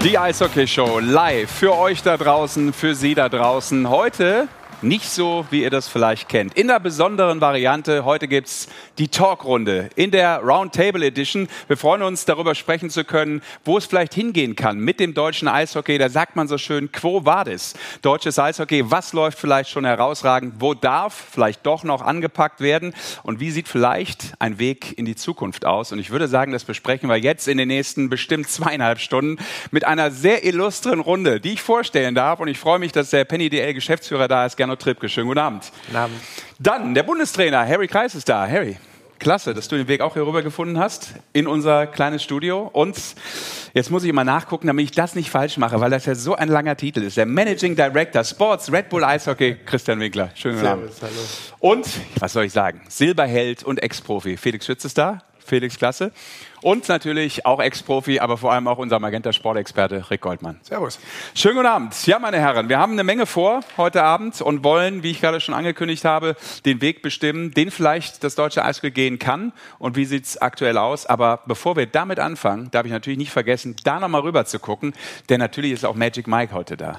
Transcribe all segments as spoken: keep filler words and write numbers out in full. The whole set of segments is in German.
Die Eishockey-Show live für euch da draußen, für Sie da draußen. Heute nicht so, wie ihr das vielleicht kennt. In der besonderen Variante, heute gibt's die Talkrunde in der Roundtable Edition. Wir freuen uns, darüber sprechen zu können, wo es vielleicht hingehen kann mit dem deutschen Eishockey. Da sagt man so schön, quo vadis? Deutsches Eishockey, was läuft vielleicht schon herausragend? Wo darf vielleicht doch noch angepackt werden? Und wie sieht vielleicht ein Weg in die Zukunft aus? Und ich würde sagen, das besprechen wir jetzt in den nächsten bestimmt zweieinhalb Stunden mit einer sehr illustren Runde, die ich vorstellen darf. Und ich freue mich, dass der Penny D L-Geschäftsführer da ist, Gernot Trippke. Schönen guten Abend. Guten Abend. Dann der Bundestrainer Harry Kreis ist da. Harry, klasse, dass du den Weg auch hier rüber gefunden hast in unser kleines Studio. Und jetzt muss ich mal nachgucken, damit ich das nicht falsch mache, weil das ja so ein langer Titel ist. Der Managing Director Sports Red Bull Eishockey, Christian Winkler. Schönen guten Abend. Hallo. Und, was soll ich sagen, Silberheld und Ex-Profi Felix Schütz ist da. Felix, klasse. Und natürlich auch Ex-Profi, aber vor allem auch unser Magenta-Sportexperte Rick Goldmann. Servus. Schönen guten Abend. Ja, meine Herren, wir haben eine Menge vor heute Abend und wollen, wie ich gerade schon angekündigt habe, den Weg bestimmen, den vielleicht das deutsche Eishockey gehen kann. Und wie sieht es aktuell aus? Aber bevor wir damit anfangen, darf ich natürlich nicht vergessen, da nochmal rüber zu gucken, denn natürlich ist auch Magic Mike heute da.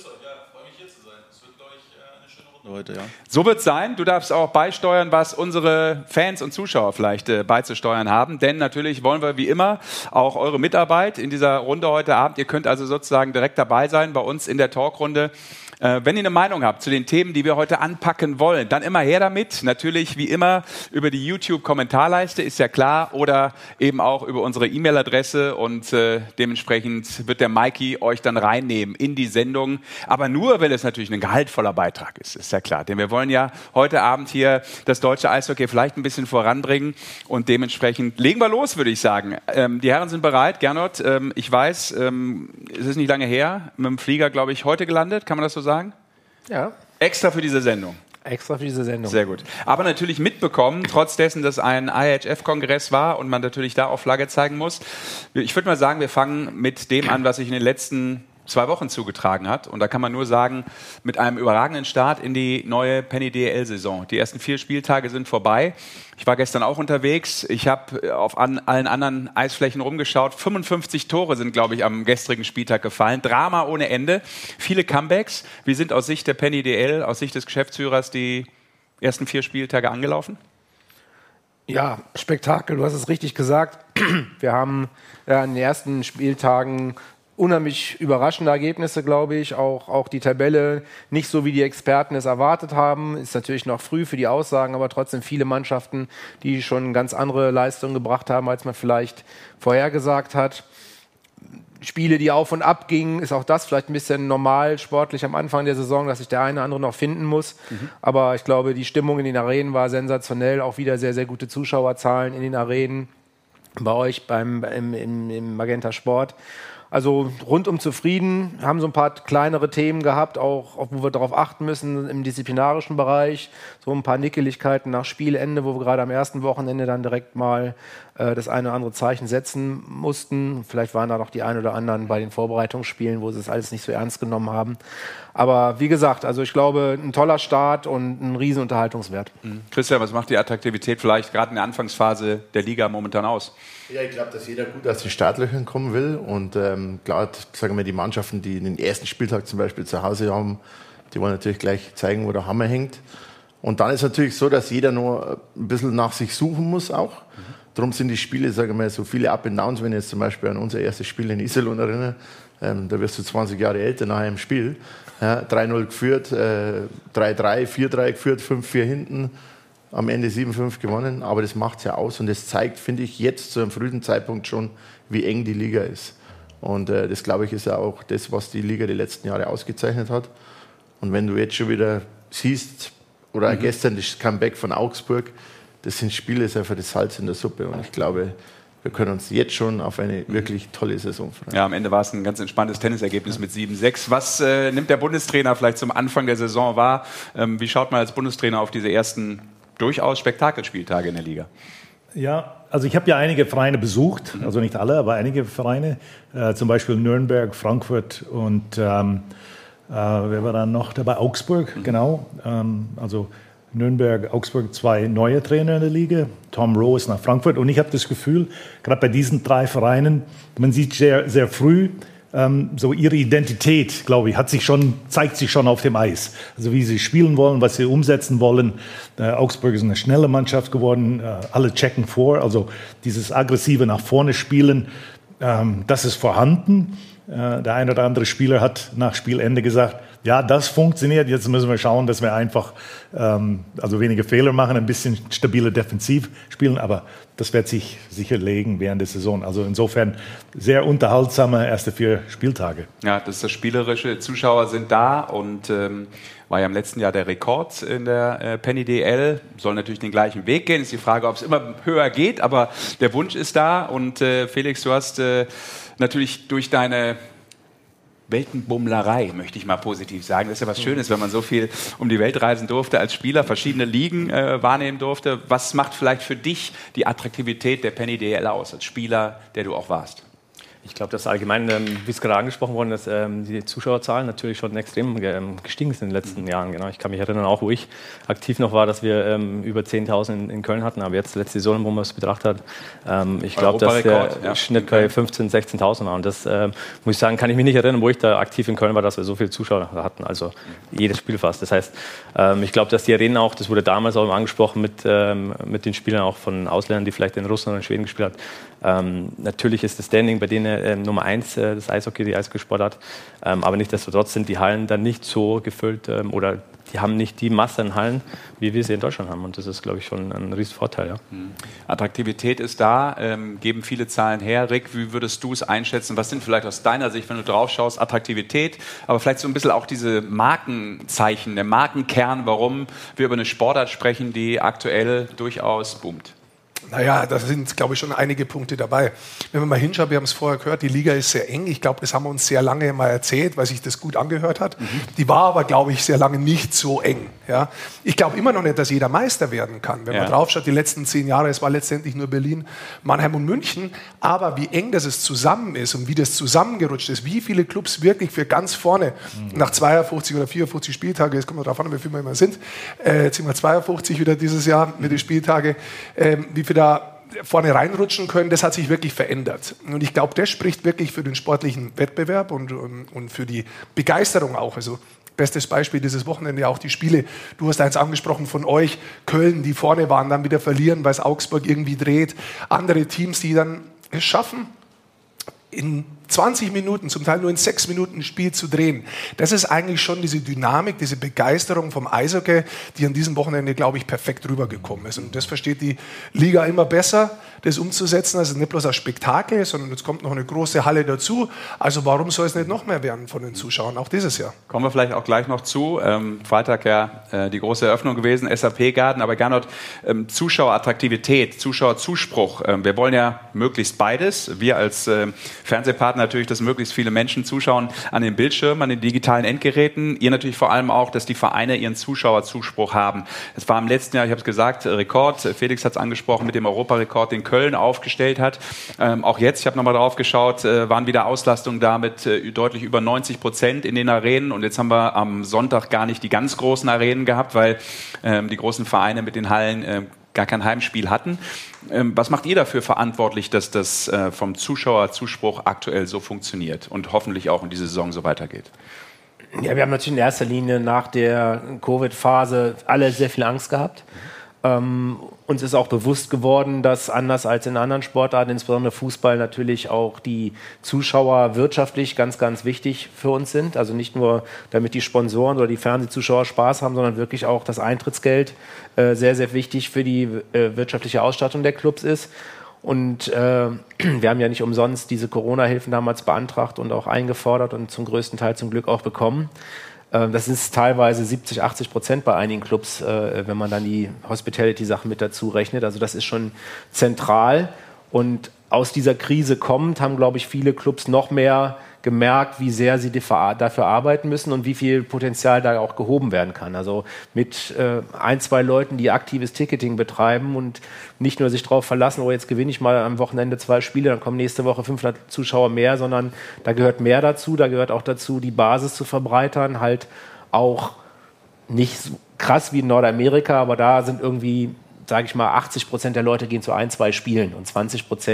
Heute, ja. So wird es sein. Du darfst auch beisteuern, was unsere Fans und Zuschauer vielleicht äh, beizusteuern haben. Denn natürlich wollen wir wie immer auch eure Mitarbeit in dieser Runde heute Abend. Ihr könnt also sozusagen direkt dabei sein bei uns in der Talkrunde. Äh, wenn ihr eine Meinung habt zu den Themen, die wir heute anpacken wollen, dann immer her damit. Natürlich wie immer über die YouTube-Kommentarleiste, ist ja klar. Oder eben auch über unsere E-Mail-Adresse. Und äh, dementsprechend wird der Mikey euch dann reinnehmen in die Sendung. Aber nur, wenn es natürlich ein gehaltvoller Beitrag ist. Ist ja klar, denn wir wollen ja heute Abend hier das deutsche Eishockey vielleicht ein bisschen voranbringen und dementsprechend legen wir los, würde ich sagen. Ähm, die Herren sind bereit. Gernot, ähm, ich weiß, ähm, es ist nicht lange her, mit dem Flieger, glaube ich, heute gelandet, kann man das so sagen? Ja. Extra für diese Sendung. Extra für diese Sendung. Sehr gut. Aber natürlich mitbekommen, trotz dessen, dass ein I H F-Kongress war und man natürlich da auch Flagge zeigen muss. Ich würde mal sagen, wir fangen mit dem an, was sich in den letzten zwei Wochen zugetragen hat. Und da kann man nur sagen, mit einem überragenden Start in die neue Penny D L-Saison. Die ersten vier Spieltage sind vorbei. Ich war gestern auch unterwegs. Ich habe auf an, allen anderen Eisflächen rumgeschaut. fünfundfünfzig Tore sind, glaube ich, am gestrigen Spieltag gefallen. Drama ohne Ende. Viele Comebacks. Wie sind aus Sicht der Penny D L, aus Sicht des Geschäftsführers, die ersten vier Spieltage angelaufen? Ja, Spektakel, du hast es richtig gesagt. Wir haben ja, in den ersten Spieltagen unheimlich überraschende Ergebnisse, glaube ich. Auch, auch die Tabelle nicht so, wie die Experten es erwartet haben. Ist natürlich noch früh für die Aussagen, aber trotzdem viele Mannschaften, die schon ganz andere Leistungen gebracht haben, als man vielleicht vorhergesagt hat. Spiele, die auf und ab gingen, ist auch das vielleicht ein bisschen normal sportlich am Anfang der Saison, dass sich der eine oder andere noch finden muss. Mhm. Aber ich glaube, die Stimmung in den Arenen war sensationell. Auch wieder sehr, sehr gute Zuschauerzahlen in den Arenen. Bei euch beim, im, im, im Magenta Sport. Also rundum zufrieden, haben so ein paar kleinere Themen gehabt, auch, auch wo wir darauf achten müssen im disziplinarischen Bereich. So ein paar Nickeligkeiten nach Spielende, wo wir gerade am ersten Wochenende dann direkt mal äh, das eine oder andere Zeichen setzen mussten. Vielleicht waren da noch die ein oder anderen bei den Vorbereitungsspielen, wo sie es alles nicht so ernst genommen haben. Aber wie gesagt, also ich glaube, ein toller Start und ein riesen Unterhaltungswert. Mhm. Christian, was macht die Attraktivität vielleicht gerade in der Anfangsphase der Liga momentan aus? Ja, ich glaube, dass jeder gut aus den Startlöchern kommen will und ähm, klar, sagen wir, die Mannschaften, die den ersten Spieltag zum Beispiel zu Hause haben, die wollen natürlich gleich zeigen, wo der Hammer hängt. Und dann ist natürlich so, dass jeder nur ein bisschen nach sich suchen muss auch. Mhm. Darum sind die Spiele, sagen wir mal, so viele Up and Downs, wenn ich jetzt zum Beispiel an unser erstes Spiel in Iserlohn erinnere, ähm, da wirst du zwanzig Jahre älter nach einem Spiel. Ja, drei null geführt, äh, drei drei, vier drei geführt, fünf vier hinten. Am Ende sieben fünf gewonnen, aber das macht es ja aus und das zeigt, finde ich, jetzt zu einem frühen Zeitpunkt schon, wie eng die Liga ist. Und äh, das, glaube ich, ist ja auch das, was die Liga die letzten Jahre ausgezeichnet hat. Und wenn du jetzt schon wieder siehst, oder mhm. gestern das Comeback von Augsburg, das sind Spiele, das ist einfach das Salz in der Suppe. Und ich glaube, wir können uns jetzt schon auf eine wirklich tolle Saison freuen. Ja, am Ende war es ein ganz entspanntes Tennisergebnis mit sieben sechs. Was äh, nimmt der Bundestrainer vielleicht zum Anfang der Saison wahr? Ähm, wie schaut man als Bundestrainer auf diese ersten durchaus Spektakelspieltage in der Liga? Ja, also ich habe ja einige Vereine besucht, also nicht alle, aber einige Vereine, äh, zum Beispiel Nürnberg, Frankfurt und ähm, äh, wer war dann noch dabei? Augsburg, mhm. genau. Ähm, also Nürnberg, Augsburg, zwei neue Trainer in der Liga. Tom Rowe ist nach Frankfurt und ich habe das Gefühl, gerade bei diesen drei Vereinen, man sieht sehr, sehr früh, ähm, so ihre Identität, glaube ich, hat sich schon, zeigt sich schon auf dem Eis. Also wie sie spielen wollen, was sie umsetzen wollen. Äh, Augsburg ist eine schnelle Mannschaft geworden, äh, alle checken vor, also dieses aggressive nach vorne spielen, ähm, das ist vorhanden. Äh, der ein oder andere Spieler hat nach Spielende gesagt, ja, das funktioniert. Jetzt müssen wir schauen, dass wir einfach ähm, also wenige Fehler machen, ein bisschen stabiler defensiv spielen. Aber das wird sich sicher legen während der Saison. Also insofern sehr unterhaltsame erste vier Spieltage. Ja, das ist das Spielerische. Zuschauer sind da und ähm, war ja im letzten Jahr der Rekord in der äh, Penny D L. Soll natürlich den gleichen Weg gehen. Ist die Frage, ob es immer höher geht. Aber der Wunsch ist da. Und äh, Felix, du hast äh, natürlich durch deine Weltenbummlerei, möchte ich mal positiv sagen. Das ist ja was Schönes, wenn man so viel um die Welt reisen durfte als Spieler, verschiedene Ligen äh, wahrnehmen durfte. Was macht vielleicht für dich die Attraktivität der Penny D L aus, als Spieler, der du auch warst? Ich glaube, dass allgemein, ähm, wie es gerade angesprochen worden ist, ähm, die Zuschauerzahlen natürlich schon extrem ähm, gestiegen sind in den letzten mhm. Jahren. Genau. Ich kann mich erinnern, auch wo ich aktiv noch war, dass wir ähm, über zehntausend in, in Köln hatten. Aber jetzt, letzte Saison, wo man es betrachtet hat, ähm, ich glaube, dass der ja. Schnitt bei fünfzehntausend, sechzehntausend war. Und das, ähm, muss ich sagen, kann ich mich nicht erinnern, wo ich da aktiv in Köln war, dass wir so viele Zuschauer hatten. Also mhm. jedes Spiel fast. Das heißt, ähm, ich glaube, dass die Arenen auch, das wurde damals auch angesprochen mit, ähm, mit den Spielern auch von Ausländern, die vielleicht in Russland oder in Schweden gespielt haben. Ähm, natürlich ist das Standing bei denen äh, Nummer eins, äh, das Eishockey, die Eishockeysportart. Ähm, aber nichtsdestotrotz sind die Hallen dann nicht so gefüllt ähm, oder die haben nicht die Masse an Hallen, wie wir sie in Deutschland haben. Und das ist, glaube ich, schon ein riesen Vorteil. Ja. Mhm. Attraktivität ist da, ähm, geben viele Zahlen her. Rick, wie würdest du es einschätzen? Was sind vielleicht aus deiner Sicht, wenn du drauf schaust, Attraktivität, aber vielleicht so ein bisschen auch diese Markenzeichen, der Markenkern, warum wir über eine Sportart sprechen, die aktuell durchaus boomt? Naja, da sind, glaube ich, schon einige Punkte dabei. Wenn man mal hinschaut, wir haben es vorher gehört, die Liga ist sehr eng. Ich glaube, das haben wir uns sehr lange mal erzählt, weil sich das gut angehört hat. Mhm. Die war aber, glaube ich, sehr lange nicht so eng. Ja? Ich glaube immer noch nicht, dass jeder Meister werden kann. Wenn ja. man drauf schaut, die letzten zehn Jahre, es war letztendlich nur Berlin, Mannheim und München. Aber wie eng das es zusammen ist und wie das zusammengerutscht ist, wie viele Clubs wirklich für ganz vorne mhm. nach zweiundfünfzig oder vierundfünfzig Spieltage, jetzt kommt man darauf an, wie viele wir immer sind, äh, jetzt sind wir zweiundfünfzig wieder dieses Jahr mit den Spieltagen, äh, wie viele da vorne reinrutschen können, das hat sich wirklich verändert. Und ich glaube, das spricht wirklich für den sportlichen Wettbewerb und, und, und für die Begeisterung auch. Also bestes Beispiel dieses Wochenende auch die Spiele. Du hast eins angesprochen von euch, Köln, die vorne waren, dann wieder verlieren, weil es Augsburg irgendwie dreht. Andere Teams, die dann es schaffen, in zwanzig Minuten, zum Teil nur in sechs Minuten ein Spiel zu drehen. Das ist eigentlich schon diese Dynamik, diese Begeisterung vom Eishockey, die an diesem Wochenende, glaube ich, perfekt rübergekommen ist. Und das versteht die Liga immer besser, das umzusetzen. Also nicht bloß ein Spektakel, sondern jetzt kommt noch eine große Halle dazu. Also warum soll es nicht noch mehr werden von den Zuschauern, auch dieses Jahr? Kommen wir vielleicht auch gleich noch zu. Ähm, Freitag ja äh, die große Eröffnung gewesen, S A P-Garten, aber Gernot, ähm, Zuschauerattraktivität, Zuschauerzuspruch. Ähm, wir wollen ja möglichst beides. Wir als äh, Fernsehpartner natürlich, dass möglichst viele Menschen zuschauen an den Bildschirmen, an den digitalen Endgeräten. Ihr natürlich vor allem auch, dass die Vereine ihren Zuschauerzuspruch haben. Es war im letzten Jahr, ich habe es gesagt, Rekord. Felix hat es angesprochen mit dem Europarekord, den Köln aufgestellt hat. Ähm, auch jetzt, ich habe nochmal drauf geschaut, äh, waren wieder Auslastungen da mit äh, deutlich über neunzig Prozent in den Arenen. Und jetzt haben wir am Sonntag gar nicht die ganz großen Arenen gehabt, weil ähm, die großen Vereine mit den Hallen äh, gar kein Heimspiel hatten. Ähm, was macht ihr dafür verantwortlich, dass das äh, vom Zuschauerzuspruch aktuell so funktioniert und hoffentlich auch in dieser Saison so weitergeht? Ja, wir haben natürlich in erster Linie nach der Covid-Phase alle sehr viel Angst gehabt. Ähm, uns ist auch bewusst geworden, dass anders als in anderen Sportarten, insbesondere Fußball, natürlich auch die Zuschauer wirtschaftlich ganz, ganz wichtig für uns sind. Also nicht nur, damit die Sponsoren oder die Fernsehzuschauer Spaß haben, sondern wirklich auch das Eintrittsgeld äh, sehr, sehr wichtig für die äh, wirtschaftliche Ausstattung der Clubs ist. Und äh, wir haben ja nicht umsonst diese Corona-Hilfen damals beantragt und auch eingefordert und zum größten Teil zum Glück auch bekommen. Das ist teilweise siebzig, achtzig Prozent bei einigen Clubs, wenn man dann die Hospitality-Sachen mit dazu rechnet. Also das ist schon zentral. Und aus dieser Krise kommend haben, glaube ich, viele Clubs noch mehr gemerkt, wie sehr sie dafür arbeiten müssen und wie viel Potenzial da auch gehoben werden kann. Also mit äh, ein, zwei Leuten, die aktives Ticketing betreiben und nicht nur sich darauf verlassen, oh, jetzt gewinne ich mal am Wochenende zwei Spiele, dann kommen nächste Woche fünfhundert Zuschauer mehr, sondern da gehört mehr dazu. Da gehört auch dazu, die Basis zu verbreitern, halt auch nicht so krass wie in Nordamerika, aber da sind irgendwie, sage ich mal, achtzig Prozent der Leute gehen zu ein, zwei Spielen und zwanzig Prozent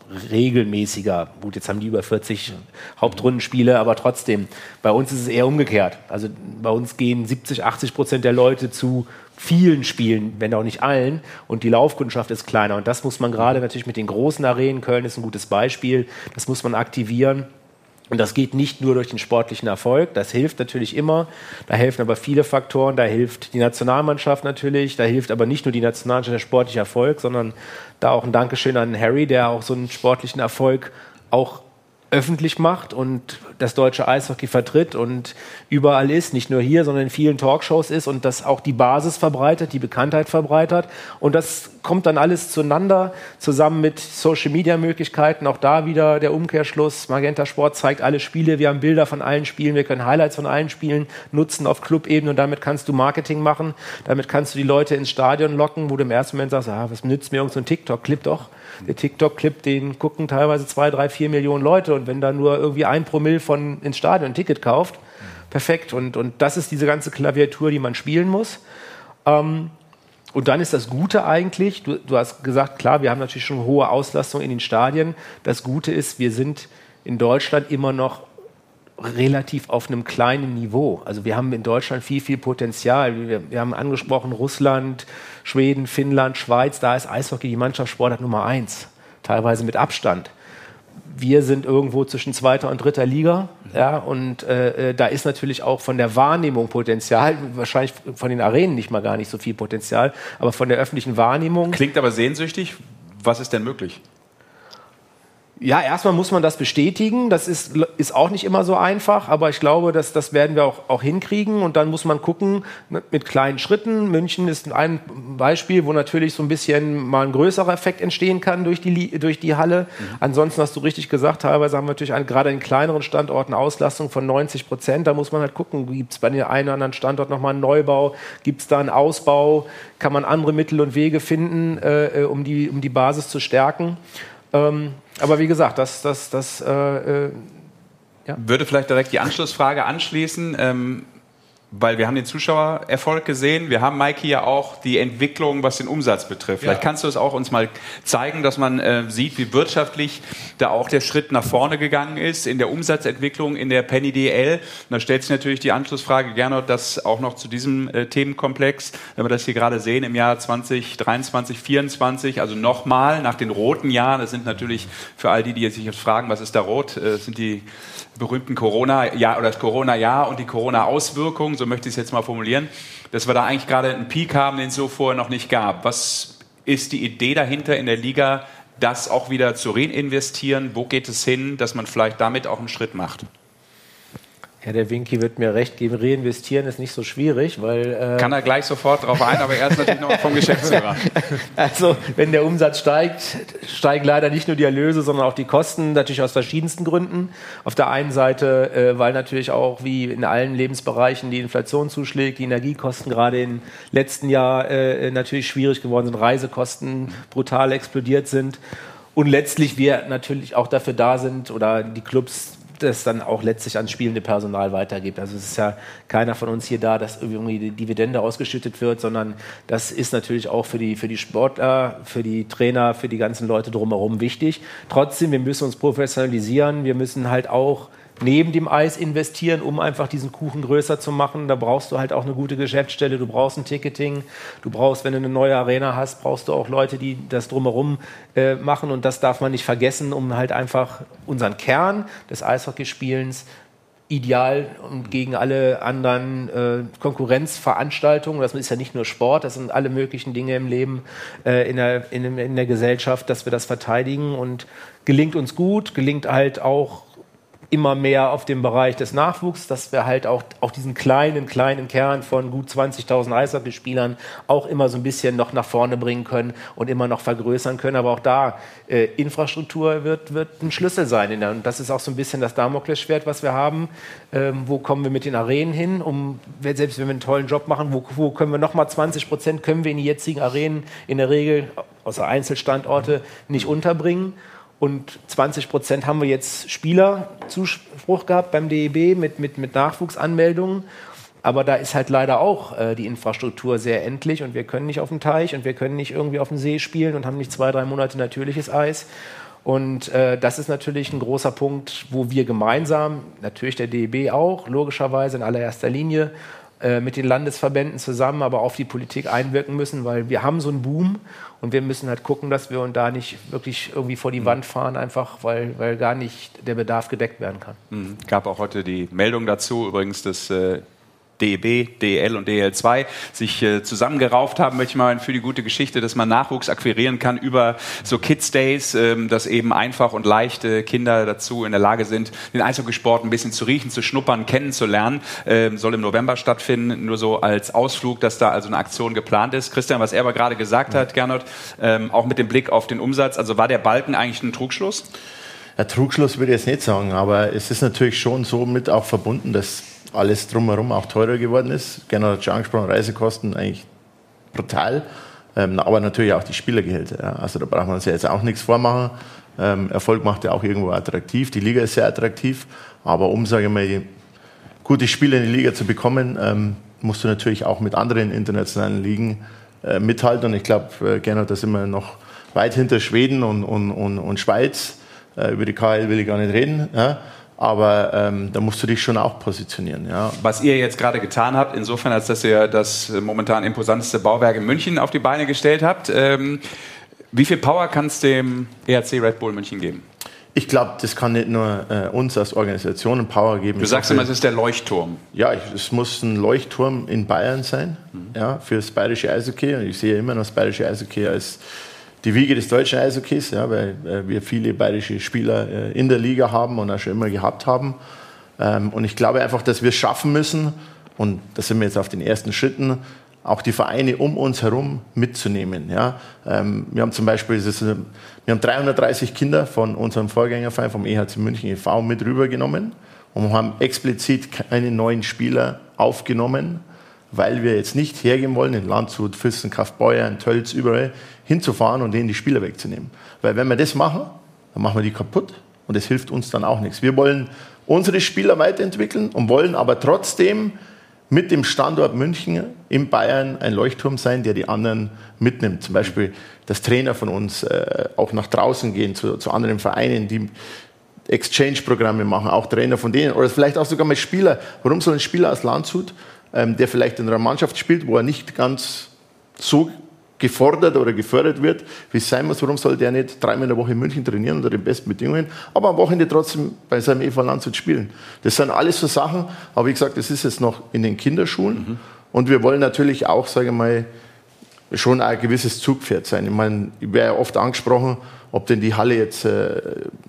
regelmäßiger. Gut, jetzt haben die über vierzig Hauptrundenspiele, aber trotzdem, bei uns ist es eher umgekehrt. Also bei uns gehen siebzig, achtzig Prozent der Leute zu vielen Spielen, wenn auch nicht allen, und die Laufkundschaft ist kleiner. Und das muss man gerade natürlich mit den großen Arenen, Köln ist ein gutes Beispiel, das muss man aktivieren. Und das geht nicht nur durch den sportlichen Erfolg, das hilft natürlich immer, da helfen aber viele Faktoren, da hilft die Nationalmannschaft natürlich, da hilft aber nicht nur die Nationalmannschaft der sportliche Erfolg, sondern da auch ein Dankeschön an Harry, der auch so einen sportlichen Erfolg auch öffentlich macht und das deutsche Eishockey vertritt und überall ist, nicht nur hier, sondern in vielen Talkshows ist und das auch die Basis verbreitet, die Bekanntheit verbreitet. Und das kommt dann alles zueinander, zusammen mit Social-Media-Möglichkeiten. Auch da wieder der Umkehrschluss. Magenta Sport zeigt alle Spiele, wir haben Bilder von allen Spielen, wir können Highlights von allen Spielen nutzen auf Clubebene und damit kannst du Marketing machen, damit kannst du die Leute ins Stadion locken, wo du im ersten Moment sagst, ah, was nützt mir irgend so ein TikTok-Clip doch? Der TikTok-Clip, den gucken teilweise zwei, drei, vier Millionen Leute und wenn da nur irgendwie ein Promille von ins Stadion ein Ticket kauft, perfekt. Und, und das ist diese ganze Klaviatur, die man spielen muss. Ähm, und dann ist das Gute eigentlich, du, du hast gesagt, klar, wir haben natürlich schon hohe Auslastung in den Stadien. Das Gute ist, wir sind in Deutschland immer noch relativ auf einem kleinen Niveau. Also wir haben in Deutschland viel, viel Potenzial. Wir, wir haben angesprochen Russland, Schweden, Finnland, Schweiz. Da ist Eishockey die Mannschaftssportart Nummer eins, teilweise mit Abstand. Wir sind irgendwo zwischen zweiter und dritter Liga. Ja, und äh, da ist natürlich auch von der Wahrnehmung Potenzial, wahrscheinlich von den Arenen nicht mal gar nicht so viel Potenzial, aber von der öffentlichen Wahrnehmung. Klingt aber sehnsüchtig. Was ist denn möglich? Ja, erstmal muss man das bestätigen. Das ist, ist auch nicht immer so einfach, aber ich glaube, dass, das werden wir auch, auch hinkriegen. Und dann muss man gucken mit, mit kleinen Schritten. München ist ein Beispiel, wo natürlich so ein bisschen mal ein größerer Effekt entstehen kann durch die, durch die Halle. Mhm. Ansonsten hast du richtig gesagt, teilweise haben wir natürlich an, gerade in kleineren Standorten Auslastung von neunzig Prozent. Da muss man halt gucken, gibt es bei dem einen oder anderen Standort nochmal einen Neubau, gibt es da einen Ausbau, kann man andere Mittel und Wege finden, äh, um, die, um die Basis zu stärken. Ähm, aber wie gesagt, das, das, das äh, äh, ja. Würde vielleicht direkt die Anschlussfrage anschließen, ähm, weil wir haben den Zuschauererfolg gesehen. Wir haben, Maiki, ja auch die Entwicklung, was den Umsatz betrifft. Vielleicht ja. kannst du es auch uns mal zeigen, dass man äh, sieht, wie wirtschaftlich da auch der Schritt nach vorne gegangen ist in der Umsatzentwicklung in der Penny D L. Und da stellt sich natürlich die Anschlussfrage, Gernot, das auch noch zu diesem äh, Themenkomplex, wenn wir das hier gerade sehen, im Jahr zwanzig dreiundzwanzig, vierundzwanzig, also nochmal nach den roten Jahren. Das sind natürlich für all die, die sich jetzt fragen, was ist da rot, äh, sind die berühmten Corona-Jahr oder das Corona-Jahr und die Corona-Auswirkungen, so möchte ich es jetzt mal formulieren, dass wir da eigentlich gerade einen Peak haben, den es so vorher noch nicht gab. Was ist die Idee dahinter in der Liga, das auch wieder zu reinvestieren? Wo geht es hin, dass man vielleicht damit auch einen Schritt macht? Ja, der Winky wird mir recht geben, reinvestieren ist nicht so schwierig, weil... Äh Kann er gleich sofort drauf ein, aber er ist natürlich noch vom Geschäftsführer. Also, wenn der Umsatz steigt, steigen leider nicht nur die Erlöse, sondern auch die Kosten, natürlich aus verschiedensten Gründen. Auf der einen Seite, äh, weil natürlich auch wie in allen Lebensbereichen die Inflation zuschlägt, die Energiekosten gerade im letzten Jahr äh, natürlich schwierig geworden sind, Reisekosten brutal explodiert sind und letztlich wir natürlich auch dafür da sind oder die Clubs das dann auch letztlich ans spielende Personal weitergibt. Also es ist ja keiner von uns hier da, dass irgendwie die Dividende ausgeschüttet wird, sondern das ist natürlich auch für die, für die Sportler, für die Trainer, für die ganzen Leute drumherum wichtig. Trotzdem, wir müssen uns professionalisieren, wir müssen halt auch neben dem Eis investieren, um einfach diesen Kuchen größer zu machen. Da brauchst du halt auch eine gute Geschäftsstelle, du brauchst ein Ticketing, du brauchst, wenn du eine neue Arena hast, brauchst du auch Leute, die das drumherum äh, machen und das darf man nicht vergessen, um halt einfach unseren Kern des Eishockeyspielens ideal und gegen alle anderen äh, Konkurrenzveranstaltungen, das ist ja nicht nur Sport, das sind alle möglichen Dinge im Leben, äh, in, der, in, in der Gesellschaft, dass wir das verteidigen und gelingt uns gut, gelingt halt auch immer mehr auf dem Bereich des Nachwuchs, dass wir halt auch, auch diesen kleinen, kleinen Kern von gut zwanzigtausend Eishockeyspielern auch immer so ein bisschen noch nach vorne bringen können und immer noch vergrößern können. Aber auch da, äh, Infrastruktur wird, wird ein Schlüssel sein. In der, und das ist auch so ein bisschen das Damoklesschwert, was wir haben. Ähm, wo kommen wir mit den Arenen hin? Um, selbst wenn wir einen tollen Job machen, wo, wo können wir nochmal zwanzig Prozent können wir in die jetzigen Arenen in der Regel, außer Einzelstandorte, nicht unterbringen. Und zwanzig Prozent haben wir jetzt Spielerzuspruch gehabt beim D E B mit, mit, mit Nachwuchsanmeldungen. Aber da ist halt leider auch äh, die Infrastruktur sehr endlich und wir können nicht auf dem Teich und wir können nicht irgendwie auf dem See spielen und haben nicht zwei, drei Monate natürliches Eis. Und äh, das ist natürlich ein großer Punkt, wo wir gemeinsam, natürlich der D E B auch, logischerweise in allererster Linie, äh, mit den Landesverbänden zusammen, aber auf die Politik einwirken müssen, weil wir haben so einen Boom und wir müssen halt gucken, dass wir uns da nicht wirklich irgendwie vor die Wand fahren, einfach weil, weil gar nicht der Bedarf gedeckt werden kann. Mhm. Gab auch heute die Meldung dazu, übrigens, dass äh D E B, D E L und D E L zwei sich äh, zusammengerauft haben, möchte ich mal für die gute Geschichte, dass man Nachwuchs akquirieren kann über so Kids Days, ähm, dass eben einfach und leicht äh, Kinder dazu in der Lage sind, den Eishockeysport ein bisschen zu riechen, zu schnuppern, kennenzulernen. Ähm, soll im November stattfinden, nur so als Ausflug, dass da also eine Aktion geplant ist. Christian, was er aber gerade gesagt hat, Gernot, ähm, auch mit dem Blick auf den Umsatz, also war der Balken eigentlich ein Trugschluss? Ja, Trugschluss würde ich jetzt nicht sagen, aber es ist natürlich schon so mit auch verbunden, dass alles drumherum auch teurer geworden ist. Gerne hat schon angesprochen, Reisekosten eigentlich brutal, ähm, aber natürlich auch die Spielergehälter. Ja. Also da braucht man sich jetzt auch nichts vormachen. Ähm, Erfolg macht ja auch irgendwo attraktiv. Die Liga ist sehr attraktiv, aber um, sage ich mal, gute Spieler in die Liga zu bekommen, ähm, musst du natürlich auch mit anderen internationalen Ligen äh, mithalten. Und ich glaube, äh, Gernot, da sind wir noch weit hinter Schweden und, und, und, und Schweiz. Äh, über die K H L will ich gar nicht reden. Ja. Aber ähm, da musst du dich schon auch positionieren. Ja. Was ihr jetzt gerade getan habt, insofern, als dass ihr das momentan imposanteste Bauwerk in München auf die Beine gestellt habt, ähm, wie viel Power kann es dem E H C Red Bull München geben? Ich glaube, das kann nicht nur äh, uns als Organisation Power geben. Du sagst immer, es ist der Leuchtturm. Ja, ich, es muss ein Leuchtturm in Bayern sein, mhm. ja, für das bayerische Eishockey. Und ich sehe immer noch das bayerische Eishockey als die Wiege des deutschen Eishockeys, ja, weil äh, wir viele bayerische Spieler äh, in der Liga haben und auch schon immer gehabt haben. Ähm, und ich glaube einfach, dass wir es schaffen müssen, und da sind wir jetzt auf den ersten Schritten, auch die Vereine um uns herum mitzunehmen. Ja. Ähm, wir haben zum Beispiel, das ist, wir haben dreihundertdreißig Kinder von unserem Vorgängerverein, vom E H C München e V, mit rübergenommen und haben explizit keine neuen Spieler aufgenommen, weil wir jetzt nicht hergehen wollen, in Landshut, Füssen, Kaufbeuern, Tölz, überall hinzufahren und denen die Spieler wegzunehmen. Weil wenn wir das machen, dann machen wir die kaputt und das hilft uns dann auch nichts. Wir wollen unsere Spieler weiterentwickeln und wollen aber trotzdem mit dem Standort München in Bayern ein Leuchtturm sein, der die anderen mitnimmt. Zum Beispiel, dass Trainer von uns äh, auch nach draußen gehen, zu, zu anderen Vereinen, die Exchange-Programme machen, auch Trainer von denen. Oder vielleicht auch sogar mal Spieler. Warum soll ein Spieler aus Landshut, ähm, der vielleicht in einer Mannschaft spielt, wo er nicht ganz so gefordert oder gefördert wird, wie es sein muss, warum soll der nicht dreimal in der Woche in München trainieren unter den besten Bedingungen, aber am Wochenende trotzdem bei seinem E V Landshut spielen. Das sind alles so Sachen, aber wie gesagt, das ist jetzt noch in den Kinderschuhen mhm. und wir wollen natürlich auch, sage ich mal, schon ein gewisses Zugpferd sein. Ich meine, ich werde ja oft angesprochen, ob denn die Halle jetzt äh,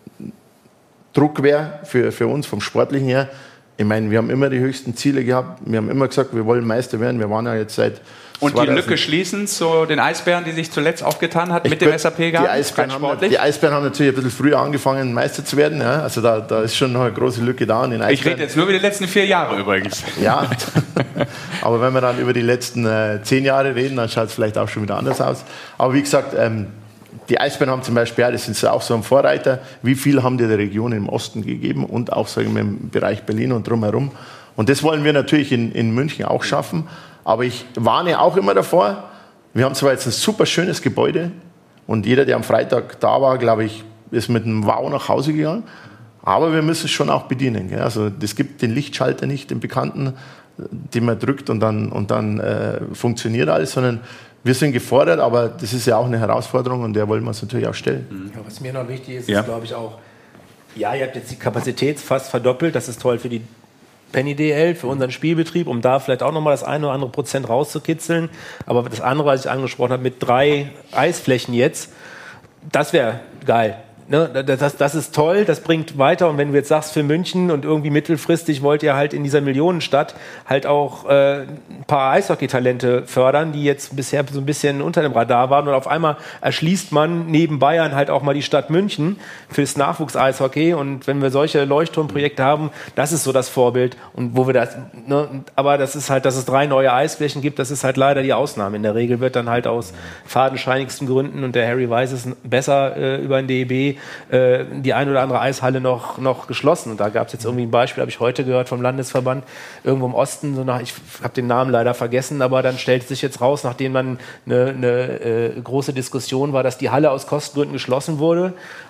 Druck wäre für, für uns vom Sportlichen her. Ich meine, wir haben immer die höchsten Ziele gehabt, wir haben immer gesagt, wir wollen Meister werden, wir waren ja jetzt seit Und die Lücke schließen zu den Eisbären, die sich zuletzt aufgetan hat mit dem S A P-Garten? Die Eisbären, haben, die Eisbären haben natürlich ein bisschen früher angefangen, Meister zu werden. Ja. Also da, da ist schon noch eine große Lücke da. Den ich rede jetzt nur über die letzten vier Jahre übrigens. Ja, aber wenn wir dann über die letzten äh, zehn Jahre reden, dann schaut es vielleicht auch schon wieder anders aus. Aber wie gesagt, ähm, die Eisbären haben zum Beispiel, ja, das sind auch so ein Vorreiter, wie viel haben die der Region im Osten gegeben und auch, sagen wir, im Bereich Berlin und drumherum. Und das wollen wir natürlich in, in München auch schaffen. Aber ich warne auch immer davor, wir haben zwar jetzt ein super schönes Gebäude und jeder, der am Freitag da war, glaube ich, ist mit einem Wow nach Hause gegangen. Aber wir müssen es schon auch bedienen. Gell? Also das gibt den Lichtschalter nicht, den bekannten, den man drückt und dann, und dann äh, funktioniert alles, sondern wir sind gefordert, aber das ist ja auch eine Herausforderung und der wollen wir uns natürlich auch stellen. Ja, was mir noch wichtig ist, ja. ist glaube ich auch, ja, ihr habt jetzt die Kapazität fast verdoppelt, das ist toll für die Penny D L, für unseren Spielbetrieb, um da vielleicht auch nochmal das eine oder andere Prozent rauszukitzeln. Aber das andere, was ich angesprochen habe, mit drei Eisflächen jetzt, das wäre geil. Ne, das, das ist toll, das bringt weiter. Und wenn du jetzt sagst, für München und irgendwie mittelfristig wollt ihr halt in dieser Millionenstadt halt auch äh, ein paar Eishockey-Talente fördern, die jetzt bisher so ein bisschen unter dem Radar waren. Und auf einmal erschließt man neben Bayern halt auch mal die Stadt München fürs Nachwuchs-Eishockey. Und wenn wir solche Leuchtturmprojekte haben, das ist so das Vorbild. Und wo wir das, ne, aber das ist halt, dass es drei neue Eisflächen gibt, das ist halt leider die Ausnahme. In der Regel wird dann halt aus fadenscheinigsten Gründen, und der Harry weiß es besser äh, über den D E B, die eine oder andere Eishalle noch, noch geschlossen. Und da gab es jetzt irgendwie ein Beispiel, habe ich heute gehört vom Landesverband, irgendwo im Osten, so nach, ich habe den Namen leider vergessen, aber dann stellt sich jetzt raus, nachdem dann eine, eine äh, große Diskussion war, dass die Halle aus Kostengründen geschlossen wurde,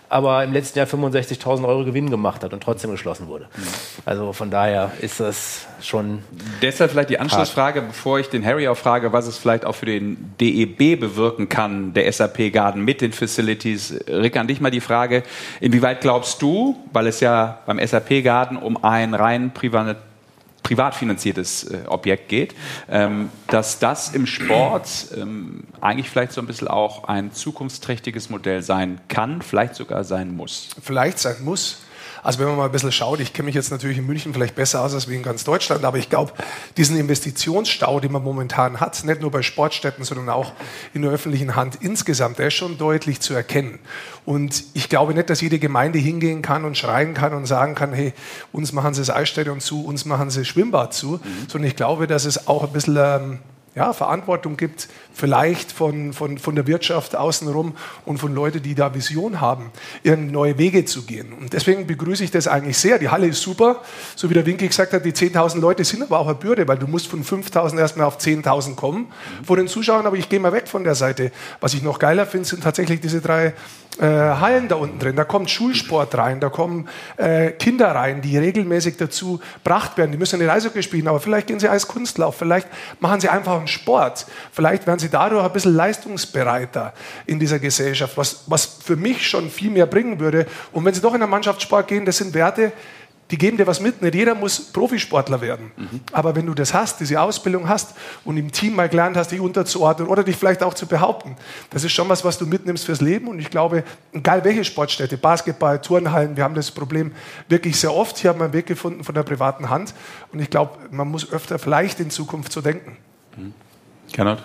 aber im letzten Jahr fünfundsechzigtausend Euro Gewinn gemacht hat und trotzdem geschlossen wurde. Mhm. Also von daher ist das schon... Deshalb vielleicht die Anschlussfrage, hart. Bevor ich den Harry auch frage, was es vielleicht auch für den D E B bewirken kann, der S A P Garden mit den Facilities. Rick, an dich mal die Frage, inwieweit glaubst du, weil es ja beim S A P Garden um ein rein privat privat finanziertes äh, Objekt geht, ähm, dass das im Sport ähm, eigentlich vielleicht so ein bisschen auch ein zukunftsträchtiges Modell sein kann, vielleicht sogar sein muss. Vielleicht sein muss. Also wenn man mal ein bisschen schaut, ich kenne mich jetzt natürlich in München vielleicht besser aus als wie in ganz Deutschland, aber ich glaube, diesen Investitionsstau, den man momentan hat, nicht nur bei Sportstätten, sondern auch in der öffentlichen Hand insgesamt, der ist schon deutlich zu erkennen. Und ich glaube nicht, dass jede Gemeinde hingehen kann und schreien kann und sagen kann, hey, uns machen sie das Eisstadion zu, uns machen sie das Schwimmbad zu, mhm. sondern ich glaube, dass es auch ein bisschen... Ähm, Ja, Verantwortung gibt, vielleicht von, von, von der Wirtschaft außenrum und von Leuten, die da Vision haben, in neue Wege zu gehen. Und deswegen begrüße ich das eigentlich sehr. Die Halle ist super, so wie der Winky gesagt hat, die zehntausend Leute sind aber auch eine Bürde, weil du musst von fünftausend erstmal auf zehntausend kommen vor den Zuschauern, aber ich gehe mal weg von der Seite. Was ich noch geiler finde, sind tatsächlich diese drei äh, Hallen da unten drin. Da kommt Schulsport rein, da kommen äh, Kinder rein, die regelmäßig dazu gebracht werden. Die müssen nicht Eishockey spielen, aber vielleicht gehen sie Eiskunstlauf, vielleicht machen sie einfach einen Sport. Vielleicht werden sie dadurch ein bisschen leistungsbereiter in dieser Gesellschaft, was, was für mich schon viel mehr bringen würde. Und wenn sie doch in den Mannschaftssport gehen, das sind Werte, die geben dir was mit. Nicht jeder muss Profisportler werden. Mhm. Aber wenn du das hast, diese Ausbildung hast und im Team mal gelernt hast, dich unterzuordnen oder dich vielleicht auch zu behaupten, das ist schon was, was du mitnimmst fürs Leben. Und ich glaube, egal welche Sportstätte, Basketball, Turnhallen, wir haben das Problem wirklich sehr oft. Hier haben wir einen Weg gefunden von der privaten Hand. Und ich glaube, man muss öfter vielleicht in Zukunft so denken. Mhm. Kenneth?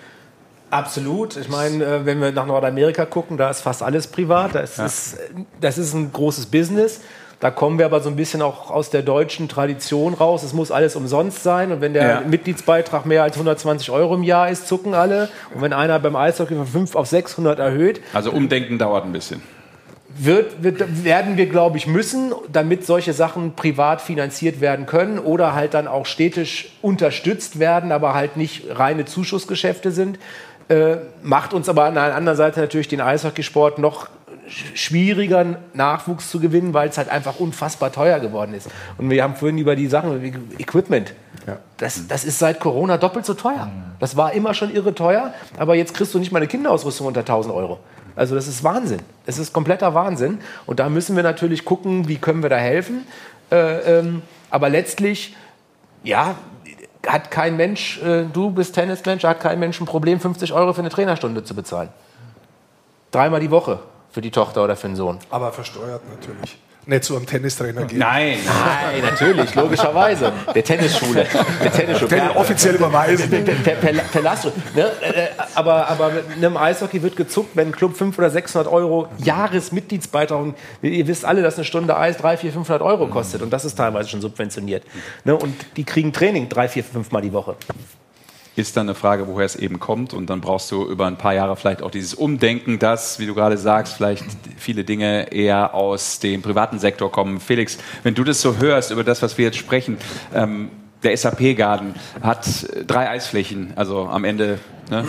Absolut. Ich meine, wenn wir nach Nordamerika gucken, da ist fast alles privat. Das, ja. ist, das ist ein großes Business. Da kommen wir aber so ein bisschen auch aus der deutschen Tradition raus. Es muss alles umsonst sein. Und wenn der ja. Mitgliedsbeitrag mehr als hundertzwanzig Euro im Jahr ist, zucken alle. Und wenn einer beim Eishockey von fünf auf sechshundert erhöht. Also Umdenken dauert ein bisschen. Wird, wird, werden wir, glaube ich, müssen, damit solche Sachen privat finanziert werden können oder halt dann auch städtisch unterstützt werden, aber halt nicht reine Zuschussgeschäfte sind. Äh, macht uns aber an der anderen Seite natürlich den Eishockeysport noch schwieriger, Nachwuchs zu gewinnen, weil es halt einfach unfassbar teuer geworden ist. Und wir haben vorhin über die Sachen, wie Equipment, ja. das, das ist seit Corona doppelt so teuer. Das war immer schon irre teuer, aber jetzt kriegst du nicht mal eine Kinderausrüstung unter tausend Euro. Also das ist Wahnsinn. Das ist kompletter Wahnsinn. Und da müssen wir natürlich gucken, wie können wir da helfen. Äh, ähm, aber letztlich, ja, hat kein Mensch, äh, du bist Tennismensch, hat kein Mensch ein Problem, fünfzig Euro für eine Trainerstunde zu bezahlen. Dreimal die Woche für die Tochter oder für den Sohn. Aber versteuert natürlich. Nicht zu einem Tennistrainer gehen. Nein, nein, natürlich, logischerweise. Der Tennisschule. Der Tennisschule. Per, offiziell überweisen. Per, per, per, per Lastschrift. Ne? Aber, aber mit einem Eishockey wird gezuckt, wenn ein Club fünfhundert oder sechshundert Euro Jahresmitgliedsbeitrag, und ihr wisst alle, dass eine Stunde Eis dreihundert, vierhundert, fünfhundert Euro kostet. Und das ist teilweise schon subventioniert. Ne? Und die kriegen Training drei, vier, fünf Mal die Woche. Ist dann eine Frage, woher es eben kommt. Und dann brauchst du über ein paar Jahre vielleicht auch dieses Umdenken, dass, wie du gerade sagst, vielleicht viele Dinge eher aus dem privaten Sektor kommen. Felix, wenn du das so hörst, über das, was wir jetzt sprechen, ähm, der S A P Garden hat drei Eisflächen, also am Ende ne,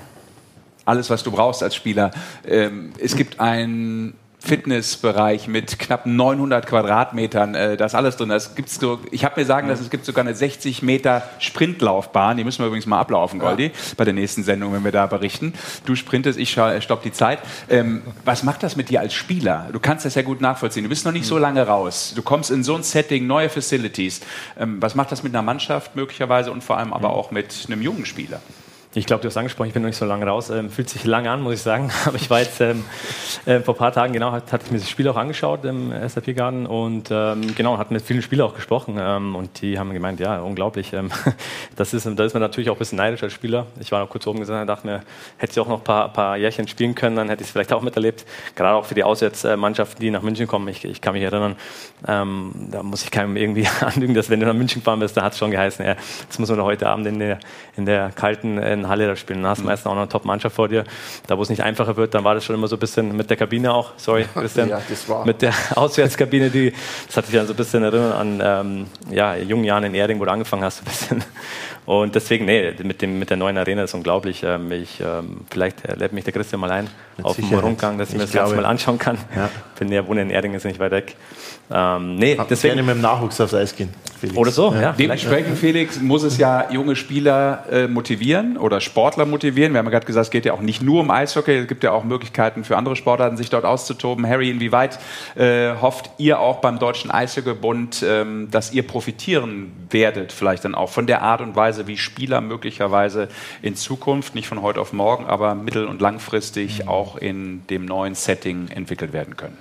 alles, was du brauchst als Spieler. Ähm, es gibt ein Fitnessbereich mit knapp neunhundert Quadratmetern, äh, da ist alles drin. Das gibt's so, ich habe mir sagen lassen, es gibt sogar eine sechzig Meter Sprintlaufbahn, die müssen wir übrigens mal ablaufen, Goldi, ja. bei der nächsten Sendung, wenn wir da berichten. Du sprintest, ich stopp die Zeit. Ähm, was macht das mit dir als Spieler? Du kannst das ja gut nachvollziehen, du bist noch nicht so lange raus, du kommst in so ein Setting, neue Facilities. Ähm, was macht das mit einer Mannschaft möglicherweise und vor allem aber auch mit einem jungen Spieler? Ich glaube, du hast angesprochen, ich bin noch nicht so lange raus. Ähm, fühlt sich lange an, muss ich sagen. Aber ich war jetzt ähm, äh, vor ein paar Tagen, genau, hatte ich mir das Spiel auch angeschaut im S A P Garden und ähm, genau, hat mit vielen Spielern auch gesprochen ähm, und die haben gemeint, ja, unglaublich. Ähm, das ist, da ist man natürlich auch ein bisschen neidisch als Spieler. Ich war noch kurz oben gesagt und dachte mir, hätte ich auch noch ein paar, paar Jährchen spielen können, dann hätte ich es vielleicht auch miterlebt. Gerade auch für die Auswärtsmannschaften, die nach München kommen. Ich, ich kann mich erinnern, ähm, da muss ich keinem irgendwie anlügen, dass wenn du nach München gefahren bist, da hat es schon geheißen, ja, jetzt muss man heute Abend in der, in der kalten äh, vollen Halle da spielen. Dann hast du meistens auch noch eine Top-Mannschaft vor dir. Da, wo es nicht einfacher wird, dann war das schon immer so ein bisschen mit der Kabine auch, sorry, Christian, ja, das war. mit der Auswärtskabine, die, das hat dich dann so ein bisschen erinnert an ähm, ja, jungen Jahren in Erding, wo du angefangen hast. Ein bisschen. Und deswegen, nee, mit, dem, mit der neuen Arena ist unglaublich. Ähm, ich, ähm, vielleicht lädt mich der Christian mal ein mit auf Sicherheit. dem Rundgang, dass ich, ich mir das glaube, Ganze mal anschauen kann. Ja. Bin ja wohne in Erding, ist nicht weit weg. Ähm, nee, Deswegen deswegen gerne mit dem Nachwuchs aufs Eis gehen. Felix. Oder so, ja. ja Dementsprechend, Felix, muss es ja junge Spieler äh, motivieren oder Sportler motivieren. Wir haben ja gerade gesagt, es geht ja auch nicht nur um Eishockey, es gibt ja auch Möglichkeiten für andere Sportarten, sich dort auszutoben. Harry, inwieweit äh, hofft ihr auch beim Deutschen Eishockeybund, ähm, dass ihr profitieren werdet, vielleicht dann auch von der Art und Weise, wie Spieler möglicherweise in Zukunft, nicht von heute auf morgen, aber mittel- und langfristig auch in dem neuen Setting entwickelt werden können?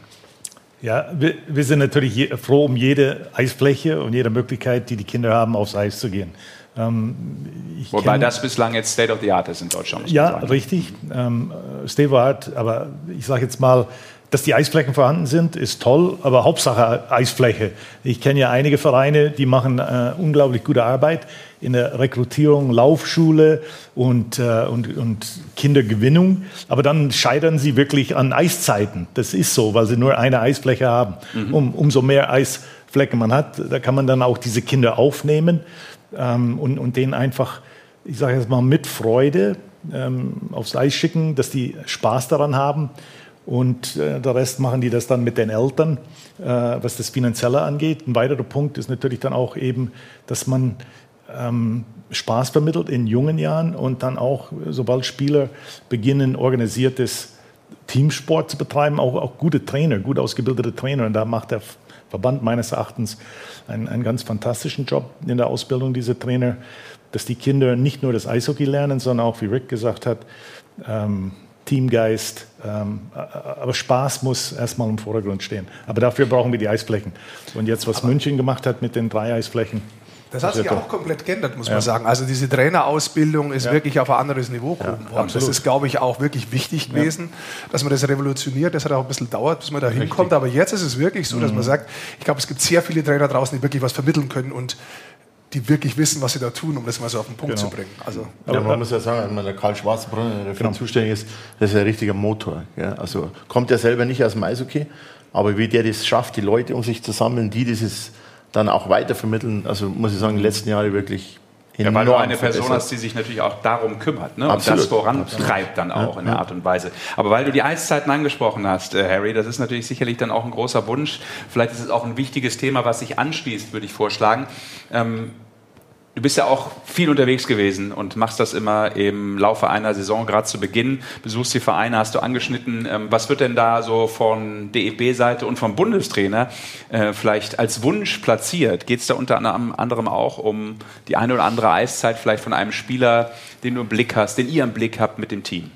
Ja, wir, wir sind natürlich je, froh um jede Eisfläche und jede Möglichkeit, die die Kinder haben, aufs Eis zu gehen. Ähm, Wobei kenn, das bislang jetzt State of the Art ist in Deutschland. Muss ja, man sagen. richtig. Ähm, State of the Art, aber ich sage jetzt mal, dass die Eisflächen vorhanden sind, ist toll, aber Hauptsache Eisfläche. Ich kenne ja einige Vereine, die machen äh, unglaublich gute Arbeit in der Rekrutierung, Laufschule und, äh, und, und Kindergewinnung. Aber dann scheitern sie wirklich an Eiszeiten. Das ist so, weil sie nur eine Eisfläche haben. Mhm. Um, umso mehr Eisflächen man hat, da kann man dann auch diese Kinder aufnehmen ähm, und, und denen einfach, ich sage jetzt mal, mit Freude ähm, aufs Eis schicken, dass die Spaß daran haben. Und äh, der Rest machen die das dann mit den Eltern, äh, was das Finanzielle angeht. Ein weiterer Punkt ist natürlich dann auch eben, dass man ähm, Spaß vermittelt in jungen Jahren und dann auch, sobald Spieler beginnen, organisiertes Teamsport zu betreiben, auch, auch gute Trainer, gut ausgebildete Trainer. Und da macht der Verband meines Erachtens einen, einen ganz fantastischen Job in der Ausbildung dieser Trainer, dass die Kinder nicht nur das Eishockey lernen, sondern auch, wie Rick gesagt hat, ähm, Teamgeist, ähm, aber Spaß muss erstmal im Vordergrund stehen. Aber dafür brauchen wir die Eisflächen. Und jetzt, was aber München gemacht hat mit den drei Eisflächen. Das hat sich ja auch komplett geändert, muss ja. man sagen. Also diese Trainerausbildung ist ja. wirklich auf ein anderes Niveau gehoben ja, worden. Absolut. Das ist, glaube ich, auch wirklich wichtig gewesen, ja. dass man das revolutioniert. Das hat auch ein bisschen gedauert, bis man da hinkommt. Aber jetzt ist es wirklich so, dass mhm. man sagt, ich glaube, es gibt sehr viele Trainer draußen, die wirklich was vermitteln können und die wirklich wissen, was sie da tun, um das mal so auf den Punkt genau. zu bringen. Also, ja, man muss ja sagen, wenn der Karl Schwarzenbrunner, der dafür genau. zuständig ist, das ist ein richtiger Motor. Ja? Also kommt er selber nicht aus dem Eishockey, aber wie der das schafft, die Leute um sich zu sammeln, die dieses dann auch weitervermitteln, also muss ich sagen, die letzten Jahre wirklich ja, weil du eine Person hast, die sich natürlich auch darum kümmert, ne? Und das vorantreibt dann auch ja, in der ja. Art und Weise. Aber weil du die Eiszeiten angesprochen hast, äh, Harry, das ist natürlich sicherlich dann auch ein großer Wunsch. Vielleicht ist es auch ein wichtiges Thema, was sich anschließt, würde ich vorschlagen. Ähm, Du bist ja auch viel unterwegs gewesen und machst das immer im Laufe einer Saison, gerade zu Beginn, besuchst die Vereine, hast du angeschnitten. Was wird denn da so von D E B-Seite und vom Bundestrainer äh, vielleicht als Wunsch platziert? Geht es da unter anderem auch um die eine oder andere Eiszeit vielleicht von einem Spieler, den du im Blick hast, den ihr im Blick habt mit dem Team?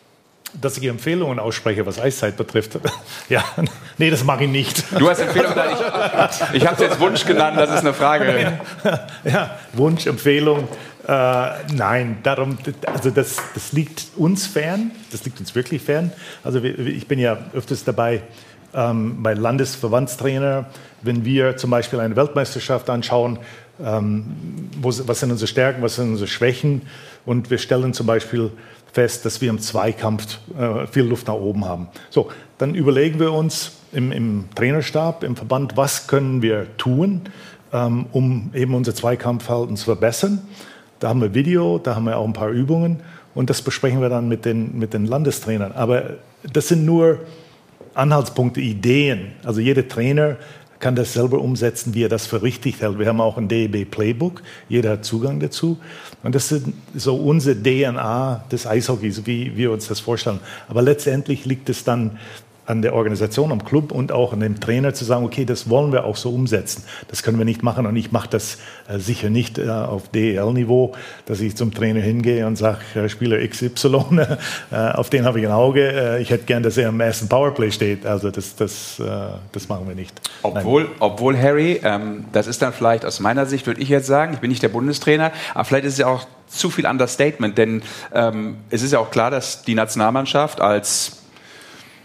Dass ich Empfehlungen ausspreche, was Eiszeit betrifft. Ja, nee, das mache ich nicht. Du hast Empfehlungen, ich, ich habe es jetzt Wunsch genannt, das ist eine Frage. Ja, Wunsch, Empfehlung, äh, nein, darum, also das, das liegt uns fern, das liegt uns wirklich fern. Also ich bin ja öfters dabei ähm, bei Landesverbandstrainer, wenn wir zum Beispiel eine Weltmeisterschaft anschauen, ähm, wo, was sind unsere Stärken, was sind unsere Schwächen, und wir stellen zum Beispiel fest, dass wir im Zweikampf äh, viel Luft nach oben haben. So, dann überlegen wir uns im, im Trainerstab, im Verband, was können wir tun, ähm, um eben unser Zweikampfverhalten zu verbessern. Da haben wir Video, da haben wir auch ein paar Übungen und das besprechen wir dann mit den, mit den Landestrainern. Aber das sind nur Anhaltspunkte, Ideen. Also jeder Trainer kann das selber umsetzen, wie er das für richtig hält. Wir haben auch ein D E B-Playbook, jeder hat Zugang dazu. Und das ist so unsere D N A des Eishockeys, wie wir uns das vorstellen. Aber letztendlich liegt es dann an der Organisation, am Club und auch an dem Trainer zu sagen, okay, das wollen wir auch so umsetzen. Das können wir nicht machen und ich mache das äh, sicher nicht äh, auf D E L-Niveau, dass ich zum Trainer hingehe und sage, äh, Spieler X Y, äh, auf den habe ich ein Auge, äh, ich hätte gern, dass er im ersten Powerplay steht. Also das, das, äh, das machen wir nicht. Obwohl, obwohl Harry, ähm, das ist dann vielleicht aus meiner Sicht, würde ich jetzt sagen, ich bin nicht der Bundestrainer, aber vielleicht ist es ja auch zu viel Understatement, denn ähm, es ist ja auch klar, dass die Nationalmannschaft als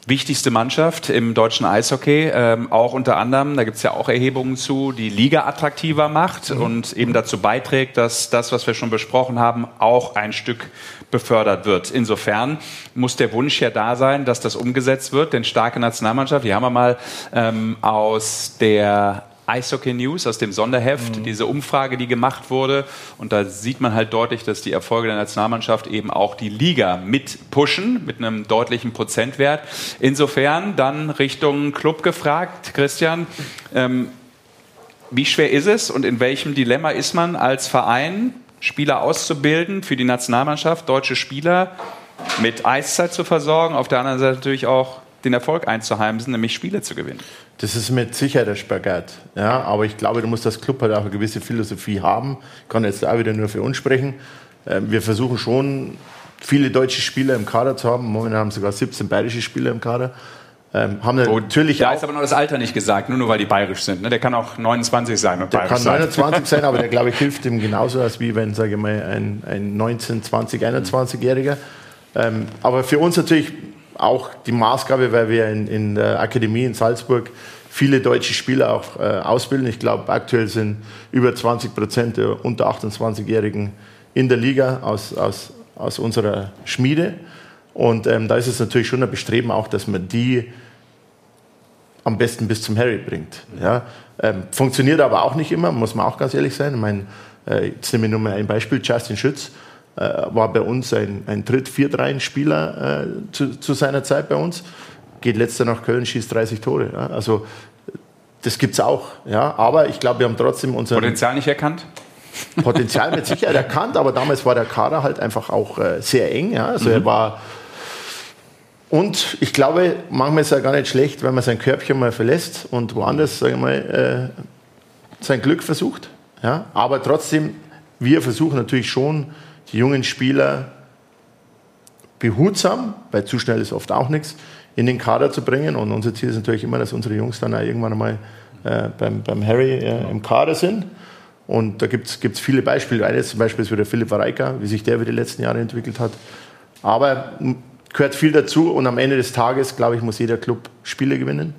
wichtigste Mannschaft im deutschen Eishockey, ähm, auch unter anderem, da gibt es ja auch Erhebungen zu, die Liga attraktiver macht mhm. und eben dazu beiträgt, dass das, was wir schon besprochen haben, auch ein Stück befördert wird. Insofern muss der Wunsch ja da sein, dass das umgesetzt wird, denn starke Nationalmannschaft, die haben wir mal ähm, aus der Eishockey News, aus dem Sonderheft, mhm. diese Umfrage, die gemacht wurde. Und da sieht man halt deutlich, dass die Erfolge der Nationalmannschaft eben auch die Liga mit pushen, mit einem deutlichen Prozentwert. Insofern dann Richtung Club gefragt, Christian, ähm, wie schwer ist es und in welchem Dilemma ist man als Verein, Spieler auszubilden für die Nationalmannschaft, deutsche Spieler mit Eiszeit zu versorgen, auf der anderen Seite natürlich auch den Erfolg einzuheimsen, nämlich Spiele zu gewinnen? Das ist mit Sicherheit der Spagat. Ja, aber ich glaube, du musst das Club halt auch eine gewisse Philosophie haben. Ich kann jetzt auch wieder nur für uns sprechen. Wir versuchen schon, viele deutsche Spieler im Kader zu haben. Momentan haben sogar siebzehn bayerische Spieler im Kader. Ähm, haben oh, natürlich da auch, ist aber noch das Alter nicht gesagt, nur, nur weil die bayerisch sind. Ne? Der kann auch neunundzwanzig sein und der bayerisch kann neunundzwanzig sein, aber der, glaube ich, hilft ihm genauso, als wie wenn, sage ich mal, ein, ein neunzehn-, zwanzig-, einundzwanzigjähriger. Ähm, aber für uns natürlich auch die Maßgabe, weil wir in, in der Akademie in Salzburg viele deutsche Spieler auch äh, ausbilden. Ich glaube, aktuell sind über zwanzig Prozent der unter achtundzwanzigjährigen in der Liga aus, aus, aus unserer Schmiede. Und ähm, da ist es natürlich schon ein Bestreben auch, dass man die am besten bis zum Harry bringt. Ja? Ähm, funktioniert aber auch nicht immer, muss man auch ganz ehrlich sein. Ich meine, äh, jetzt nehme ich nur mal ein Beispiel, Justin Schütz äh, war bei uns ein, ein Dritt-, Viert-Reihen-Spieler äh, zu, zu seiner Zeit bei uns, geht letzter nach Köln, schießt dreißig Tore. Ja? Also das gibt es auch. Ja? Aber ich glaube, wir haben trotzdem unser Potenzial nicht erkannt? Potenzial mit Sicherheit erkannt, aber damals war der Kader halt einfach auch äh, sehr eng. Ja? Also mhm. er war... Und ich glaube, manchmal ist es ja gar nicht schlecht, wenn man sein Körbchen mal verlässt und woanders, sage ich mal, äh, sein Glück versucht. Ja? Aber trotzdem, wir versuchen natürlich schon, die jungen Spieler behutsam, weil zu schnell ist oft auch nichts, in den Kader zu bringen. Und unser Ziel ist natürlich immer, dass unsere Jungs dann auch irgendwann einmal äh, beim, beim Harry äh, im Kader sind. Und da gibt es viele Beispiele. Eines zum Beispiel ist wieder Philipp Wareika, wie sich der über die letzten Jahre entwickelt hat. Aber gehört viel dazu und am Ende des Tages, glaube ich, muss jeder Club Spiele gewinnen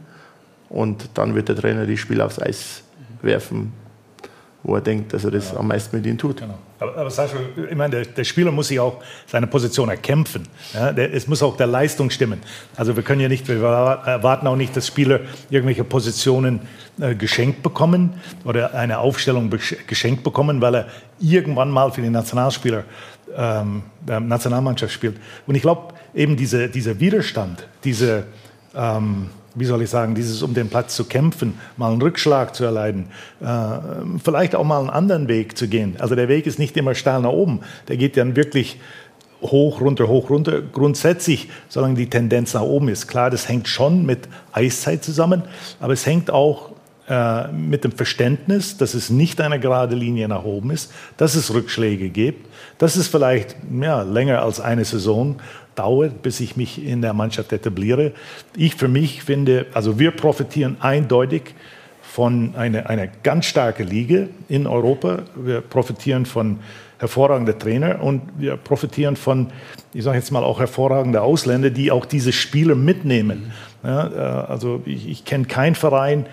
und dann wird der Trainer die Spieler aufs Eis werfen, wo er denkt, dass er das ja. am meisten mit ihnen tut. Genau. Aber, aber Sascha, ich meine, der, der Spieler muss sich auch seine Position erkämpfen. Ja, der, es muss auch der Leistung stimmen. Also wir können ja nicht, wir erwarten auch nicht, dass Spieler irgendwelche Positionen äh, geschenkt bekommen oder eine Aufstellung geschenkt bekommen, weil er irgendwann mal für den Nationalspieler ähm, Nationalmannschaft spielt. Und ich glaube, eben diese, dieser Widerstand, diese, ähm, wie soll ich sagen, dieses um den Platz zu kämpfen, mal einen Rückschlag zu erleiden, äh, vielleicht auch mal einen anderen Weg zu gehen. Also der Weg ist nicht immer steil nach oben, der geht dann wirklich hoch, runter, hoch, runter. Grundsätzlich, solange die Tendenz nach oben ist. Klar, das hängt schon mit Eiszeit zusammen, aber es hängt auch äh, mit dem Verständnis, dass es nicht eine gerade Linie nach oben ist, dass es Rückschläge gibt, dass es vielleicht ja, länger als eine Saison dauert, bis ich mich in der Mannschaft etabliere. Ich für mich finde, also wir profitieren eindeutig von einer, einer ganz starken Liga in Europa. Wir profitieren von hervorragenden Trainern und wir profitieren von, ich sage jetzt mal auch hervorragende Ausländer, die auch diese Spieler mitnehmen. Ja, also ich, ich kenne keinen Verein,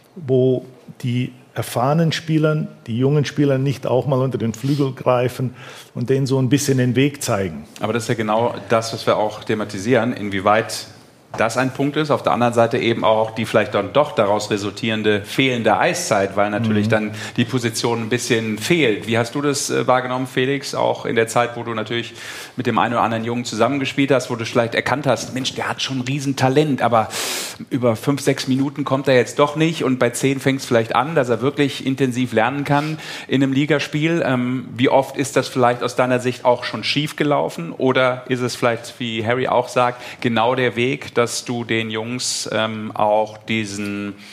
wo die erfahrenen Spielern, die jungen Spieler nicht auch mal unter den Flügel greifen und denen so ein bisschen den Weg zeigen. Aber das ist ja genau das, was wir auch thematisieren, inwieweit das ein Punkt ist. Auf der anderen Seite eben auch die vielleicht dann doch daraus resultierende fehlende Eiszeit, weil natürlich mhm. dann die Position ein bisschen fehlt. Wie hast du das äh, wahrgenommen, Felix, auch in der Zeit, wo du natürlich mit dem einen oder anderen Jungen zusammengespielt hast, wo du vielleicht erkannt hast, Mensch, der hat schon ein Riesentalent, aber über fünf, sechs Minuten kommt er jetzt doch nicht und bei zehn fängt es vielleicht an, dass er wirklich intensiv lernen kann in einem Ligaspiel. Ähm, wie oft ist das vielleicht aus deiner Sicht auch schon schief gelaufen oder ist es vielleicht, wie Harry auch sagt, genau der Weg, dass dass du den Jungs ähm, auch diesen,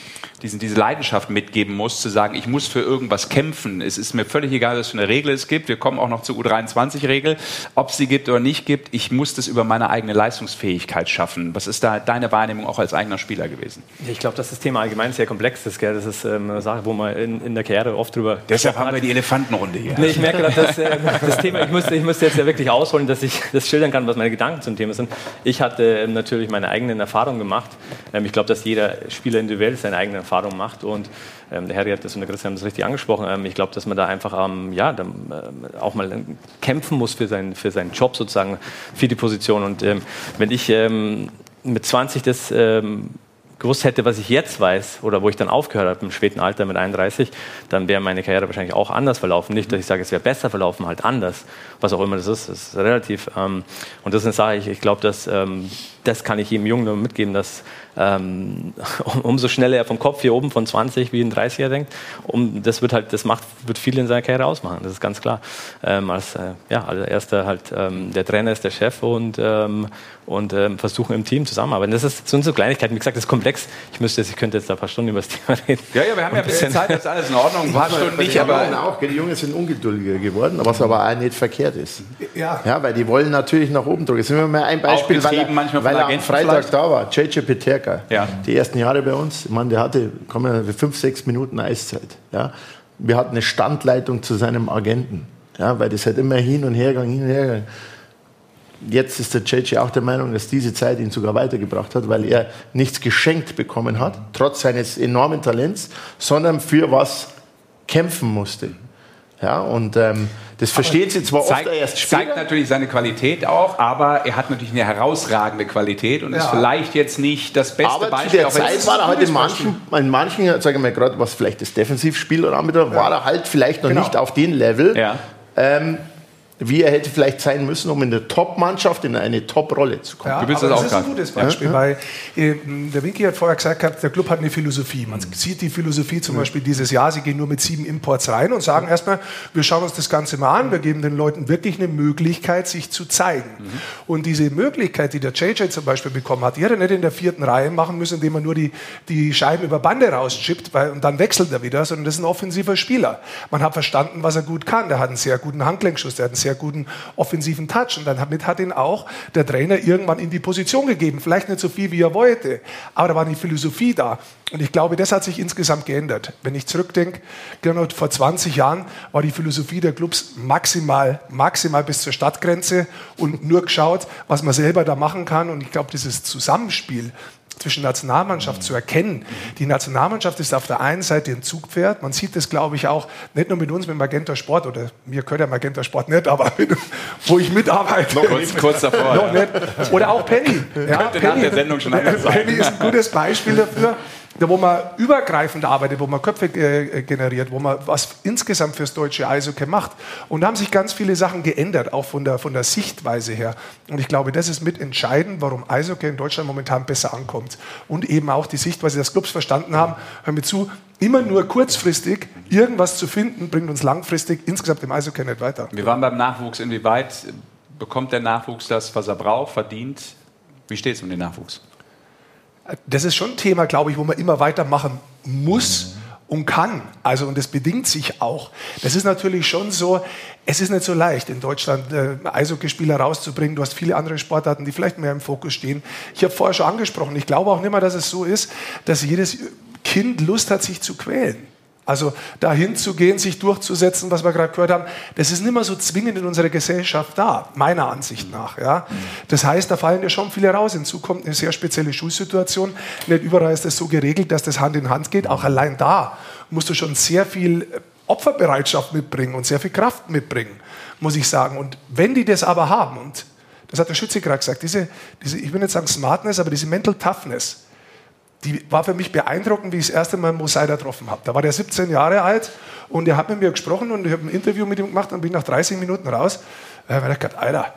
diesen, diese Leidenschaft mitgeben muss, zu sagen, ich muss für irgendwas kämpfen. Es ist mir völlig egal, was für eine Regel es gibt. Wir kommen auch noch zur U dreiundzwanzig-Regel. Ob es sie gibt oder nicht gibt, ich muss das über meine eigene Leistungsfähigkeit schaffen. Was ist da deine Wahrnehmung auch als eigener Spieler gewesen? Ich glaube, dass das Thema allgemein sehr komplex ist. Gell? Das ist ähm, eine Sache, wo man in, in der Karriere oft drüber Deshalb haben wir die Elefantenrunde hier. Nee, ich merke gerade, dass äh, das Thema, ich müsste, ich müsste jetzt ja wirklich ausholen, dass ich das schildern kann, was meine Gedanken zum Thema sind. Ich hatte ähm, natürlich meine eigenen Erfahrungen gemacht. Ähm, ich glaube, dass jeder Spieler individuell seine eigenen Erfahrungen macht und ähm, der Harry hat das und der Christian haben das richtig angesprochen. Ähm, ich glaube, dass man da einfach ähm, ja, dann, äh, auch mal kämpfen muss für, sein, für seinen Job sozusagen, für die Position. Und ähm, wenn ich ähm, mit zwanzig das ähm, gewusst hätte, was ich jetzt weiß oder wo ich dann aufgehört habe im späten Alter mit einunddreißig, dann wäre meine Karriere wahrscheinlich auch anders verlaufen. Nicht, dass ich sage, es wäre besser verlaufen, halt anders. Was auch immer das ist, das ist relativ. Ähm, und das ist eine Sache, ich, ich glaube, dass ähm, das kann ich jedem Jungen nur mitgeben, dass ähm, um, umso schneller er vom Kopf hier oben von zwanzig wie ein dreißiger denkt, um, das wird halt, das macht, wird viel in seiner Karriere ausmachen, das ist ganz klar. Ähm, als, äh, ja, als erster halt, ähm, der Trainer ist der Chef und, ähm, und ähm, versuchen im Team zusammenarbeiten. Das ist, sind so Kleinigkeiten, wie gesagt, das ist komplex. Ich müsste jetzt, ich könnte jetzt ein paar Stunden über das Thema reden. Ja, ja, wir haben ja ein bisschen Zeit, das ist alles in Ordnung. Ein paar Stunden nicht, aber auch, die Jungs sind ungeduldiger geworden, was aber auch nicht verkehrt ist. Ja. Ja, weil die wollen natürlich nach oben drücken. Jetzt nehmen wir mal ein Beispiel, weil er, manchmal weil er am Freitag vielleicht. da war. J J Peterka. Ja. Die ersten Jahre bei uns, ich meine, der hatte komm, fünf, sechs Minuten Eiszeit. Ja. Wir hatten eine Standleitung zu seinem Agenten, ja, weil das halt immer hin und her ging, hin und her ging. Jetzt ist der J J auch der Meinung, dass diese Zeit ihn sogar weitergebracht hat, weil er nichts geschenkt bekommen hat, trotz seines enormen Talents, sondern für was kämpfen musste. Ja, und ähm, das verstehen Sie zwar zeigt, oft erst später. Zeigt natürlich seine Qualität auch, aber er hat natürlich eine herausragende Qualität und ja. ist vielleicht jetzt nicht das beste aber Beispiel. zu der auch wenn Zeit es war er halt in Beispiel. manchen, in manchen, sagen wir mal gerade, was vielleicht das Defensivspiel oder anbetrifft, ja. war er halt vielleicht noch genau. nicht auf dem Level, Ja. ähm, wie er hätte vielleicht sein müssen, um in der Top-Mannschaft in eine Top-Rolle zu kommen. Ja, Du willst aber das das auch ist ein sagen. gutes Beispiel, Ja, ja. weil äh, der Winky hat vorher gesagt, gehabt, der Club hat eine Philosophie. Man sieht die Philosophie zum Beispiel dieses Jahr, sie gehen nur mit sieben Imports rein und sagen erstmal, wir schauen uns das Ganze mal an, wir geben den Leuten wirklich eine Möglichkeit, sich zu zeigen. Mhm. Und diese Möglichkeit, die der J J zum Beispiel bekommen hat, die hat er nicht in der vierten Reihe machen müssen, indem er nur die, die Scheiben über Bande rauschippt, weil, und dann wechselt er wieder, sondern das ist ein offensiver Spieler. Man hat verstanden, was er gut kann. Der hat einen sehr guten Handgelenksschuss, der hat einen sehr guten offensiven Touch und damit hat ihn auch der Trainer irgendwann in die Position gegeben. Vielleicht nicht so viel, wie er wollte, aber da war die Philosophie da. Und ich glaube, das hat sich insgesamt geändert. Wenn ich zurückdenke, genau vor zwanzig Jahren war die Philosophie der Clubs maximal, maximal bis zur Stadtgrenze und nur geschaut, was man selber da machen kann. Und ich glaube, dieses Zusammenspiel zwischen Nationalmannschaft zu erkennen. Die Nationalmannschaft ist auf der einen Seite ein Zugpferd. Man sieht das, glaube ich, auch nicht nur mit uns, mit Magenta Sport, oder mir gehört ja Magenta Sport nicht, aber mit, wo ich mitarbeite. Noch kurz, kurz davor. Noch Ja. nicht. Oder auch Penny. Ja, Könnte nach der Sendung schon anders sein. Penny ist ein gutes Beispiel dafür, wo man übergreifend arbeitet, wo man Köpfe äh, generiert, wo man was insgesamt fürs deutsche Eishockey macht. Und da haben sich ganz viele Sachen geändert, auch von der, von der Sichtweise her. Und ich glaube, das ist mit entscheidend, warum Eishockey in Deutschland momentan besser ankommt. Und eben auch die Sichtweise, dass Clubs verstanden haben, hör mir zu, immer nur kurzfristig irgendwas zu finden, bringt uns langfristig insgesamt im Eishockey nicht weiter. Wir waren beim Nachwuchs. Inwieweit bekommt der Nachwuchs das, was er braucht, verdient? Wie steht es um den Nachwuchs? Das ist schon ein Thema, glaube ich, wo man immer weitermachen muss und kann. Also, und das bedingt sich auch. Das ist natürlich schon so, es ist nicht so leicht, in Deutschland äh, Eishockeyspieler rauszubringen. Du hast viele andere Sportarten, die vielleicht mehr im Fokus stehen. Ich habe vorher schon angesprochen, ich glaube auch nicht mehr, dass es so ist, dass jedes Kind Lust hat, sich zu quälen. Also dahin zu gehen, sich durchzusetzen, was wir gerade gehört haben, das ist nicht mehr so zwingend in unserer Gesellschaft da, meiner Ansicht nach. Ja. Das heißt, da fallen ja schon viele raus. Hinzu kommt eine sehr spezielle Schulsituation. Nicht überall ist das so geregelt, dass das Hand in Hand geht. Auch allein da musst du schon sehr viel Opferbereitschaft mitbringen und sehr viel Kraft mitbringen, muss ich sagen. Und wenn die das aber haben, und das hat der Schütze gerade gesagt, diese, diese, ich will nicht sagen Smartness, aber diese Mental Toughness, die war für mich beeindruckend, wie ich das erste Mal Mo Seider getroffen habe. Da war der siebzehn Jahre alt und er hat mit mir gesprochen und ich habe ein Interview mit ihm gemacht und bin nach dreißig Minuten raus. Da habe ich gedacht, Alter,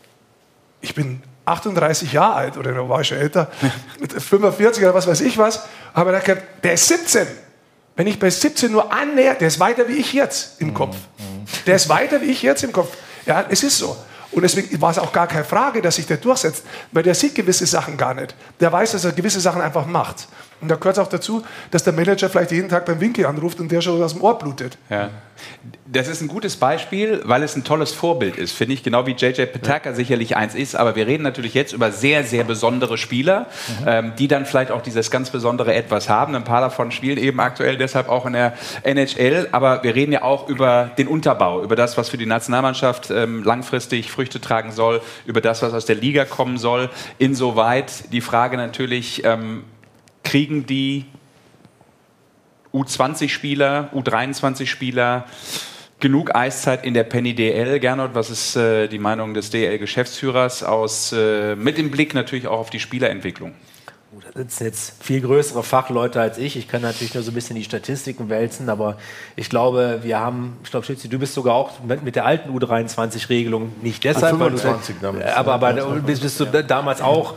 ich bin achtunddreißig Jahre alt oder da war ich schon älter, fünfundvierzig oder was weiß ich was. Aber er gedacht, der ist siebzehn. Wenn ich bei siebzehn nur annäher, der ist weiter wie ich jetzt im Kopf. Der ist weiter wie ich jetzt im Kopf. Ja, es ist so. Und deswegen war es auch gar keine Frage, dass sich der durchsetzt, weil der sieht gewisse Sachen gar nicht. Der weiß, dass er gewisse Sachen einfach macht. Und da gehört es auch dazu, dass der Manager vielleicht jeden Tag beim Winky anruft und der schon aus dem Ohr blutet. Ja. Das ist ein gutes Beispiel, weil es ein tolles Vorbild ist, finde ich, genau wie J J Peterka ja. sicherlich eins ist. Aber wir reden natürlich jetzt über sehr, sehr besondere Spieler, mhm. ähm, die dann vielleicht auch dieses ganz besondere Etwas haben. Ein paar davon spielen eben aktuell deshalb auch in der N H L. Aber wir reden ja auch über den Unterbau, über das, was für die Nationalmannschaft ähm, langfristig Früchte tragen soll, über das, was aus der Liga kommen soll. Insoweit die Frage natürlich, ähm, kriegen die U zwanzig Spieler, U dreiundzwanzig Spieler genug Eiszeit in der Penny D L? Gernot, was ist äh, die Meinung des D L-Geschäftsführers aus, äh, mit dem Blick natürlich auch auf die Spielerentwicklung? Da sitzen jetzt viel größere Fachleute als ich. Ich kann natürlich nur so ein bisschen die Statistiken wälzen, aber ich glaube, wir haben, ich glaube, Schützi, du bist sogar auch mit, mit der alten U dreiundzwanzig-Regelung nicht deshalb, also fünfundzwanzig weil du, damals, aber, aber bist, bist du ja. damals auch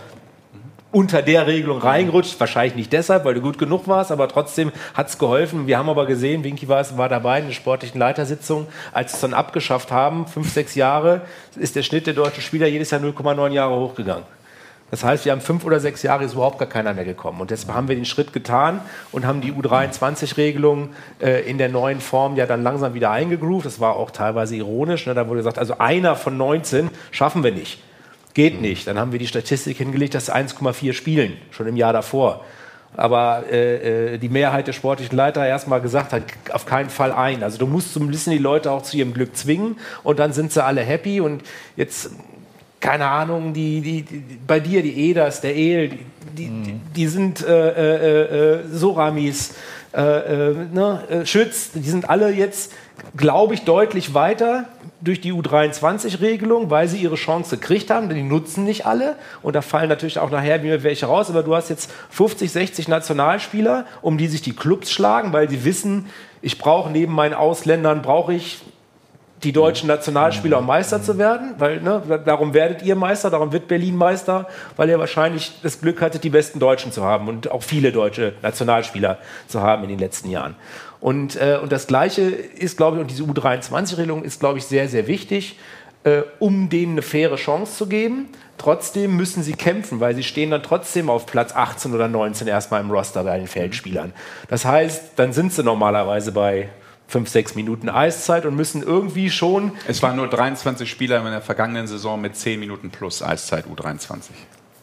unter der Regelung reingerutscht, wahrscheinlich nicht deshalb, weil du gut genug warst, aber trotzdem hat es geholfen. Wir haben aber gesehen, Winky war, war dabei in der sportlichen Leitersitzung, als wir es dann abgeschafft haben, fünf, sechs Jahre, ist der Schnitt der deutschen Spieler jedes Jahr null Komma neun Jahre hochgegangen. Das heißt, wir haben fünf oder sechs Jahre, ist überhaupt gar keiner mehr gekommen. Und deshalb haben wir den Schritt getan und haben die U dreiundzwanzig-Regelung äh, in der neuen Form ja dann langsam wieder eingegroovt. Das war auch teilweise ironisch. Ne? Da wurde gesagt, also einer von neunzehn schaffen wir nicht. Geht nicht. Dann haben wir die Statistik hingelegt, dass eins Komma vier spielen, schon im Jahr davor. Aber äh, die Mehrheit der sportlichen Leiter erstmal gesagt hat, auf keinen Fall ein. Also du musst so ein bisschen die Leute auch zu ihrem Glück zwingen und dann sind sie alle happy. Und jetzt, keine Ahnung, die, die, die, bei dir die Eders, der El, die, die, mhm. die sind äh, äh, Soramis, äh, äh, ne, Schütz, die sind alle jetzt, glaube ich, deutlich weiter durch die U dreiundzwanzig-Regelung, weil sie ihre Chance gekriegt haben, denn die nutzen nicht alle. Und da fallen natürlich auch nachher wieder welche raus. Aber du hast jetzt fünfzig, sechzig Nationalspieler, um die sich die Clubs schlagen, weil sie wissen, ich brauche neben meinen Ausländern, brauche ich die deutschen Nationalspieler, um Meister zu werden. Weil, ne, darum werdet ihr Meister, darum wird Berlin Meister, weil ihr wahrscheinlich das Glück hattet, die besten Deutschen zu haben und auch viele deutsche Nationalspieler zu haben in den letzten Jahren. Und, äh, und das Gleiche ist, glaube ich, und diese U dreiundzwanzig-Regelung ist, glaube ich, sehr, sehr wichtig, äh, um denen eine faire Chance zu geben. Trotzdem müssen sie kämpfen, weil sie stehen dann trotzdem auf Platz achtzehn oder neunzehn erstmal im Roster bei den Feldspielern. Das heißt, dann sind sie normalerweise bei fünf, sechs Minuten Eiszeit und müssen irgendwie schon... Es waren nur dreiundzwanzig Spieler in der vergangenen Saison mit zehn Minuten plus Eiszeit U dreiundzwanzig.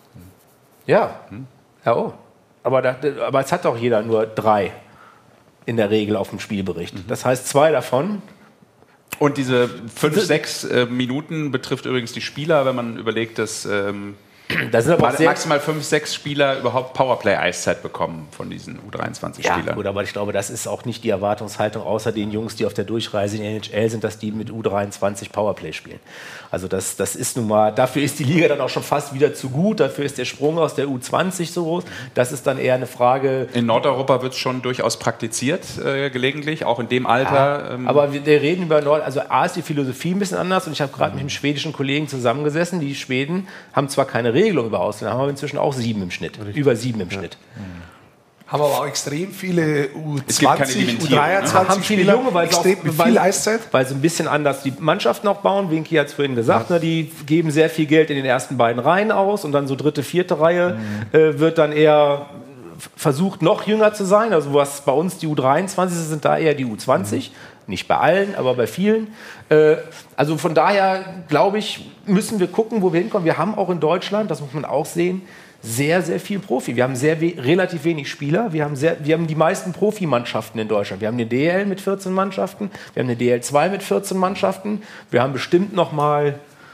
Ja, hm? ja oh. aber, da, aber es hat auch jeder nur drei in der Regel auf dem Spielbericht. Mhm. Das heißt, zwei davon... Und diese fünf, sechs äh, Minuten betrifft übrigens die Spieler, wenn man überlegt, dass ähm, da sind aber maximal fünf, sechs Spieler überhaupt Powerplay-Eiszeit bekommen von diesen U dreiundzwanzig-Spielern. Ja, gut, aber ich glaube, das ist auch nicht die Erwartungshaltung, außer den Jungs, die auf der Durchreise in der N H L sind, dass die mit U dreiundzwanzig Powerplay spielen. Also das, das ist nun mal, dafür ist die Liga dann auch schon fast wieder zu gut, dafür ist der Sprung aus der U zwanzig so groß. Das ist dann eher eine Frage... In Nordeuropa wird es schon durchaus praktiziert, äh, gelegentlich, auch in dem Alter. Ja, ähm aber wir, wir reden über Nord... Also A ist die Philosophie ein bisschen anders und ich habe gerade mhm. mit einem schwedischen Kollegen zusammengesessen. Die Schweden haben zwar keine Regelung über Ausländer, haben aber inzwischen auch sieben im Schnitt, Richtig. über sieben im ja. Schnitt. Mhm. Haben aber auch extrem viele U zwanzig, U dreiundzwanzig ne? haben viele Junge, weil extrem auch, mit weil, viel Eiszeit. Weil sie ein bisschen anders die Mannschaft noch bauen. Winky hat es vorhin gesagt, ja. ne, die geben sehr viel Geld in den ersten beiden Reihen aus und dann so dritte, vierte Reihe mhm. äh, wird dann eher versucht, noch jünger zu sein. Also was bei uns die U dreiundzwanzig sind, da eher die U zwanzig. Mhm. Nicht bei allen, aber bei vielen. Äh, also von daher, glaube ich, müssen wir gucken, wo wir hinkommen. Wir haben auch in Deutschland, das muss man auch sehen, sehr, sehr viel Profi. Wir haben sehr we- relativ wenig Spieler. Wir haben, sehr, wir haben die meisten Profimannschaften in Deutschland. Wir haben eine D L mit vierzehn Mannschaften. Wir haben eine D L zwei mit vierzehn Mannschaften. Wir haben bestimmt noch mal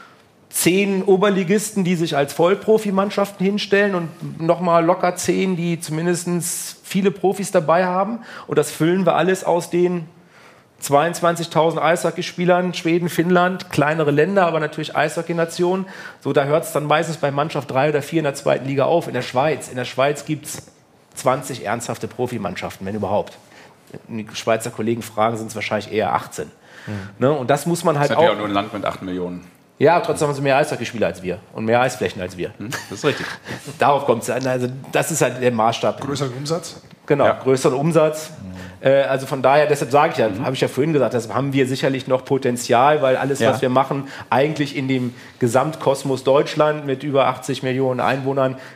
zehn Oberligisten, die sich als Vollprofimannschaften hinstellen und noch mal locker zehn, die zumindest viele Profis dabei haben. Und das füllen wir alles aus den zweiundzwanzigtausend Eishockeyspielern, Schweden, Finnland, kleinere Länder, aber natürlich Eishockey-Nationen. So, da hört es dann meistens bei Mannschaft drei oder vier in der zweiten Liga auf. In der Schweiz, in der Schweiz gibt es zwanzig ernsthafte Profimannschaften, wenn überhaupt. Wenn die Schweizer Kollegen fragen, sind es wahrscheinlich eher achtzehn. Mhm. Ne? Und das muss man halt das auch... Das ist ja auch nur ein Land mit acht Millionen. Ja, trotzdem haben sie mehr Eishockeyspieler als wir und mehr Eisflächen als wir. Hm, das ist richtig. Darauf kommt es an. Also das ist halt der Maßstab. Größeren Umsatz? Genau, ja. größeren Umsatz. Mhm. Äh, also von daher, deshalb sage ich ja, mhm. habe ich ja vorhin gesagt, deshalb haben wir sicherlich noch Potenzial, weil alles, ja. was wir machen, eigentlich in dem Gesamtkosmos Deutschland mit über achtzig Millionen Einwohnern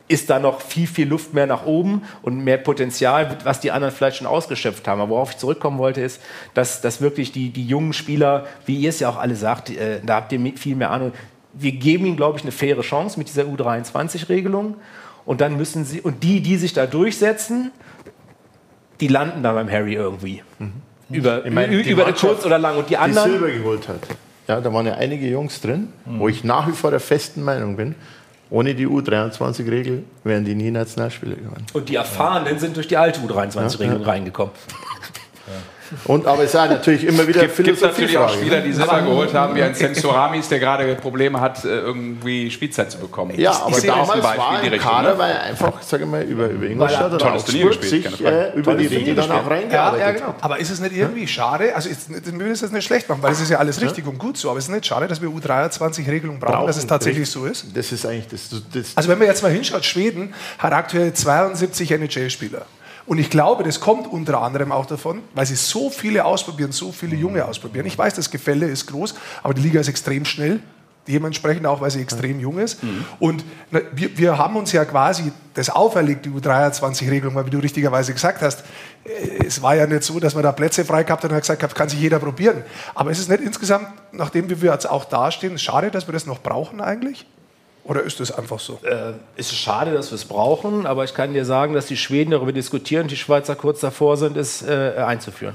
ist da noch viel, viel Luft mehr nach oben und mehr Potenzial, was die anderen vielleicht schon ausgeschöpft haben. Aber worauf ich zurückkommen wollte, ist, dass, dass wirklich die, die jungen Spieler, wie ihr es ja auch alle sagt, äh, da habt ihr viel mehr Ahnung, wir geben ihnen, glaube ich, eine faire Chance mit dieser U dreiundzwanzig-Regelung. Und dann müssen sie, und die, die sich da durchsetzen, die landen dann beim Harry irgendwie. Mhm. Über, ich meine, über kurz oder lang. Und die anderen. Die Silber geholt hat. Ja, da waren ja einige Jungs drin, mhm. wo ich nach wie vor der festen Meinung bin, ohne die U dreiundzwanzig-Regel wären die nie Nationalspieler geworden. Und die Erfahrenen sind durch die alte U dreiundzwanzig-Regelung ja, ja. reingekommen. Ja. Und, aber es ist natürlich immer wieder Es gibt natürlich auch Spieler, die Silber geholt haben, wie ein Sensuramis, der gerade Probleme hat, irgendwie Spielzeit zu bekommen. Ja, aber ich damals war im Kader, weil er einfach, sage ich mal, über, über Ingolstadt oder Augsburg sich äh, über die Regel dann auch reingearbeitet. Ja, ja, genau. Aber ist es nicht irgendwie schade, also ich will es jetzt nicht schlecht machen, weil es ist ja alles richtig ja. und gut so, aber ist es nicht schade, dass wir U dreiundzwanzig-Regelung brauchen, brauchen, dass es tatsächlich richtig. so ist? Das ist eigentlich das, das... Also wenn man jetzt mal hinschaut, Schweden hat aktuell zweiundsiebzig N H L-Spieler. Und ich glaube, das kommt unter anderem auch davon, weil sie so viele ausprobieren, so viele Junge ausprobieren. Ich weiß, das Gefälle ist groß, aber die Liga ist extrem schnell. Dementsprechend auch, weil sie extrem jung ist. Mhm. Und wir, wir haben uns ja quasi das auferlegt, die U dreiundzwanzig-Regelung, weil wie du richtigerweise gesagt hast, es war ja nicht so, dass man da Plätze frei gehabt hat und hat gesagt, kann sich jeder probieren. Aber ist es nicht insgesamt, nachdem wir jetzt auch dastehen, schade, dass wir das noch brauchen eigentlich? Oder ist das einfach so? Äh, es ist schade, dass wir es brauchen, aber ich kann dir sagen, dass die Schweden darüber diskutieren, die Schweizer kurz davor sind, es äh, einzuführen.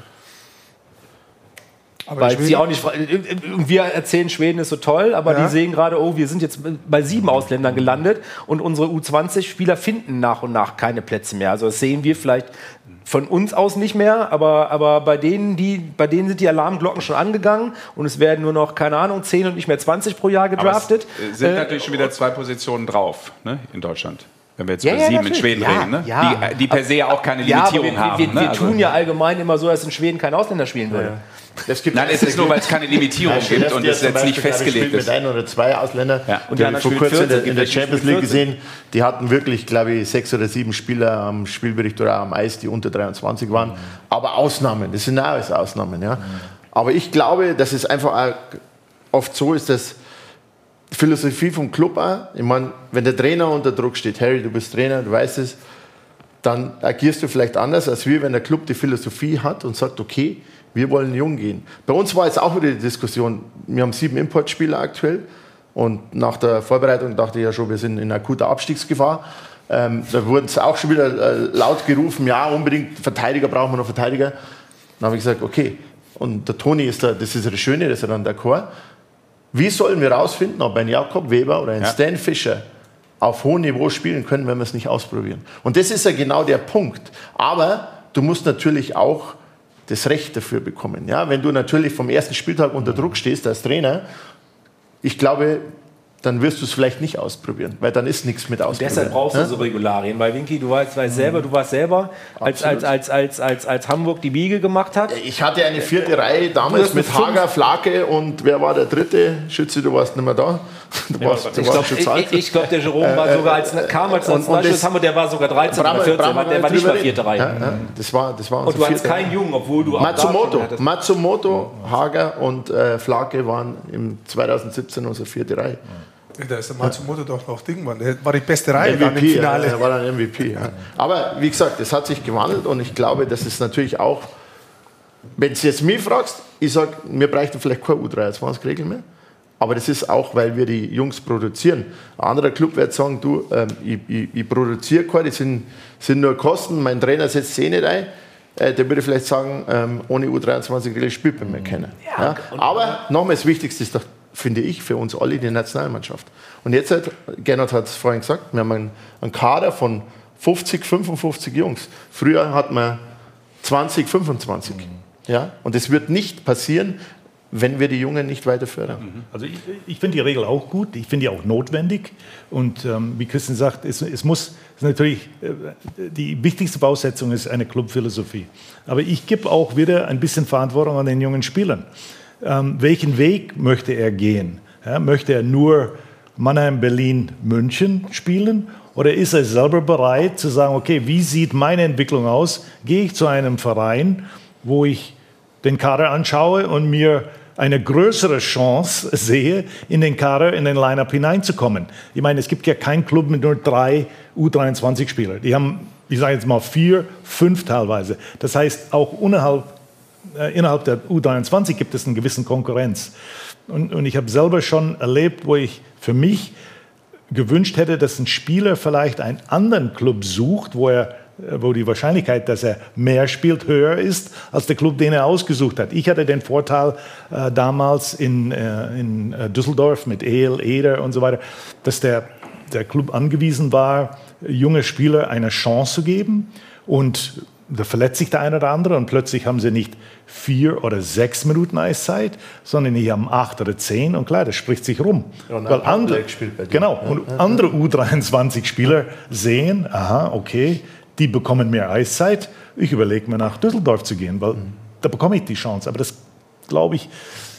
Aber Weil sie auch nicht. Wir erzählen, Schweden ist so toll, aber ja. die sehen gerade, oh, wir sind jetzt bei sieben Ausländern gelandet und unsere U zwanzig-Spieler finden nach und nach keine Plätze mehr. Also das sehen wir vielleicht von uns aus nicht mehr, aber, aber bei, denen, die, bei denen sind die Alarmglocken schon angegangen und es werden nur noch, keine Ahnung, zehn und nicht mehr zwanzig pro Jahr gedraftet. Aber es sind äh, natürlich schon wieder zwei Positionen drauf, ne, in Deutschland. Wenn wir jetzt über ja, sieben ja, in Schweden ja, reden, ne? ja. die, die per se ja auch keine Limitierung ja, wir, haben. Wir, wir, ne? wir also tun ja allgemein immer so, dass in Schweden kein Ausländer spielen würde. Ja. Das gibt Nein, es ist nur, weil es keine Limitierung ja, gibt und es jetzt nicht festgelegt ist. Mit ein oder zwei Ausländern. Ja. Und die haben vor kurzem in der, in der Champions League gesehen, die hatten wirklich, glaube ich, sechs oder sieben Spieler am Spielbericht oder am Eis, die unter dreiundzwanzig waren. Mhm. Aber Ausnahmen, das sind auch alles Ausnahmen. Ja. Mhm. Aber ich glaube, dass es einfach auch oft so ist, dass die Philosophie vom Club auch, ich meine, wenn der Trainer unter Druck steht, Harry, du bist Trainer, du weißt es, dann agierst du vielleicht anders, als wir, wenn der Club die Philosophie hat und sagt, okay, wir wollen jung gehen. Bei uns war jetzt auch wieder die Diskussion, wir haben sieben Importspieler aktuell und nach der Vorbereitung dachte ich ja schon, wir sind in akuter Abstiegsgefahr. Ähm, da wurden es auch schon wieder äh, laut gerufen, ja, unbedingt Verteidiger, brauchen wir noch Verteidiger. Dann habe ich gesagt, okay, und der Toni ist da, das ist das Schöne, das ist dann d'accord. Wie sollen wir herausfinden, ob ein Jakob Weber oder ein ja. Stan Fischer auf hohem Niveau spielen können, wenn wir es nicht ausprobieren? Und das ist ja genau der Punkt. Aber du musst natürlich auch das Recht dafür bekommen. Ja? Wenn du natürlich vom ersten Spieltag unter Druck stehst als Trainer, ich glaube, dann wirst du es vielleicht nicht ausprobieren, weil dann ist nichts mit ausprobieren. Deshalb brauchst du ja? so Regularien, weil Winky, du weißt, weißt selber, du warst selber, als, als, als, als, als, als Hamburg die Biege gemacht hat. Ich hatte eine vierte Reihe damals mit Hager, Flake und wer war der dritte? Schütze, du warst nicht mehr da. Du ja, warst, du ich glaube, ich, ich glaub, der Jerome war sogar als kam als Nachschuss Hamburg, der war sogar dreizehn oder vierzehn, der war nicht mal vierte Reihe. Ja, ja, das war, das war und du hattest keinen Jungen, obwohl du auch Matsumoto, Matsumoto, Hager und äh, Flake waren im zweitausendsiebzehn unsere vierte Reihe. Da ist der Matsumoto ja. doch noch Ding, Mann. Der war die beste Reihe dann im Finale. Ja, er war dann M V P. Ja. Aber wie gesagt, es hat sich gewandelt und ich glaube, dass es natürlich auch, wenn du jetzt mich fragst, ich sage, wir bräuchten vielleicht keine U dreiundzwanzig-Regel mehr. Aber das ist auch, weil wir die Jungs produzieren. Ein anderer Club wird sagen, du, ähm, ich, ich, ich produziere keine, das sind, sind nur Kosten, mein Trainer setzt sie eh nicht ein. Äh, der würde vielleicht sagen, ähm, ohne U dreiundzwanzig-Regel spielt bei mir keiner. Ja, ja? Aber nochmal, das Wichtigste ist doch, finde ich, für uns alle die Nationalmannschaft. Und jetzt, hat, Gernot hat es vorhin gesagt, wir haben einen, einen Kader von fünfzig, fünfundfünfzig Jungs. Früher hatten wir zwanzig, fünfundzwanzig. Mhm. Ja? Und es wird nicht passieren, wenn wir die Jungen nicht weiter fördern. Also ich, ich finde die Regel auch gut, ich finde die auch notwendig. Und ähm, wie Christian sagt, es, es muss es natürlich, äh, die wichtigste Voraussetzung ist eine Clubphilosophie. Aber ich gebe auch wieder ein bisschen Verantwortung an den jungen Spielern. Ähm, welchen Weg möchte er gehen? Ja, möchte er nur Mannheim, Berlin, München spielen? Oder ist er selber bereit zu sagen, okay, wie sieht meine Entwicklung aus? Gehe ich zu einem Verein, wo ich den Kader anschaue und mir eine größere Chance sehe, in den Kader, in den Line-Up hineinzukommen. Ich meine, es gibt ja keinen Club mit nur drei U dreiundzwanzig-Spieler. Die haben, ich sage jetzt mal, vier, fünf teilweise. Das heißt, auch innerhalb, äh, innerhalb der U dreiundzwanzig gibt es eine gewisse Konkurrenz. Und, und ich habe selber schon erlebt, wo ich für mich gewünscht hätte, dass ein Spieler vielleicht einen anderen Club sucht, wo er wo die Wahrscheinlichkeit, dass er mehr spielt, höher ist, als der Club, den er ausgesucht hat. Ich hatte den Vorteil äh, damals in, äh, in äh, Düsseldorf mit Ehl, Eder und so weiter, dass der, der Club angewiesen war, junge Spieler eine Chance zu geben. Und da verletzt sich der eine oder andere und plötzlich haben sie nicht vier oder sechs Minuten Eiszeit, sondern die haben acht oder zehn und klar, das spricht sich rum. Ja, weil andere, genau, ja, und ja, andere U dreiundzwanzig-Spieler sehen, aha, okay, die bekommen mehr Eiszeit. Ich überlege mir, nach Düsseldorf zu gehen, weil mhm. da bekomme ich die Chance. Aber das, glaube ich,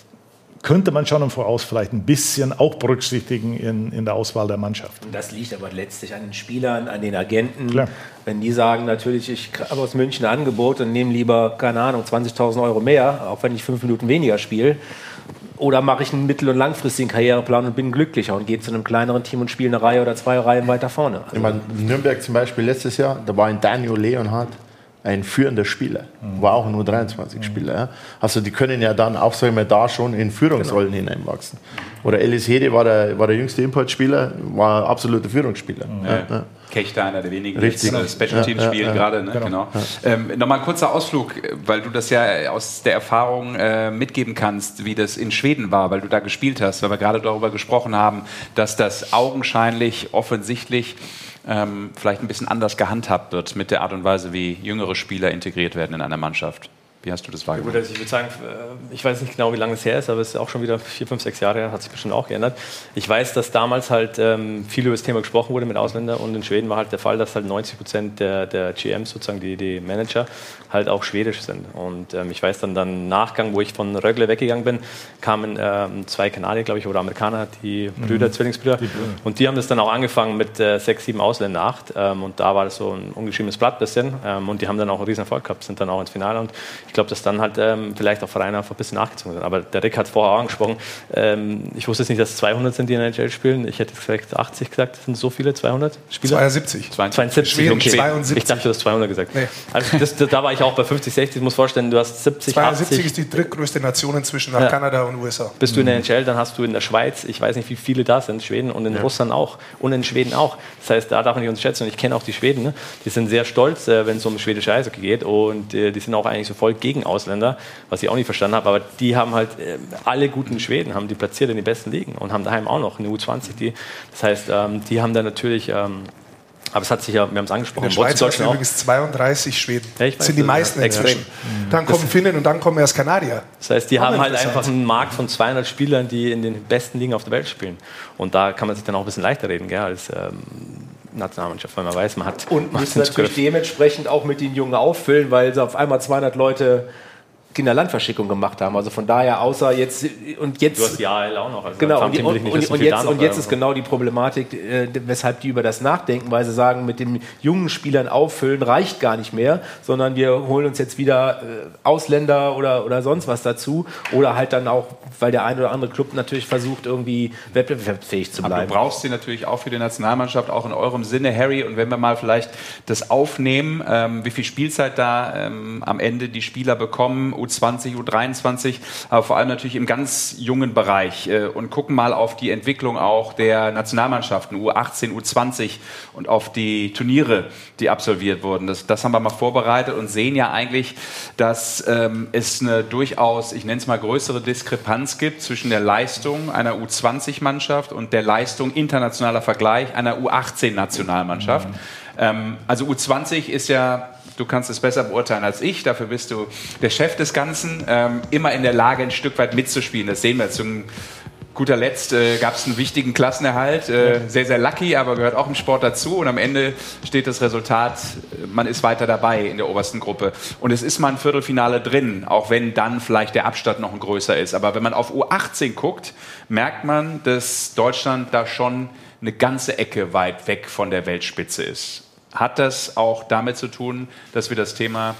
könnte man schon im Voraus vielleicht ein bisschen auch berücksichtigen in, in der Auswahl der Mannschaft. Das liegt aber letztlich an den Spielern, an den Agenten. Klar. Wenn die sagen, natürlich, ich habe aus München ein Angebot und nehme lieber, keine Ahnung, zwanzigtausend Euro mehr, auch wenn ich fünf Minuten weniger spiele. Oder mache ich einen mittel- und langfristigen Karriereplan und bin glücklicher und gehe zu einem kleineren Team und spiele eine Reihe oder zwei Reihen weiter vorne. Also ich meine, Nürnberg zum Beispiel letztes Jahr, da war ein Daniel Leonhardt ein führender Spieler, war auch ein U dreiundzwanzig-Spieler. Ja. Also die können ja dann auch, sagen wir, da schon in Führungsrollen genau. hineinwachsen. Oder Ellis Hede war der, war der jüngste Importspieler, war ein absoluter Führungsspieler. Ja. Ja. Ja. Kechter, einer der wenigen, die Special Teams ja, spielen ja, gerade. Ne? genau. Genau. Ja. Ähm, Nochmal ein kurzer Ausflug, weil du das ja aus der Erfahrung äh, mitgeben kannst, wie das in Schweden war, weil du da gespielt hast, weil wir gerade darüber gesprochen haben, dass das augenscheinlich, offensichtlich ähm, vielleicht ein bisschen anders gehandhabt wird mit der Art und Weise, wie jüngere Spieler integriert werden in einer Mannschaft. Wie hast du das wahrgenommen? Ja, gut, also ich würde sagen, ich weiß nicht genau, wie lange es her ist, aber es ist auch schon wieder vier, fünf, sechs Jahre her, hat sich bestimmt auch geändert. Ich weiß, dass damals halt ähm, viel über das Thema gesprochen wurde mit Ausländern und in Schweden war halt der Fall, dass halt neunzig Prozent der, der G Ms, sozusagen die, die Manager, halt auch schwedisch sind. Und ähm, ich weiß dann, dann im Nachgang, wo ich von Rögle weggegangen bin, kamen ähm, zwei Kanadier, glaube ich, oder Amerikaner, die Brüder, mhm. Zwillingsbrüder. Die und die haben das dann auch angefangen mit äh, sechs, sieben Ausländer, acht. Ähm, und da war das so ein ungeschriebenes Blatt bisschen. Ähm, und die haben dann auch einen riesen Erfolg gehabt, sind dann auch ins Finale. Und ich glaube, dass dann halt ähm, vielleicht auch Vereine einfach ein bisschen nachgezogen sind. Aber der Rick hat es vorher auch angesprochen. Ähm, ich wusste jetzt nicht, dass es zweihundert sind, die in der N H L spielen. Ich hätte vielleicht achtzig gesagt. Das sind so viele, zweihundert Spieler? zweiundsiebzig. zweiundsiebzig. Schweden, Okay. zweiundsiebzig. Ich dachte, du hast zweihundert gesagt. Nee. Also das, das, da war ich auch bei fünfzig, sechzig. Ich muss vorstellen, du hast siebzig, zweiundsiebzig achtzig. ist die drittgrößte Nation inzwischen nach Ja. Kanada und U S A. Bist du in der N H L, dann hast du in der Schweiz, ich weiß nicht, wie viele da sind, Schweden und in Ja. Russland auch und in Schweden auch. Das heißt, da darf man nicht unterschätzen. Und ich kenne auch die Schweden, ne? Die sind sehr stolz, äh, wenn es um schwedische Eishockey geht und äh, die sind auch eigentlich so voll gegen Ausländer, was ich auch nicht verstanden habe. Aber die haben halt, äh, alle guten Schweden haben die platziert in die besten Ligen und haben daheim auch noch eine U zwanzig. Die, das heißt, ähm, die haben da natürlich... Ähm, aber es hat sich ja, wir haben es angesprochen, In der Schweiz hast du auch. übrigens zweiunddreißig Schweden. Ja, ich das weiß, sind die das meisten ist extrem. inzwischen. Dann kommen Finnen und dann kommen erst Kanadier. Das heißt, die Auch haben halt interessant. einfach einen Markt von zweihundert Spielern, die in den besten Ligen auf der Welt spielen. Und da kann man sich dann auch ein bisschen leichter reden, gell, als ähm, Nationalmannschaft, weil man weiß, man hat Und man müssen hat natürlich Zugriff. dementsprechend auch mit den Jungen auffüllen, weil sie auf einmal zweihundert Leute Kinderlandverschickung gemacht haben. Also von daher, außer jetzt und jetzt. Du hast die A L auch noch. Also Genau, das und, die, Farmteam will und, ich nicht, und, dass so und, viel da jetzt, noch, und jetzt ähm, ist genau die Problematik, äh, weshalb die über das nachdenken, weil sie sagen, mit den jungen Spielern auffüllen reicht gar nicht mehr, sondern wir holen uns jetzt wieder äh, Ausländer oder, oder sonst was dazu. Oder halt dann auch, weil der ein oder andere Club natürlich versucht, irgendwie wettbewerbsfähig zu Aber bleiben. du brauchst sie natürlich auch für die Nationalmannschaft, auch in eurem Sinne, Harry. Und wenn wir mal vielleicht das aufnehmen, ähm, wie viel Spielzeit da ähm, am Ende die Spieler bekommen, U zwanzig, U dreiundzwanzig, aber vor allem natürlich im ganz jungen Bereich. Äh, und gucken mal auf die Entwicklung auch der Nationalmannschaften, U achtzehn, U zwanzig und auf die Turniere, die absolviert wurden. Das, das haben wir mal vorbereitet und sehen ja eigentlich, dass ähm, es eine durchaus, ich nenne es mal, größere Diskrepanz gibt zwischen der Leistung einer U zwanzig-Mannschaft und der Leistung internationaler Vergleich einer U achtzehn-Nationalmannschaft. Mhm. Ähm, also U zwanzig ist ja, du kannst es besser beurteilen als ich, dafür bist du der Chef des Ganzen, ähm, immer in der Lage, ein Stück weit mitzuspielen. Das sehen wir zum guter Letzt äh, gab es einen wichtigen Klassenerhalt, äh, sehr, sehr lucky, aber gehört auch im Sport dazu. Und am Ende steht das Resultat, man ist weiter dabei in der obersten Gruppe. Und es ist mal ein Viertelfinale drin, auch wenn dann vielleicht der Abstand noch ein größer ist. Aber wenn man auf U achtzehn guckt, merkt man, dass Deutschland da schon eine ganze Ecke weit weg von der Weltspitze ist. Hat das auch damit zu tun, dass wir das Thema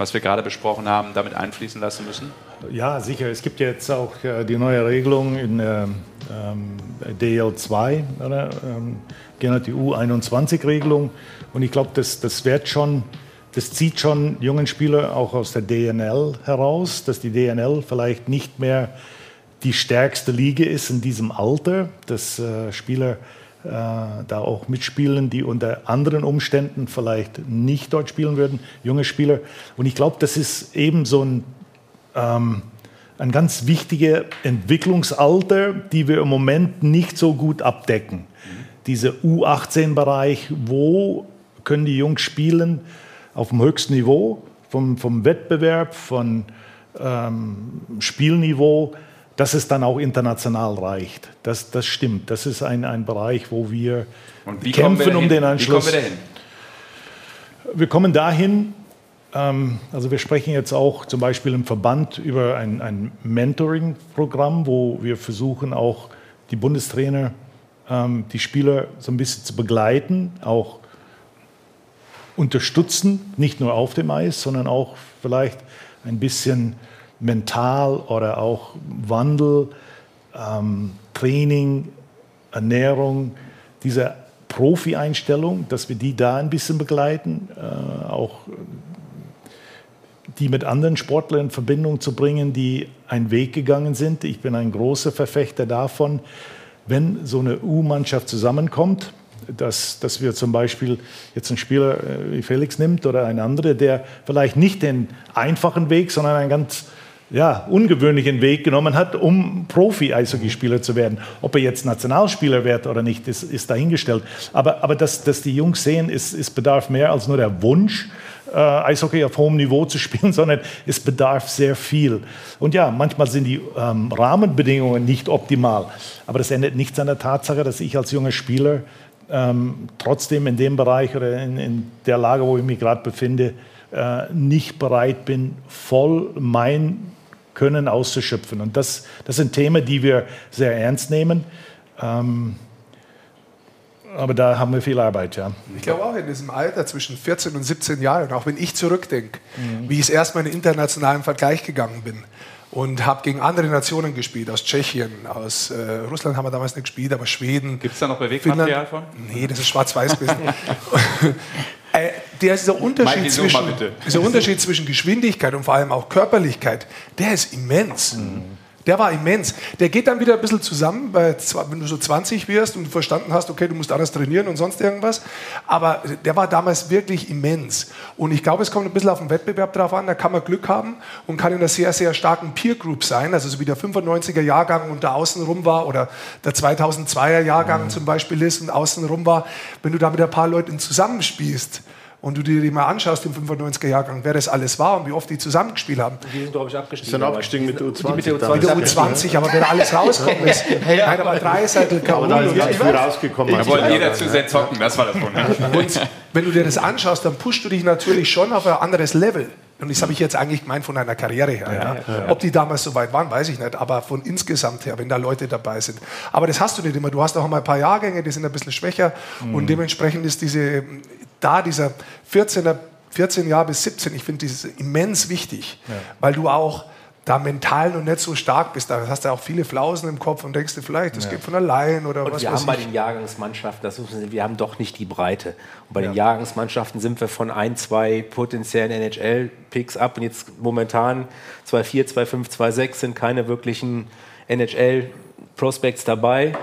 was wir gerade besprochen haben, damit einfließen lassen müssen? Ja, sicher. Es gibt jetzt auch äh, die neue Regelung in äh, ähm, D L zwei, oder? Ähm, die U einundzwanzig-Regelung. Und ich glaube, das, das wird schon, das zieht schon jungen Spieler auch aus der D N L heraus, dass die D N L vielleicht nicht mehr die stärkste Liga ist in diesem Alter, dass äh, Spieler äh, da auch mitspielen, die unter anderen Umständen vielleicht nicht dort spielen würden, junge Spieler. Und ich glaube, das ist eben so ein, ähm, ein ganz wichtiger Entwicklungsalter, die wir im Moment nicht so gut abdecken. Mhm. Dieser U achtzehn-Bereich, wo können die Jungs spielen auf dem höchsten Niveau, vom, vom Wettbewerb, von ähm, Spielniveau, dass es dann auch international reicht. Das, das stimmt. Das ist ein, ein Bereich, wo wir Und wie kämpfen wir um den Anschluss. Wie kommen wir dahin? Wir kommen dahin, ähm, also wir sprechen jetzt auch zum Beispiel im Verband über ein, ein Mentoring-Programm, wo wir versuchen auch die Bundestrainer, ähm, die Spieler so ein bisschen zu begleiten, auch unterstützen, nicht nur auf dem Eis, sondern auch vielleicht ein bisschen mental oder auch Wandel, ähm, Training, Ernährung, diese Profi-Einstellung, dass wir die da ein bisschen begleiten, äh, auch die mit anderen Sportlern in Verbindung zu bringen, die einen Weg gegangen sind. Ich bin ein großer Verfechter davon, wenn so eine U-Mannschaft zusammenkommt, Dass, dass wir zum Beispiel jetzt einen Spieler wie Felix nimmt oder ein anderer, der vielleicht nicht den einfachen Weg, sondern einen ganz ja, ungewöhnlichen Weg genommen hat, um Profi-Eishockeyspieler zu werden. Ob er jetzt Nationalspieler wird oder nicht, ist, ist dahingestellt. Aber, aber dass, dass die Jungs sehen, es, es bedarf mehr als nur der Wunsch, äh, Eishockey auf hohem Niveau zu spielen, sondern es bedarf sehr viel. Und ja, manchmal sind die ähm, Rahmenbedingungen nicht optimal. Aber das ändert nichts an der Tatsache, dass ich als junger Spieler Ähm, trotzdem in dem Bereich oder in, in der Lage, wo ich mich gerade befinde, äh, nicht bereit bin, voll mein Können auszuschöpfen. Und das, das sind Themen, die wir sehr ernst nehmen. Ähm, aber da haben wir viel Arbeit, ja. Ich glaube auch in diesem Alter zwischen vierzehn und siebzehn Jahren, auch wenn ich zurückdenke, mhm. wie ich das erste Mal in den internationalen Vergleich gegangen bin. Und habe gegen andere Nationen gespielt, aus Tschechien, aus äh, Russland haben wir damals nicht gespielt, aber Schweden. Gibt es da noch Bewegmaterial von? Nee, das ist schwarz-weiß gewesen. äh, der, dieser, Unterschied zwischen, dieser Unterschied zwischen Geschwindigkeit und vor allem auch Körperlichkeit, der ist immens. Mhm. Der war immens. Der geht dann wieder ein bisschen zusammen, weil, wenn du so zwanzig wirst und du verstanden hast, okay, du musst anders trainieren und sonst irgendwas. Aber der war damals wirklich immens. Und ich glaube, es kommt ein bisschen auf den Wettbewerb drauf an. Da kann man Glück haben und kann in einer sehr, sehr starken Peer Group sein. Also so wie der fünfundneunziger Jahrgang und da außenrum war oder der zweitausendzweier Jahrgang mhm. zum Beispiel ist und außenrum war. Wenn du da mit ein paar Leuten zusammenspielst, und du dir die mal anschaust im fünfundneunziger Jahrgang, wer das alles war und wie oft die zusammengespielt haben. Die sind, glaube ich, abgestiegen. Die sind abgestiegen mit der U zwanzig. Mit der U zwanzig, mit der U zwanzig, aber wer da alles rauskommt ist. Nein, aber Dreiseitel, K O. Da ist nicht viel rausgekommen. Da wollte jeder zu sehr zocken, das war das Problem. Und wenn du dir das anschaust, dann pushst du dich natürlich schon auf ein anderes Level. Und das habe ich jetzt eigentlich gemeint von einer Karriere her. Ja, ja. Ja. Ob die damals so weit waren, weiß ich nicht. Aber von insgesamt her, wenn da Leute dabei sind. Aber das hast du nicht immer. Du hast auch mal ein paar Jahrgänge, die sind ein bisschen schwächer. Mhm. Und dementsprechend ist diese, da dieser vierzehner, vierzehn Jahre bis siebzehn, ich finde das immens wichtig. Ja. Weil du auch da mental noch nicht so stark bist. Da hast du auch viele Flausen im Kopf und denkst dir vielleicht, das ja. geht von allein oder und was wir weiß haben bei ich. den Jahrgangsmannschaften, das müssen, wir haben doch nicht die Breite. Und bei ja. den Jahrgangsmannschaften sind wir von ein, zwei potenziellen N H L-Picks ab und jetzt momentan zwei vier, zwei fünf, zwei sechs sind keine wirklichen N H L-Prospects dabei.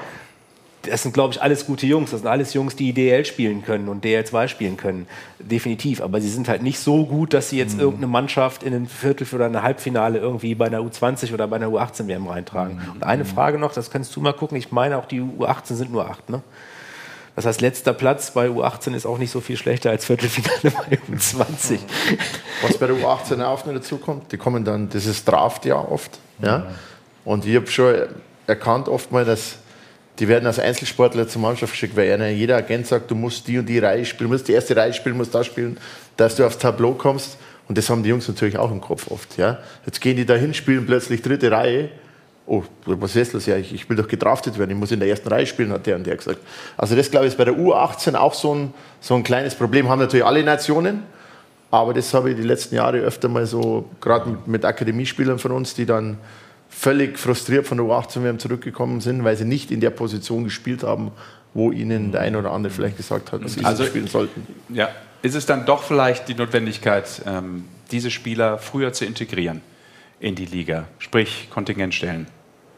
Das sind, glaube ich, alles gute Jungs. Das sind alles Jungs, die D L spielen können und D L zwei spielen können. Definitiv. Aber sie sind halt nicht so gut, dass sie jetzt mhm. irgendeine Mannschaft in ein Viertel- oder ein Halbfinale irgendwie bei einer U zwanzig oder bei einer U achtzehn W M reintragen. Mhm. Und eine Frage noch, das kannst du mal gucken. Ich meine, auch die U achtzehn sind nur acht, ne? Das heißt, letzter Platz bei U achtzehn ist auch nicht so viel schlechter als Viertelfinale bei U zwanzig. Was bei der U achtzehn auch noch dazu kommt, die kommen dann, das ist Draftjahr oft. Ja? Und ich habe schon erkannt oft mal, dass die werden als Einzelsportler zur Mannschaft geschickt, weil einer, jeder Agent sagt, du musst die und die Reihe spielen, du musst die erste Reihe spielen, musst da spielen, dass du aufs Tableau kommst. Und das haben die Jungs natürlich auch im Kopf oft. Ja? Jetzt gehen die da hin, spielen plötzlich dritte Reihe. Oh, was ist das? Ja, ich, ich will doch gedraftet werden, ich muss in der ersten Reihe spielen, hat der und der gesagt. Also das, glaube ich, ist bei der U achtzehn auch so ein, so ein kleines Problem. Haben natürlich alle Nationen. Aber das habe ich die letzten Jahre öfter mal so, gerade mit, mit Akademiespielern von uns, die dann völlig frustriert von der U achtzehn W M zurückgekommen sind, weil sie nicht in der Position gespielt haben, wo ihnen der eine oder andere vielleicht gesagt hat, dass sie also, spielen sollten. Ja. Ist es dann doch vielleicht die Notwendigkeit, ähm, diese Spieler früher zu integrieren in die Liga, sprich Kontingent stellen?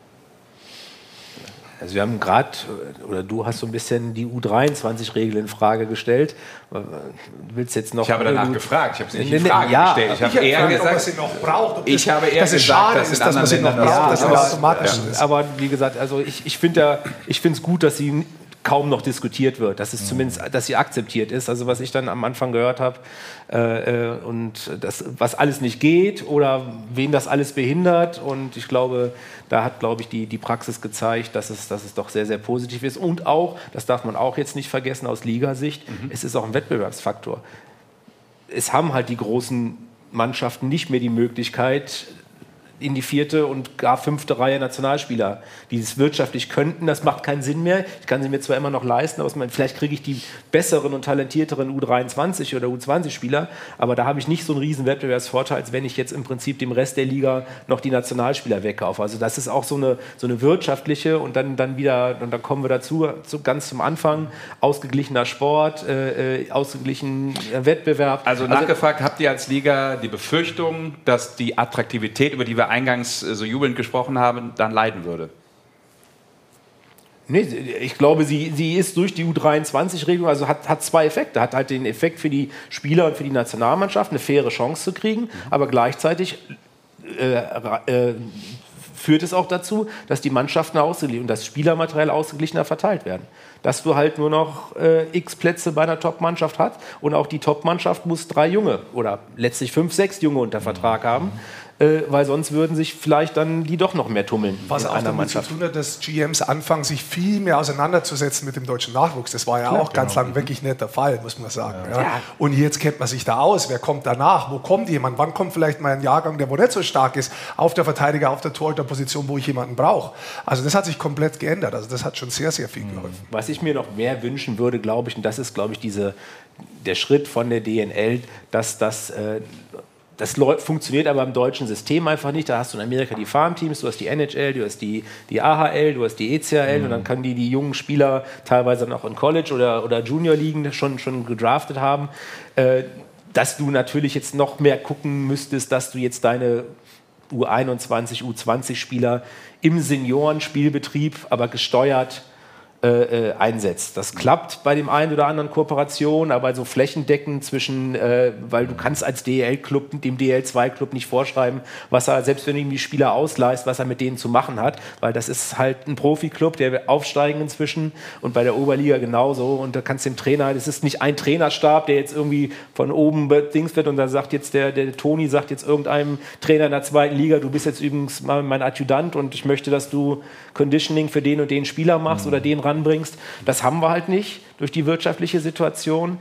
Also wir haben gerade, oder du hast so ein bisschen die U dreiundzwanzig-Regel in Frage gestellt. Du willst jetzt noch... Ich habe danach du, gefragt, ich habe es nicht ne, in Frage ja, gestellt. Ich habe Ich eher habe gesagt, ob man sie noch braucht. Ob ich das, habe eher dass es gesagt, schade dass in ist, dass man sie anderen noch Ländern braucht, das dass so es ist. automatisch ja, ist. aber wie gesagt, also ich, ich finde ja, ich finde es gut, dass sie kaum noch diskutiert wird, dass es zumindest, dass sie akzeptiert ist. Also was ich dann am Anfang gehört habe äh, und das, was alles nicht geht oder wen das alles behindert. Und ich glaube, da hat, glaube ich, die, die Praxis gezeigt, dass es, dass es doch sehr, sehr positiv ist. Und auch, das darf man auch jetzt nicht vergessen aus Ligasicht, mhm. es ist auch ein Wettbewerbsfaktor. Es haben halt die großen Mannschaften nicht mehr die Möglichkeit, in die vierte und gar fünfte Reihe Nationalspieler, die es wirtschaftlich könnten. Das macht keinen Sinn mehr. Ich kann sie mir zwar immer noch leisten, aber vielleicht kriege ich die besseren und talentierteren U dreiundzwanzig oder U zwanzig Spieler, aber da habe ich nicht so einen riesen Wettbewerbsvorteil, als wenn ich jetzt im Prinzip dem Rest der Liga noch die Nationalspieler wegkaufe. Also das ist auch so eine, so eine wirtschaftliche und dann, dann wieder, und dann kommen wir dazu, zu, ganz zum Anfang, ausgeglichener Sport, äh, ausgeglichener Wettbewerb. Also, also nachgefragt, habt ihr als Liga die Befürchtung, dass die Attraktivität, über die wir eingangs so jubelnd gesprochen haben, dann leiden würde? Nee, ich glaube, sie, sie ist durch die U dreiundzwanzig-Regelung, also hat, hat zwei Effekte. Hat halt den Effekt für die Spieler und für die Nationalmannschaft, eine faire Chance zu kriegen, aber gleichzeitig äh, äh, führt es auch dazu, dass die Mannschaften ausgeglichen und das Spielermaterial ausgeglichener verteilt werden. Dass du halt nur noch äh, x Plätze bei einer Top-Mannschaft hast und auch die Top-Mannschaft muss drei Junge oder letztlich fünf, sechs Junge unter Vertrag haben. Äh, weil sonst würden sich vielleicht dann die doch noch mehr tummeln. Was in auch einer damit Mannschaft. zu tun hat, dass G Ms anfangen, sich viel mehr auseinanderzusetzen mit dem deutschen Nachwuchs. Das war ja Klar, auch ganz genau. lang wirklich nicht der Fall, muss man sagen. Ja. Ja. Und jetzt kennt man sich da aus. Wer kommt danach? Wo kommt jemand? Wann kommt vielleicht mal ein Jahrgang, der wo nicht so stark ist, auf der Verteidiger, auf der Torhüterposition, wo ich jemanden brauche? Also das hat sich komplett geändert. Also das hat schon sehr, sehr viel geholfen. Was ich mir noch mehr wünschen würde, glaube ich, und das ist, glaube ich, diese, der Schritt von der D N L, dass das... Äh, Das funktioniert aber im deutschen System einfach nicht. Da hast du in Amerika die Farmteams, du hast die N H L, du hast die, die A H L, du hast die E C H L mhm. und dann können die die jungen Spieler teilweise noch in College- oder, oder Junior-Ligen schon, schon gedraftet haben. Äh, dass du natürlich jetzt noch mehr gucken müsstest, dass du jetzt deine U einundzwanzig, U zwanzig Spieler im Seniorenspielbetrieb, aber gesteuert Äh, einsetzt. Das klappt bei dem einen oder anderen Kooperation, aber so flächendeckend zwischen, äh, weil du kannst als D E L-Club dem D E L zwei Club nicht vorschreiben, was er, selbst wenn du ihm die Spieler ausleihst, was er mit denen zu machen hat, weil das ist halt ein Profi-Club, der will aufsteigen inzwischen und bei der Oberliga genauso und da kannst du dem Trainer, das ist nicht ein Trainerstab, der jetzt irgendwie von oben bedings wird und da sagt jetzt der, der Toni sagt jetzt irgendeinem Trainer in der zweiten Liga, du bist jetzt übrigens mal mein Adjutant und ich möchte, dass du Conditioning für den und den Spieler machst mhm. oder den ranbringst. Das haben wir halt nicht durch die wirtschaftliche Situation.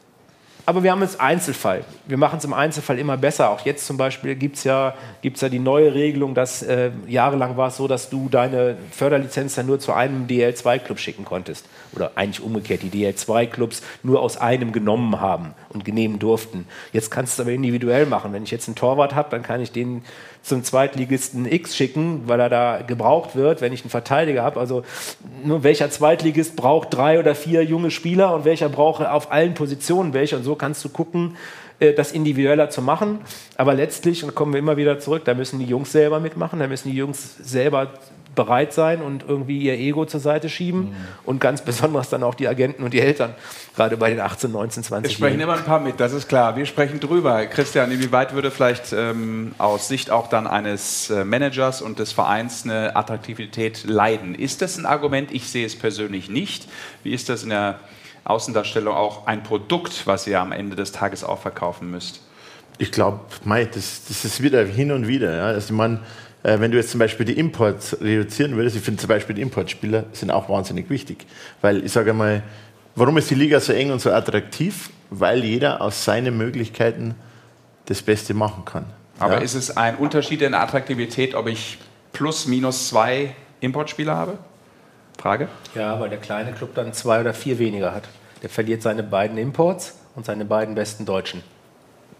Aber wir haben es Einzelfall. Wir machen es im Einzelfall immer besser. Auch jetzt zum Beispiel gibt es ja, gibt's ja die neue Regelung, dass äh, jahrelang war es so, dass du deine Förderlizenz dann nur zu einem D E L zwei Club schicken konntest. Oder eigentlich umgekehrt, die D E L zwei Clubs nur aus einem genommen haben und genehmen durften. Jetzt kannst du es aber individuell machen. Wenn ich jetzt einen Torwart habe, dann kann ich den zum Zweitligisten X schicken, weil er da gebraucht wird, wenn ich einen Verteidiger habe. Also nur welcher Zweitligist braucht drei oder vier junge Spieler und welcher braucht auf allen Positionen welche. Und so kannst du gucken, das individueller zu machen. Aber letztlich, und kommen wir immer wieder zurück, da müssen die Jungs selber mitmachen, da müssen die Jungs selber bereit sein und irgendwie ihr Ego zur Seite schieben. Mhm. Und ganz besonders dann auch die Agenten und die Eltern, gerade bei den achtzehn, neunzehn, zwanzig. Wir sprechen immer ein paar mit, das ist klar. Wir sprechen drüber. Christian, inwieweit würde vielleicht ähm, aus Sicht auch dann eines äh, Managers und des Vereins eine Attraktivität leiden? Ist das ein Argument? Ich sehe es persönlich nicht. Wie ist das in der Außendarstellung auch ein Produkt, was ihr am Ende des Tages auch verkaufen müsst? Ich glaube, das, das ist wieder hin und wieder. Ja. Also man, äh, wenn du jetzt zum Beispiel die Imports reduzieren würdest, ich finde zum Beispiel die Importspieler sind auch wahnsinnig wichtig. Weil ich sage mal, warum ist die Liga so eng und so attraktiv? Weil jeder aus seinen Möglichkeiten das Beste machen kann. Aber ja. ist es ein Unterschied in der Attraktivität, ob ich plus, minus zwei Importspieler habe? Frage? Ja, weil der kleine Club dann zwei oder vier weniger hat. Der verliert seine beiden Imports und seine beiden besten Deutschen.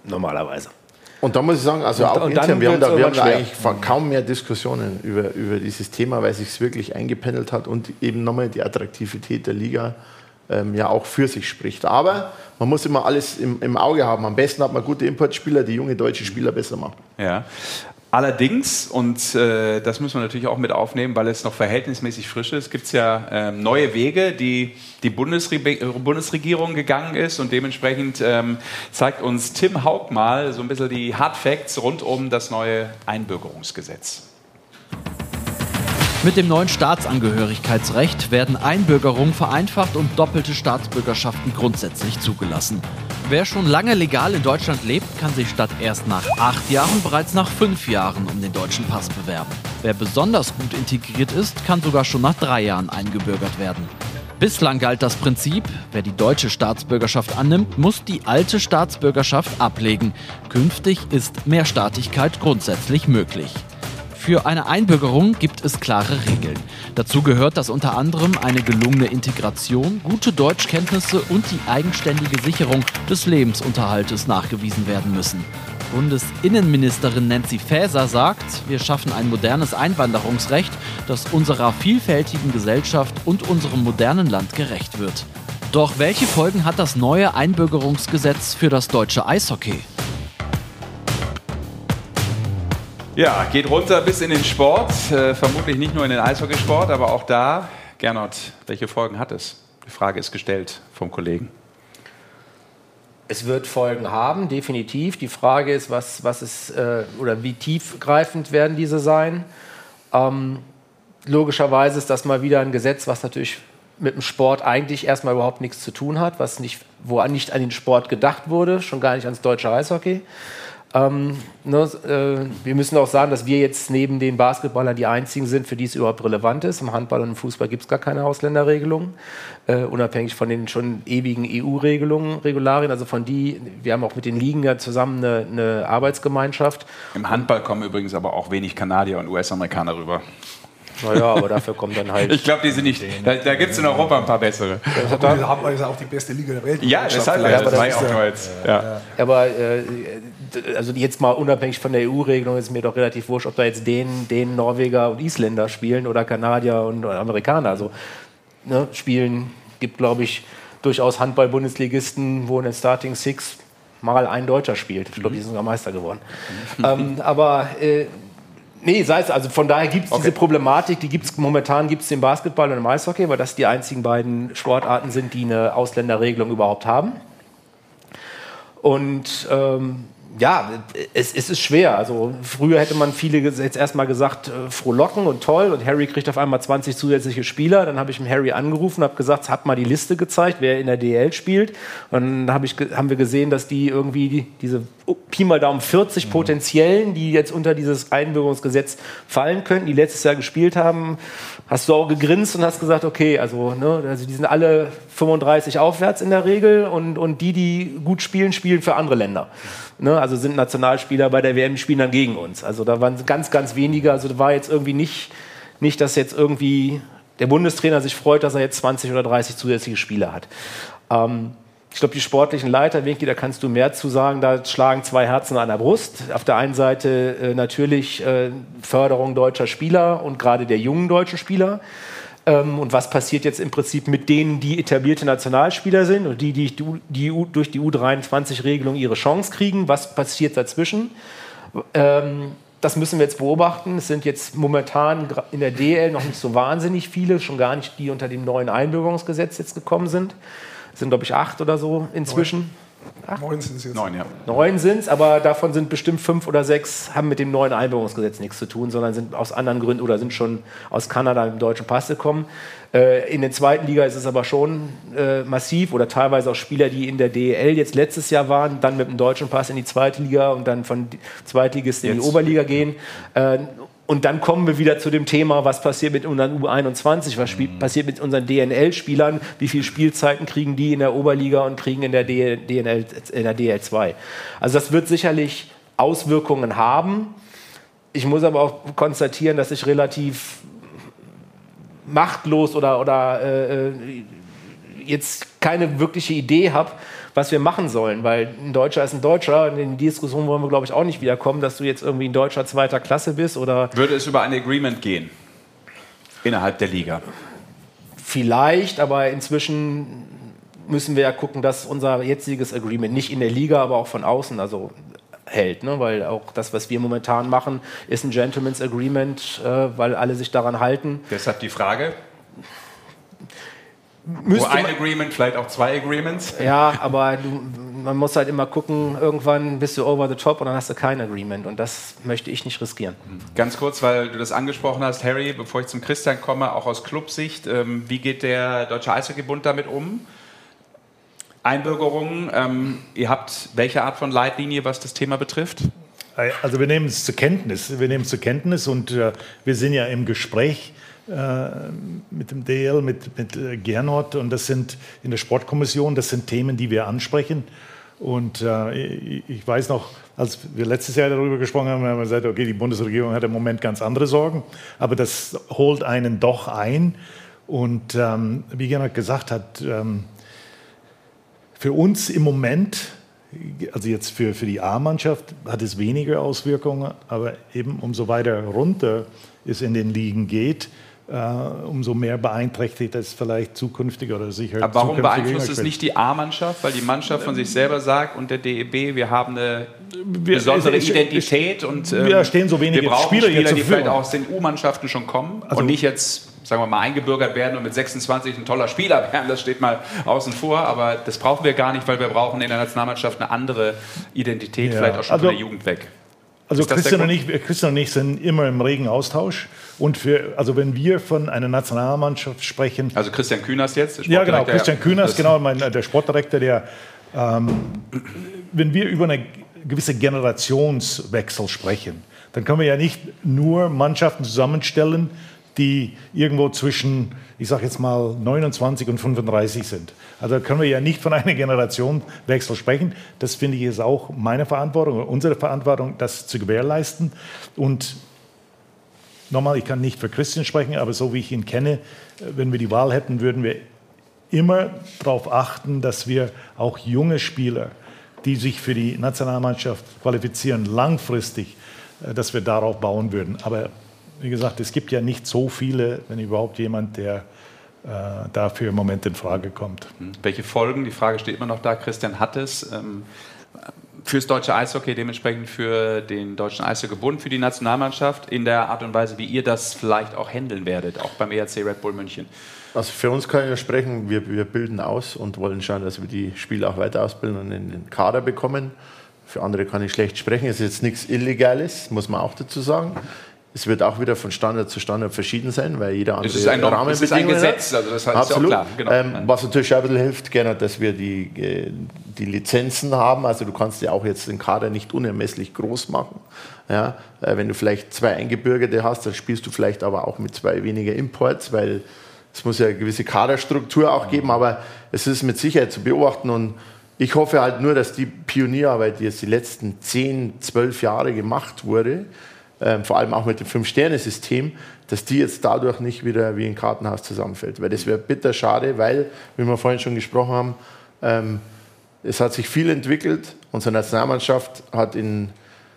normalerweise. Und da muss ich sagen, also auch und intern, wir haben da, wir haben da schwer. eigentlich kaum mehr Diskussionen über, über dieses Thema, weil es sich wirklich eingependelt hat und eben nochmal die Attraktivität der Liga ähm, ja auch für sich spricht. Aber man muss immer alles im, im Auge haben. Am besten hat man gute Importspieler, die junge deutsche Spieler besser machen. Ja. Allerdings, und äh, das müssen wir natürlich auch mit aufnehmen, weil es noch verhältnismäßig frisch ist, gibt es ja ähm, neue Wege, die die Bundesre- Bundesregierung gegangen ist. Und dementsprechend ähm, zeigt uns Tim Haug mal so ein bisschen die Hard Facts rund um das neue Einbürgerungsgesetz. Mit dem neuen Staatsangehörigkeitsrecht werden Einbürgerungen vereinfacht und doppelte Staatsbürgerschaften grundsätzlich zugelassen. Wer schon lange legal in Deutschland lebt, kann sich statt erst nach acht Jahren bereits nach fünf Jahren um den deutschen Pass bewerben. Wer besonders gut integriert ist, kann sogar schon nach drei Jahren eingebürgert werden. Bislang galt das Prinzip, wer die deutsche Staatsbürgerschaft annimmt, muss die alte Staatsbürgerschaft ablegen. Künftig ist Mehrstaatigkeit grundsätzlich möglich. Für eine Einbürgerung gibt es klare Regeln. Dazu gehört, dass unter anderem eine gelungene Integration, gute Deutschkenntnisse und die eigenständige Sicherung des Lebensunterhaltes nachgewiesen werden müssen. Bundesinnenministerin Nancy Faeser sagt, wir schaffen ein modernes Einwanderungsrecht, das unserer vielfältigen Gesellschaft und unserem modernen Land gerecht wird. Doch welche Folgen hat das neue Einbürgerungsgesetz für das deutsche Eishockey? Ja, geht runter bis in den Sport, äh, vermutlich nicht nur in den Eishockeysport, aber auch da. Gernot, welche Folgen hat es? Die Frage ist gestellt vom Kollegen. Es wird Folgen haben, definitiv. Die Frage ist, was, was ist, äh, oder wie tiefgreifend werden diese sein? Ähm, logischerweise ist das mal wieder ein Gesetz, was natürlich mit dem Sport eigentlich erstmal überhaupt nichts zu tun hat, was nicht, wo nicht an den Sport gedacht wurde, schon gar nicht ans deutsche Eishockey. Ähm, ne, äh, wir müssen auch sagen, dass wir jetzt neben den Basketballern die einzigen sind, für die es überhaupt relevant ist. Im Handball und im Fußball gibt es gar keine Ausländerregelung, äh, unabhängig von den schon ewigen E U-Regelungen, Regularien. Also von die, wir haben auch mit den Ligen ja zusammen eine, eine Arbeitsgemeinschaft. Im Handball kommen übrigens aber auch wenig Kanadier und U S-Amerikaner rüber. Naja, aber dafür kommt dann halt... Ich glaube, die sind nicht. Da, da gibt es in Europa ein paar bessere. Ja, Handball ist auch die beste Liga der Welt. Ja, deshalb, ja, ja, aber das war das ja ist auch ja, nur jetzt. Ja. Aber äh, also jetzt mal unabhängig von der E U-Regelung ist mir doch relativ wurscht, ob da jetzt Dänen, Dänen, Norweger und Isländer spielen oder Kanadier und oder Amerikaner. Also ne, spielen gibt, glaube ich, durchaus Handball-Bundesligisten, wo in den Starting Six mal ein Deutscher spielt. Ich glaube, die sind sogar Meister geworden. ähm, aber äh, nee, sei es, also von daher gibt es okay. diese Problematik, die gibt es momentan gibt's im Basketball und im Eishockey, weil das die einzigen beiden Sportarten sind, die eine Ausländerregelung überhaupt haben. Und ähm, ja, es, es ist schwer. Also früher hätte man viele jetzt erstmal gesagt, äh, frohlocken und toll. Und Harry kriegt auf einmal zwanzig zusätzliche Spieler. Dann habe ich ihm Harry angerufen, habe gesagt, hab mal die Liste gezeigt, wer in der D L spielt. Und dann hab ich, haben wir gesehen, dass die irgendwie die, diese oh, Pi mal Daumen vierzig mhm. Potenziellen, die jetzt unter dieses Einbürgerungsgesetz fallen könnten, die letztes Jahr gespielt haben, hast du auch gegrinst und hast gesagt, okay, also, ne, also die sind alle fünfunddreißig aufwärts in der Regel und, und die, die gut spielen, spielen für andere Länder. Ne, also sind Nationalspieler bei der W M, spielen dann gegen uns. Also da waren ganz, ganz wenige. Also da war jetzt irgendwie nicht, nicht, dass jetzt irgendwie der Bundestrainer sich freut, dass er jetzt zwanzig oder dreißig zusätzliche Spieler hat. Ähm, ich glaube, die sportlichen Leiter, Winky, da kannst du mehr zu sagen, da schlagen zwei Herzen an der Brust. Auf der einen Seite äh, natürlich äh, Förderung deutscher Spieler und gerade der jungen deutschen Spieler. Ähm, und was passiert jetzt im Prinzip mit denen, die etablierte Nationalspieler sind und die, die, die, die durch die U dreiundzwanzig-Regelung ihre Chance kriegen? Was passiert dazwischen? Ähm, das müssen wir jetzt beobachten. Es sind jetzt momentan in der D L noch nicht so wahnsinnig viele, schon gar nicht die unter dem neuen Einbürgerungsgesetz jetzt gekommen sind. Es sind, glaube ich, acht oder so inzwischen. Acht? Neun sind es jetzt. Neun, ja. Neun sind es, aber davon sind bestimmt fünf oder sechs, haben mit dem neuen Einbürgerungsgesetz nichts zu tun, sondern sind aus anderen Gründen oder sind schon aus Kanada im deutschen Pass gekommen. Äh, in der zweiten Liga ist es aber schon äh, massiv oder teilweise auch Spieler, die in der D E L jetzt letztes Jahr waren, dann mit dem deutschen Pass in die zweite Liga und dann von Zweitligisten in die Oberliga gehen. Äh, Und dann kommen wir wieder zu dem Thema, was passiert mit unseren U einundzwanzig, was mhm. passiert mit unseren D N L-Spielern, wie viele Spielzeiten kriegen die in der Oberliga und kriegen in der D N L, in der D L zwei. Also das wird sicherlich Auswirkungen haben. Ich muss aber auch konstatieren, dass ich relativ machtlos oder, oder äh, jetzt keine wirkliche Idee habe, was wir machen sollen, weil ein Deutscher ist ein Deutscher und in die Diskussion wollen wir, glaube ich, auch nicht wiederkommen, dass du jetzt irgendwie ein Deutscher zweiter Klasse bist oder... Würde es über ein Agreement gehen? Innerhalb der Liga? Vielleicht, aber inzwischen müssen wir ja gucken, dass unser jetziges Agreement nicht in der Liga, aber auch von außen also hält, ne? Weil auch das, was wir momentan machen, ist ein Gentleman's Agreement, äh, weil alle sich daran halten. Deshalb die Frage... Müsste Nur ein man, Agreement, vielleicht auch zwei Agreements. ja, aber du, man muss halt immer gucken, irgendwann bist du over the top und dann hast du kein Agreement und das möchte ich nicht riskieren. Ganz kurz, weil du das angesprochen hast, Harry, bevor ich zum Christian komme, auch aus Clubsicht, ähm, wie geht der Deutsche Eishockeybund damit um? Einbürgerungen, ähm, ihr habt welche Art von Leitlinie, was das Thema betrifft? Also wir nehmen es zur Kenntnis, wir nehmen es zur Kenntnis und äh, wir sind ja im Gespräch mit dem D L, mit, mit Gernot und das sind in der Sportkommission, das sind Themen, die wir ansprechen und äh, ich, ich weiß noch, als wir letztes Jahr darüber gesprochen haben, haben wir gesagt, okay, die Bundesregierung hat im Moment ganz andere Sorgen, aber das holt einen doch ein und ähm, wie Gernot gesagt hat, ähm, für uns im Moment, also jetzt für, für die A-Mannschaft hat es weniger Auswirkungen, aber eben umso weiter runter es in den Ligen geht, Uh, umso mehr beeinträchtigt es vielleicht zukünftig oder sicher. Aber warum beeinflusst es nicht die A-Mannschaft? Weil die Mannschaft von sich selber sagt und der D E B, wir haben eine wir, besondere es, es, Identität und ähm, wir stehen so wenige wir brauchen Spieler, Spieler, jetzt die vielleicht auch aus den U-Mannschaften schon kommen also, und nicht jetzt, sagen wir mal, eingebürgert werden und mit sechsundzwanzig ein toller Spieler werden. Das steht mal außen vor, aber das brauchen wir gar nicht, weil wir brauchen in der Nationalmannschaft eine andere Identität, ja. Vielleicht auch schon also, von der Jugend weg. Also Christian und, ich, Christian und ich sind immer im regen Austausch. Und für, also wenn wir von einer Nationalmannschaft sprechen... Also Christian Künast jetzt? Ja, genau, Christian Künast, genau, mein, der Sportdirektor, der... Ähm, wenn wir über einen gewissen Generationswechsel sprechen, dann können wir ja nicht nur Mannschaften zusammenstellen, die irgendwo zwischen, ich sage jetzt mal, neunundzwanzig und fünfunddreißig sind. Also können wir ja nicht von einem Generationenwechsel sprechen. Das finde ich ist auch meine Verantwortung, unsere Verantwortung, das zu gewährleisten. Und nochmal, ich kann nicht für Christian sprechen, aber so wie ich ihn kenne, wenn wir die Wahl hätten, würden wir immer darauf achten, dass wir auch junge Spieler, die sich für die Nationalmannschaft qualifizieren, langfristig, dass wir darauf bauen würden. Aber wie gesagt, es gibt ja nicht so viele, wenn überhaupt jemand, der äh, dafür im Moment in Frage kommt. Welche Folgen, die Frage steht immer noch da, Christian hat es, ähm, fürs deutsche Eishockey, dementsprechend für den Deutschen Eishockeybund, für die Nationalmannschaft, in der Art und Weise, wie ihr das vielleicht auch handeln werdet, auch beim E R C Red Bull München? Also für uns kann ich ja sprechen, wir, wir bilden aus und wollen schauen, dass wir die Spieler auch weiter ausbilden und in den Kader bekommen. Für andere kann ich schlecht sprechen, es ist jetzt nichts Illegales, muss man auch dazu sagen. Es wird auch wieder von Standard zu Standard verschieden sein, weil jeder andere es ist ein, Rahmenbedingungen es ist ein Gesetz, also das heißt Absolut. Ja auch klar. Genau. Ähm, was natürlich auch ein bisschen hilft, gerne, dass wir die, die Lizenzen haben. Also du kannst ja auch jetzt den Kader nicht unermesslich groß machen. Ja, wenn du vielleicht zwei Eingebürgerte hast, dann spielst du vielleicht aber auch mit zwei weniger Imports, weil es muss ja eine gewisse Kaderstruktur auch geben, aber es ist mit Sicherheit zu beobachten und ich hoffe halt nur, dass die Pionierarbeit, die jetzt die letzten zehn, zwölf Jahre gemacht wurde, Ähm, vor allem auch mit dem Fünf-Sterne-System, dass die jetzt dadurch nicht wieder wie ein Kartenhaus zusammenfällt. Weil das wäre bitter schade, weil, wie wir vorhin schon gesprochen haben, ähm, es hat sich viel entwickelt. Unsere Nationalmannschaft hat in,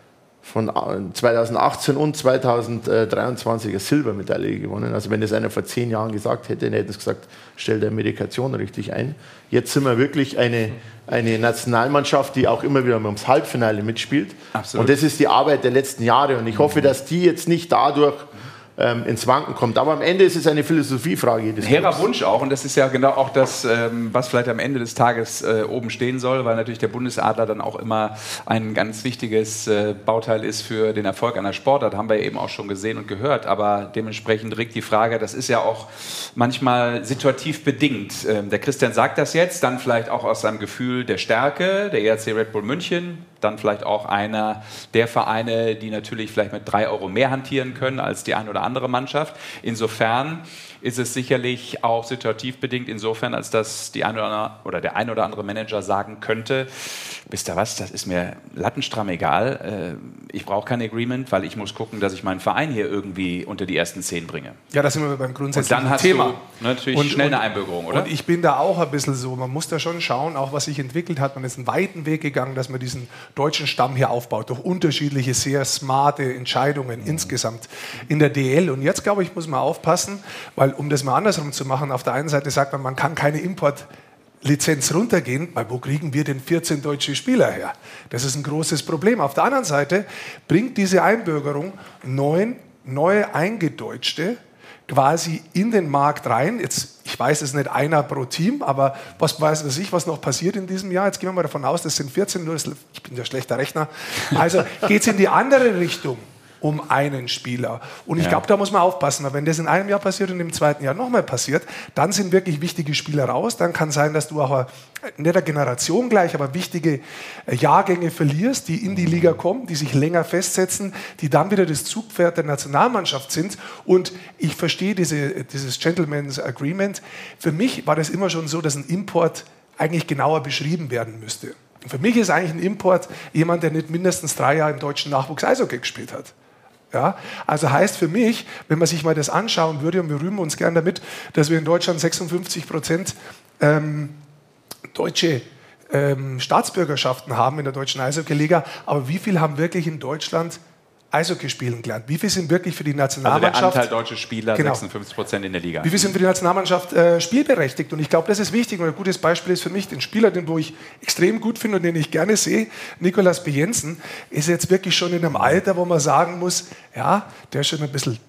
von zweitausendachtzehn und zweitausenddreiundzwanzig eine Silbermedaille gewonnen. Also wenn das einer vor zehn Jahren gesagt hätte, dann hätte es gesagt, stell der Medikation richtig ein. Jetzt sind wir wirklich eine, eine Nationalmannschaft, die auch immer wieder ums Halbfinale mitspielt. Absolut. Und das ist die Arbeit der letzten Jahre. Und ich hoffe, dass die jetzt nicht dadurch ähm, ins Wanken kommt. Aber am Ende ist es eine Philosophiefrage. Ein hehrer Wunsch auch. Und das ist ja genau auch das, ähm, was vielleicht am Ende des Tages äh, oben stehen soll, weil natürlich der Bundesadler dann auch immer ein ganz wichtiges äh, Bauteil ist für den Erfolg einer Sportart. Haben wir eben auch schon gesehen und gehört. Aber dementsprechend regt die Frage, das ist ja auch manchmal situativ bedingt. Ähm, der Christian sagt das jetzt, dann vielleicht auch aus seinem Gefühl der Stärke, der E R C Red Bull München, dann vielleicht auch einer der Vereine, die natürlich vielleicht mit drei Euro mehr hantieren können als die eine oder andere Mannschaft. Insofern ist es sicherlich auch situativ bedingt insofern, als dass die ein oder, andere, oder der ein oder andere Manager sagen könnte, wisst ihr was, das ist mir lattenstramm egal, äh, ich brauche kein Agreement, weil ich muss gucken, dass ich meinen Verein hier irgendwie unter die ersten zehn bringe. Ja, das sind wir beim grundsätzlichen und dann hast Thema. Du natürlich und, schnell und, eine Einbürgerung, oder? Und ich bin da auch ein bisschen so, man muss da schon schauen, auch was sich entwickelt hat. Man ist einen weiten Weg gegangen, dass man diesen deutschen Stamm hier aufbaut, durch unterschiedliche, sehr smarte Entscheidungen mhm. insgesamt in der D L. Und jetzt, glaube ich, muss man aufpassen, weil, um das mal andersrum zu machen, auf der einen Seite sagt man, man kann keine Importlizenz runtergehen, weil wo kriegen wir denn vierzehn deutsche Spieler her? Das ist ein großes Problem. Auf der anderen Seite bringt diese Einbürgerung neun neue Eingedeutschte quasi in den Markt rein. Jetzt, ich weiß, es ist nicht einer pro Team, aber was weiß was ich, was noch passiert in diesem Jahr? Jetzt gehen wir mal davon aus, das sind vierzehn, nur das, ich bin ja schlechter Rechner. Also geht es in die andere Richtung um einen Spieler. Und ich ja. glaube, da muss man aufpassen, weil wenn das in einem Jahr passiert und im zweiten Jahr nochmal passiert, dann sind wirklich wichtige Spieler raus. Dann kann sein, dass du auch eine, nicht eine Generation gleich, aber wichtige Jahrgänge verlierst, die in die Liga kommen, die sich länger festsetzen, die dann wieder das Zugpferd der Nationalmannschaft sind. Und ich verstehe diese, dieses Gentleman's Agreement. Für mich war das immer schon so, dass ein Import eigentlich genauer beschrieben werden müsste. Für mich ist eigentlich ein Import jemand, der nicht mindestens drei Jahre im deutschen Nachwuchs Eishockey gespielt hat. Ja, also heißt für mich, wenn man sich mal das anschauen würde, und wir rühmen uns gern damit, dass wir in Deutschland sechsundfünfzig Prozent ähm, deutsche ähm, Staatsbürgerschaften haben in der deutschen Eishockey-Liga, aber wie viel haben wirklich in Deutschland Eishockey spielen gelernt? Wie viel sind wirklich für die Nationalmannschaft... Also der Anteil deutscher Spieler, genau. sechsundfünfzig Prozent in der Liga. Wie viel sind für die Nationalmannschaft äh, spielberechtigt? Und ich glaube, das ist wichtig. Und ein gutes Beispiel ist für mich den Spieler, den wo ich extrem gut finde und den ich gerne sehe, Nicolas Bejensen, ist jetzt wirklich schon in einem Alter, wo man sagen muss, ja, der ist schon ein bisschen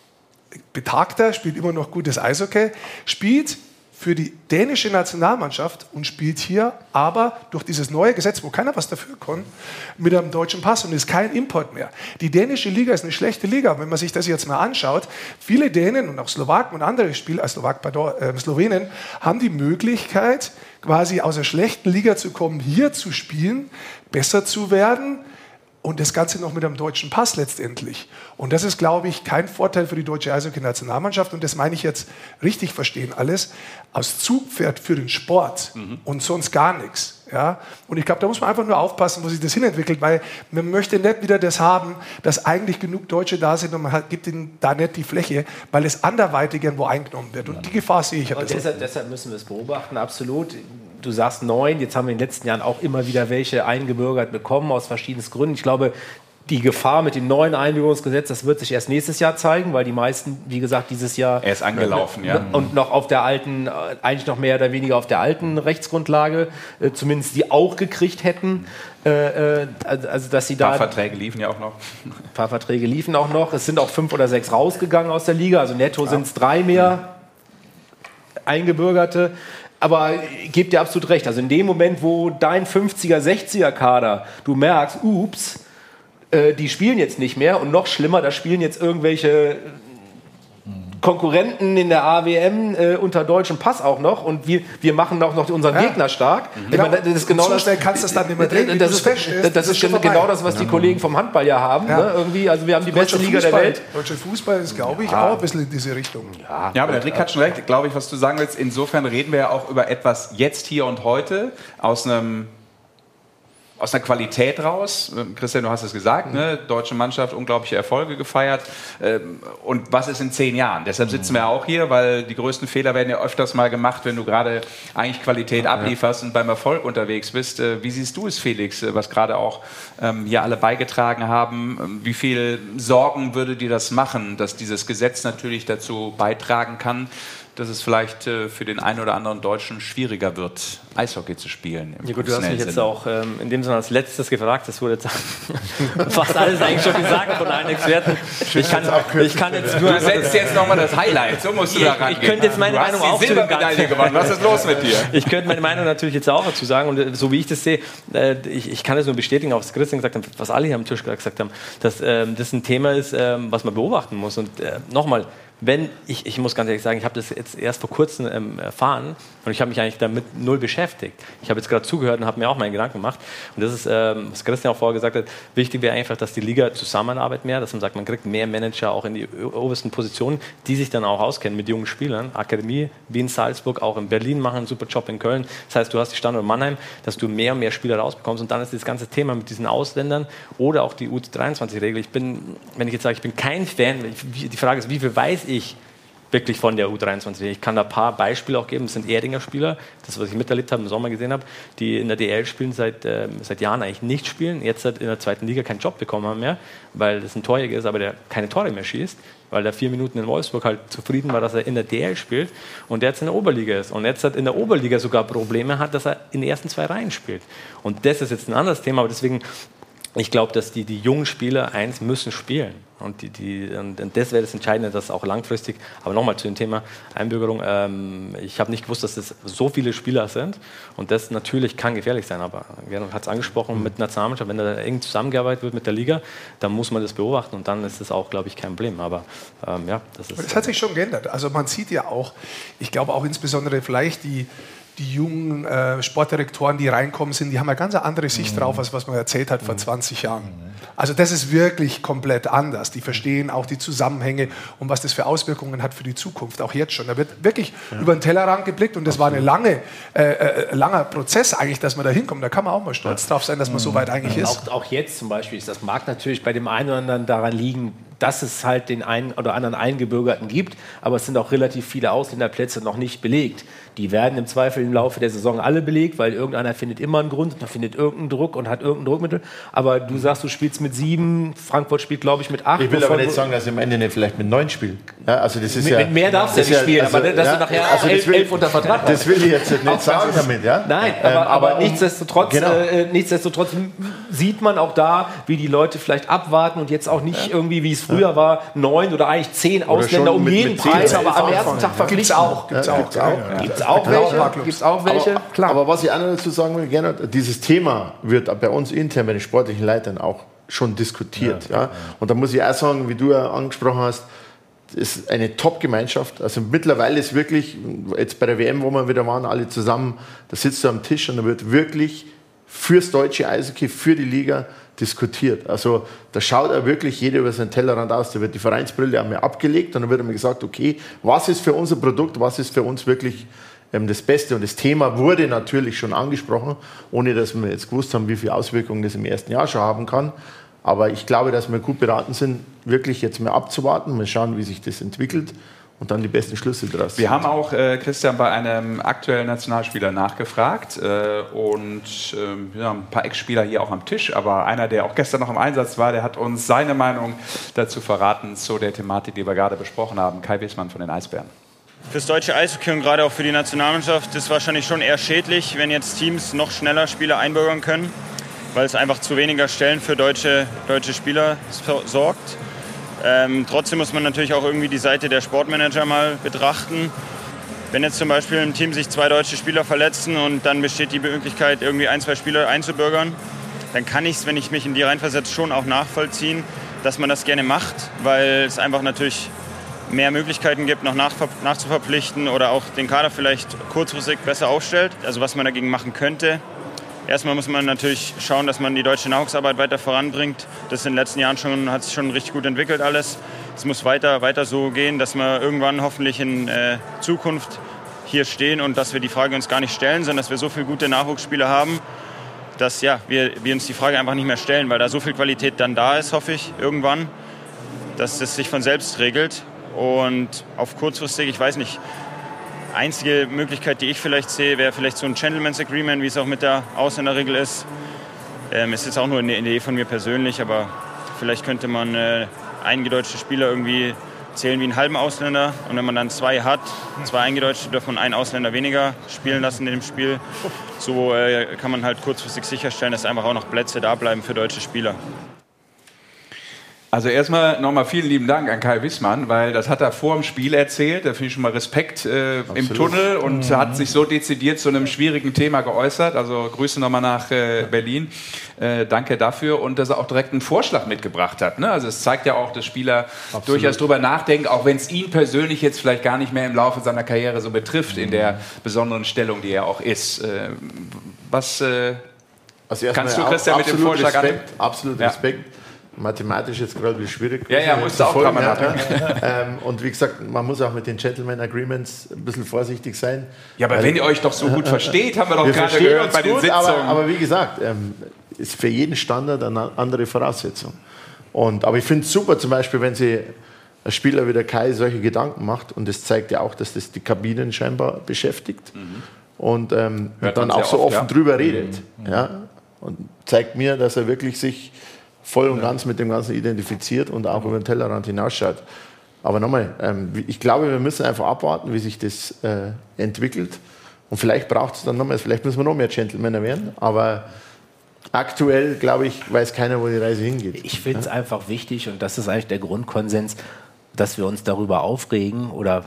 betagter, spielt immer noch gutes Eishockey, spielt für die dänische Nationalmannschaft und spielt hier aber durch dieses neue Gesetz, wo keiner was dafür kann, mit einem deutschen Pass und ist kein Import mehr. Die dänische Liga ist eine schlechte Liga. Wenn man sich das jetzt mal anschaut, viele Dänen und auch Slowaken und andere Spieler, äh, Slowak, pardon, äh, Slowenen, haben die Möglichkeit, quasi aus einer schlechten Liga zu kommen, hier zu spielen, besser zu werden, und das Ganze noch mit einem deutschen Pass letztendlich. Und das ist, glaube ich, kein Vorteil für die deutsche Eishockey-Nationalmannschaft. Und das meine ich jetzt richtig verstehen alles. Aus Zugpferd für den Sport mhm. und sonst gar nichts. Ja? Und ich glaube, da muss man einfach nur aufpassen, wo sich das hinentwickelt, weil man möchte nicht wieder das haben, dass eigentlich genug Deutsche da sind und man halt gibt ihnen da nicht die Fläche, weil es anderweitig irgendwo eingenommen wird. Und die Gefahr sehe ich. Und deshalb, deshalb müssen wir es beobachten, absolut. Du sagst neun, jetzt haben wir in den letzten Jahren auch immer wieder welche eingebürgert bekommen, aus verschiedenen Gründen. Ich glaube, die Gefahr mit dem neuen Einbürgerungsgesetz, das wird sich erst nächstes Jahr zeigen, weil die meisten, wie gesagt, dieses Jahr... Er ist angelaufen, ja. Und noch auf der alten, eigentlich noch mehr oder weniger auf der alten Rechtsgrundlage, äh, zumindest die auch gekriegt hätten. Äh, also, dass sie da... Ein paar Verträge liefen ja auch noch. Ein paar Verträge liefen auch noch. Es sind auch fünf oder sechs rausgegangen aus der Liga, also netto ja. sind es drei mehr Eingebürgerte. Aber ich gebe dir absolut recht. Also in dem Moment, wo dein fünfziger, sechziger Kader, du merkst, ups, äh, die spielen jetzt nicht mehr und noch schlimmer, da spielen jetzt irgendwelche Konkurrenten in der A W M äh, unter deutschem Pass auch noch und wir, wir machen auch noch unseren ja. Gegner stark. Mhm. Genau. Ich meine, das ist genau so das, schnell kannst du das dann nicht mehr drehen. Das ist, das, das, das ist genau vorbei. Das, was die Kollegen vom Handball ja haben. Ja. Ne? Irgendwie, also wir haben die beste Liga Fußball, der Welt. Deutscher Fußball ist, glaube ich, ja. auch ein bisschen in diese Richtung. Ja, ja aber der Rick hat schon recht, glaube ich, was du sagen willst. Insofern reden wir ja auch über etwas jetzt, hier und heute aus einem aus einer Qualität raus. Christian, du hast es gesagt, ne? Deutsche Mannschaft, unglaubliche Erfolge gefeiert. Und was ist in zehn Jahren? Deshalb sitzen wir auch hier, weil die größten Fehler werden ja öfters mal gemacht, wenn du gerade eigentlich Qualität ablieferst und beim Erfolg unterwegs bist. Wie siehst du es, Felix, was gerade auch hier alle beigetragen haben? Wie viel Sorgen würde dir das machen, dass dieses Gesetz natürlich dazu beitragen kann, dass es vielleicht äh, für den einen oder anderen Deutschen schwieriger wird, Eishockey zu spielen. Ja gut, du hast mich jetzt auch ähm, in dem Sinne als letztes gefragt, das wurde jetzt fast alles eigentlich schon gesagt von allen Experten. Ich kann, ich kann jetzt nur... Du setzt jetzt nochmal das Highlight, so musst du da rangehen. Ich könnte jetzt meine du Meinung hast auch die zu dem Silbermedaille gewonnen. Was ist los mit dir? Ich könnte meine Meinung natürlich jetzt auch dazu sagen und äh, so wie ich das sehe, äh, ich, ich kann das nur bestätigen, auch was Christian gesagt hat, was alle hier am Tisch gesagt haben, dass äh, das ein Thema ist, äh, was man beobachten muss und äh, nochmal, wenn, ich, ich muss ganz ehrlich sagen, ich habe das jetzt erst vor kurzem ähm, erfahren und ich habe mich eigentlich damit null beschäftigt. Ich habe jetzt gerade zugehört und habe mir auch meine Gedanken gemacht. Und das ist, ähm, was Christian auch vorher gesagt hat, wichtig wäre einfach, dass die Liga zusammenarbeitet mehr, dass man sagt, man kriegt mehr Manager auch in die obersten Positionen, die sich dann auch auskennen mit jungen Spielern. Akademie, wie in Salzburg, auch in Berlin machen einen super Job in Köln. Das heißt, du hast die Standort Mannheim, dass du mehr und mehr Spieler rausbekommst und dann ist das ganze Thema mit diesen Ausländern oder auch die U dreiundzwanzig-Regel. Ich bin, wenn ich jetzt sage, ich bin kein Fan, die Frage ist, wie viel weiß ich ich wirklich von der U dreiundzwanzig. Ich kann da ein paar Beispiele auch geben. Das sind Erdinger Spieler, das, was ich miterlebt habe, im Sommer gesehen habe, die in der D L spielen, seit, äh, seit Jahren eigentlich nicht spielen, jetzt in der zweiten Liga keinen Job bekommen haben mehr, weil das ein Torjäger ist, aber der keine Tore mehr schießt, weil der vier Minuten in Wolfsburg halt zufrieden war, dass er in der D L spielt und der jetzt in der Oberliga ist. Und jetzt hat in der Oberliga sogar Probleme hat, dass er in den ersten zwei Reihen spielt. Und das ist jetzt ein anderes Thema, aber deswegen, ich glaube, dass die, die jungen Spieler eins müssen spielen. Und, die, die, und das wäre das Entscheidende, dass auch langfristig, aber nochmal zu dem Thema Einbürgerung, ähm, ich habe nicht gewusst, dass das so viele Spieler sind und das natürlich kann gefährlich sein, aber Gernot hat es angesprochen, mhm. mit Nationalmannschaft, wenn da eng zusammengearbeitet wird mit der Liga, dann muss man das beobachten und dann ist das auch, glaube ich, kein Problem, aber ähm, ja, das ist... Das hat sich schon geändert, also man sieht ja auch, ich glaube auch insbesondere vielleicht die die jungen äh, Sportdirektoren, die reinkommen sind, die haben eine ganz andere Sicht mhm. drauf, als was man erzählt hat vor zwanzig Jahren. Also das ist wirklich komplett anders. Die verstehen auch die Zusammenhänge und was das für Auswirkungen hat für die Zukunft, auch jetzt schon. Da wird wirklich ja. über den Tellerrand geblickt und das war ein lange, äh, äh, langer Prozess eigentlich, dass man da hinkommt. Da kann man auch mal stolz ja. drauf sein, dass man mhm. so weit eigentlich ja. ist. Auch, auch jetzt zum Beispiel, das mag natürlich bei dem einen oder anderen daran liegen, dass es halt den einen oder anderen Eingebürgerten gibt, aber es sind auch relativ viele Ausländerplätze noch nicht belegt. Die werden im Zweifel im Laufe der Saison alle belegt, weil irgendeiner findet immer einen Grund, da findet irgendeinen Druck und hat irgendein Druckmittel. Aber du sagst, du spielst mit sieben, Frankfurt spielt, glaube ich, mit acht. Ich will aber nicht sagen, dass ich am Ende nicht vielleicht mit neun spiele. Ja, also das ist mit, ja, mit mehr darfst du ja nicht spielen, also, aber dass ja, du nachher also auch elf, will, elf unter Vertrag hast. Das will ich jetzt nicht sagen damit. Ja? Nein, aber, ähm, aber, aber um, nichtsdestotrotz, genau. äh, nichtsdestotrotz sieht man auch da, wie die Leute vielleicht abwarten und jetzt auch nicht ja. irgendwie, wie es früher ja. war, neun oder eigentlich zehn Ausländer um mit, jeden mit Preis, aber am ersten Tag verpflichten. Gibt's auch. Gibt's ja, auch. Gibt's auch, ja. Gibt's auch welche. Gibt's auch welche. Aber, Klar. aber was ich auch noch dazu sagen will, Gernot, dieses Thema wird bei uns intern bei den sportlichen Leitern auch schon diskutiert. Ja, ja. Und da muss ich auch sagen, wie du ja angesprochen hast, es ist eine Top-Gemeinschaft. Also mittlerweile ist wirklich, jetzt bei der W M, wo wir wieder waren, alle zusammen, da sitzt du am Tisch und da wird wirklich fürs deutsche Eishockey, für die Liga diskutiert. Also da schaut er wirklich jeder über seinen Tellerrand aus. Da wird die Vereinsbrille einmal abgelegt und dann wird einmal gesagt, okay, was ist für unser Produkt, was ist für uns wirklich ähm, das Beste. Und das Thema wurde natürlich schon angesprochen, ohne dass wir jetzt gewusst haben, wie viele Auswirkungen das im ersten Jahr schon haben kann. Aber ich glaube, dass wir gut beraten sind, wirklich jetzt mal abzuwarten, mal schauen, wie sich das entwickelt und dann die besten Schlüsse daraus. Wir haben auch, äh, Christian, bei einem aktuellen Nationalspieler nachgefragt äh, und äh, ja, ein paar Ex-Spieler hier auch am Tisch, aber einer, der auch gestern noch im Einsatz war, der hat uns seine Meinung dazu verraten, zu der Thematik, die wir gerade besprochen haben. Kai Wiesmann von den Eisbären. Fürs deutsche Eishockey und gerade auch für die Nationalmannschaft ist es wahrscheinlich schon eher schädlich, wenn jetzt Teams noch schneller Spieler einbürgern können, weil es einfach zu weniger Stellen für deutsche, deutsche Spieler sorgt. Ähm, trotzdem muss man natürlich auch irgendwie die Seite der Sportmanager mal betrachten. Wenn jetzt zum Beispiel im Team sich zwei deutsche Spieler verletzen und dann besteht die Möglichkeit, irgendwie ein, zwei Spieler einzubürgern, dann kann ich es, wenn ich mich in die reinversetze, schon auch nachvollziehen, dass man das gerne macht, weil es einfach natürlich mehr Möglichkeiten gibt, noch nach, nachzuverpflichten oder auch den Kader vielleicht kurzfristig besser aufstellt. Also was man dagegen machen könnte. Erstmal muss man natürlich schauen, dass man die deutsche Nachwuchsarbeit weiter voranbringt. Das in den letzten Jahren schon, hat sich schon richtig gut entwickelt alles. Es muss weiter, weiter so gehen, dass wir irgendwann hoffentlich in äh, Zukunft hier stehen und dass wir die Frage uns gar nicht stellen, sondern dass wir so viele gute Nachwuchsspieler haben, dass ja, wir, wir uns die Frage einfach nicht mehr stellen, weil da so viel Qualität dann da ist, hoffe ich, irgendwann, dass das sich von selbst regelt. Und auf kurzfristig, ich weiß nicht, einzige Möglichkeit, die ich vielleicht sehe, wäre vielleicht so ein Gentleman's Agreement, wie es auch mit der Ausländerregel ist. Ähm, ist jetzt auch nur eine Idee von mir persönlich, aber vielleicht könnte man äh, eingedeutschte Spieler irgendwie zählen wie einen halben Ausländer. Und wenn man dann zwei hat, zwei Eingedeutschte, dürfen einen Ausländer weniger spielen lassen in dem Spiel. So äh, kann man halt kurzfristig sicherstellen, dass einfach auch noch Plätze da bleiben für deutsche Spieler. Also erstmal nochmal vielen lieben Dank an Kai Wissmann, weil das hat er vor dem Spiel erzählt. Da finde ich schon mal Respekt äh, im Tunnel und mhm. hat sich so dezidiert zu einem schwierigen Thema geäußert. Also Grüße nochmal nach äh, Berlin. Äh, danke dafür und dass er auch direkt einen Vorschlag mitgebracht hat. Ne? Also es zeigt ja auch, dass Spieler Absolut. durchaus drüber nachdenken, auch wenn es ihn persönlich jetzt vielleicht gar nicht mehr im Laufe seiner Karriere so betrifft, mhm. in der besonderen Stellung, die er auch ist. Äh, was äh, also kannst du, Christian, mit dem Vorschlag Respekt, an? Absolut ja. Respekt. Mathematisch jetzt gerade wie schwierig. Ja, ja, musst du auch dran haben. ähm, Und wie gesagt, man muss auch mit den Gentleman Agreements ein bisschen vorsichtig sein. Ja, aber wenn ihr euch doch so gut versteht, haben wir doch wir gerade gehört bei den gut, Sitzungen. Aber, aber wie gesagt, ähm, ist für jeden Standard eine andere Voraussetzung. Und, aber ich finde es super, zum Beispiel, wenn sie ein Spieler wie der Kai solche Gedanken macht, und das zeigt ja auch, dass das die Kabinen scheinbar beschäftigt, mhm. und, ähm, und dann auch so oft, offen ja. drüber redet. Mhm. Ja? Und zeigt mir, dass er wirklich sich voll und ganz mit dem Ganzen identifiziert und auch über den Tellerrand hinausschaut. Aber nochmal, ähm, ich glaube, wir müssen einfach abwarten, wie sich das äh, entwickelt. Und vielleicht braucht es dann noch mehr, vielleicht müssen wir noch mehr Gentlemen werden. Aber aktuell, glaube ich, weiß keiner, wo die Reise hingeht. Ich finde es ja? einfach wichtig, und das ist eigentlich der Grundkonsens, dass wir uns darüber aufregen oder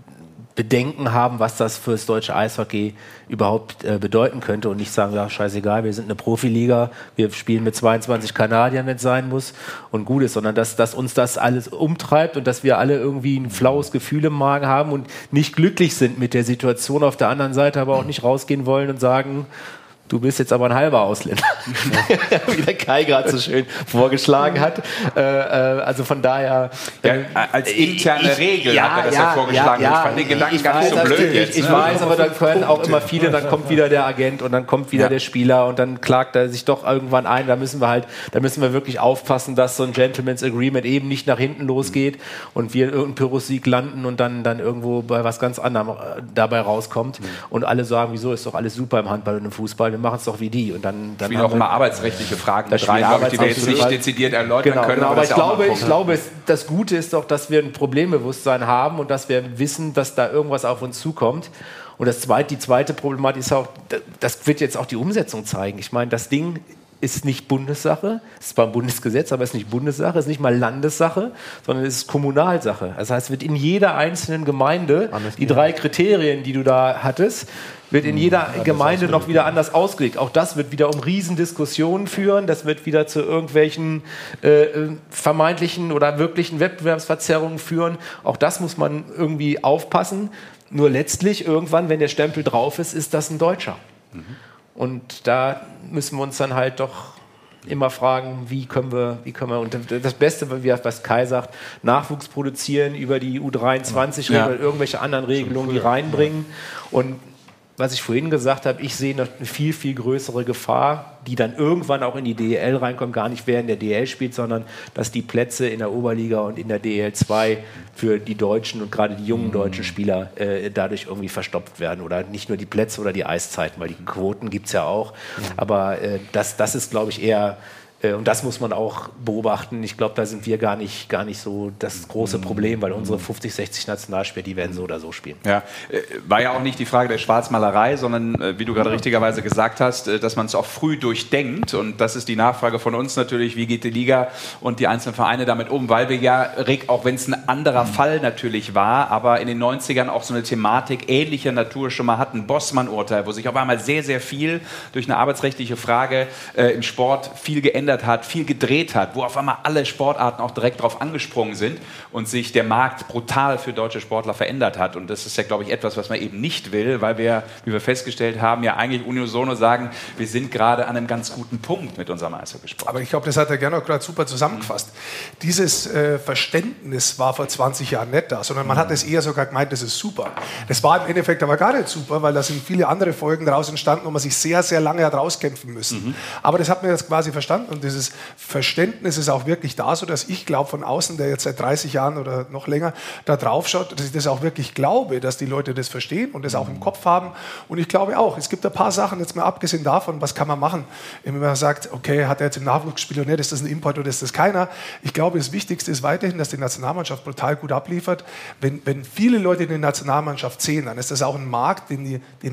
Bedenken haben, was das für das deutsche Eishockey überhaupt äh, bedeuten könnte und nicht sagen, ja, scheißegal, wir sind eine Profiliga, wir spielen mit zweiundzwanzig Kanadiern, wenn es sein muss und gut ist, sondern dass, dass uns das alles umtreibt und dass wir alle irgendwie ein flaues Gefühl im Magen haben und nicht glücklich sind mit der Situation, auf der anderen Seite aber auch nicht rausgehen wollen und sagen, du bist jetzt aber ein halber Ausländer, wie der Kai gerade so schön vorgeschlagen hat. Äh, also von daher... Ja, als interne ich, Regel ja, hat er das ja, ja vorgeschlagen. Ja, ja, ich fand den Gedanken ich gar weiß, nicht so blöd ich, jetzt. Ich ne? weiß, aber dann können auch immer viele, dann kommt wieder der Agent und dann kommt wieder ja. der Spieler und dann klagt er sich doch irgendwann ein. Da müssen wir halt, da müssen wir wirklich aufpassen, dass so ein Gentleman's Agreement eben nicht nach hinten losgeht mhm. und wir irgendeinen Pyrrhussieg landen und dann, dann irgendwo bei was ganz anderem dabei rauskommt mhm. und alle sagen, wieso, ist doch alles super im Handball und im Fußball, wir machen es doch wie die. Und dann, dann spielen auch immer arbeitsrechtliche Fragen mit rein, glaube ich, die wir jetzt nicht dezidiert erläutern genau, können. Genau, aber, aber ich, ja glaube, ich glaube, es, das Gute ist doch, dass wir ein Problembewusstsein haben und dass wir wissen, dass da irgendwas auf uns zukommt. Und das zweite, die zweite Problematik ist auch, das wird jetzt auch die Umsetzung zeigen. Ich meine, das Ding ist nicht Bundessache, es ist zwar ein Bundesgesetz, aber es ist nicht Bundessache, es ist nicht mal Landessache, sondern es ist Kommunalsache. Das heißt, es wird in jeder einzelnen Gemeinde, die drei Kriterien, die du da hattest, wird in jeder Gemeinde noch wieder anders ausgelegt. Auch das wird wieder um Riesendiskussionen führen, das wird wieder zu irgendwelchen äh, vermeintlichen oder wirklichen Wettbewerbsverzerrungen führen. Auch das muss man irgendwie aufpassen. Nur letztlich, irgendwann, wenn der Stempel drauf ist, ist das ein Deutscher. Mhm. Und da müssen wir uns dann halt doch immer fragen, wie können wir, wie können wir, und das Beste, was Kai sagt, Nachwuchs produzieren über die U dreiundzwanzig ja. oder irgendwelche anderen Regelungen, die reinbringen. Und was ich vorhin gesagt habe, ich sehe noch eine viel, viel größere Gefahr, die dann irgendwann auch in die D E L reinkommt, gar nicht wer in der D E L spielt, sondern dass die Plätze in der Oberliga und in der D E L zwei für die deutschen und gerade die jungen mhm. deutschen Spieler äh, dadurch irgendwie verstopft werden. Oder nicht nur die Plätze oder die Eiszeiten, weil die Quoten gibt es ja auch. Mhm. Aber äh, das, das ist, glaube ich, eher... Und das muss man auch beobachten. Ich glaube, da sind wir gar nicht, gar nicht so das große Problem, weil unsere fünfzig, sechzig Nationalspieler, die werden so oder so spielen. Ja, war ja auch nicht die Frage der Schwarzmalerei, sondern, wie du gerade richtigerweise gesagt hast, dass man es auch früh durchdenkt. Und das ist die Nachfrage von uns natürlich, wie geht die Liga und die einzelnen Vereine damit um, weil wir ja, Rick, auch wenn es ein anderer Fall natürlich war, aber in den neunzigern auch so eine Thematik ähnlicher Natur schon mal hatten, Bossmann-Urteil, wo sich auf einmal sehr, sehr viel durch eine arbeitsrechtliche Frage äh, im Sport viel geändert hat, viel gedreht hat, wo auf einmal alle Sportarten auch direkt drauf angesprungen sind und sich der Markt brutal für deutsche Sportler verändert hat. Und das ist ja, glaube ich, etwas, was man eben nicht will, weil wir, wie wir festgestellt haben, ja eigentlich unisono sagen, wir sind gerade an einem ganz guten Punkt mit unserem Eishockeysport. Aber ich glaube, das hat der Gernot gerade super zusammengefasst. Mhm. Dieses äh, Verständnis war vor zwanzig Jahren nicht da, sondern man mhm. hat es eher sogar gemeint, das ist super. Das war im Endeffekt aber gar nicht super, weil da sind viele andere Folgen daraus entstanden, wo man sich sehr, sehr lange hat rauskämpfen müssen. Mhm. Aber das hat man jetzt quasi verstanden. Und dieses Verständnis ist auch wirklich da, so dass ich glaube von außen, der jetzt seit dreißig Jahren oder noch länger da drauf schaut, dass ich das auch wirklich glaube, dass die Leute das verstehen und das auch im Kopf haben. Und ich glaube auch, es gibt ein paar Sachen, jetzt mal abgesehen davon, was kann man machen, wenn man sagt, okay, hat er jetzt im Nachwuchs gespielt oder nicht, ist das ein Import oder ist das keiner? Ich glaube, das Wichtigste ist weiterhin, dass die Nationalmannschaft brutal gut abliefert. Wenn, wenn viele Leute in die Nationalmannschaft sehen, dann ist das auch ein Markt, den die, den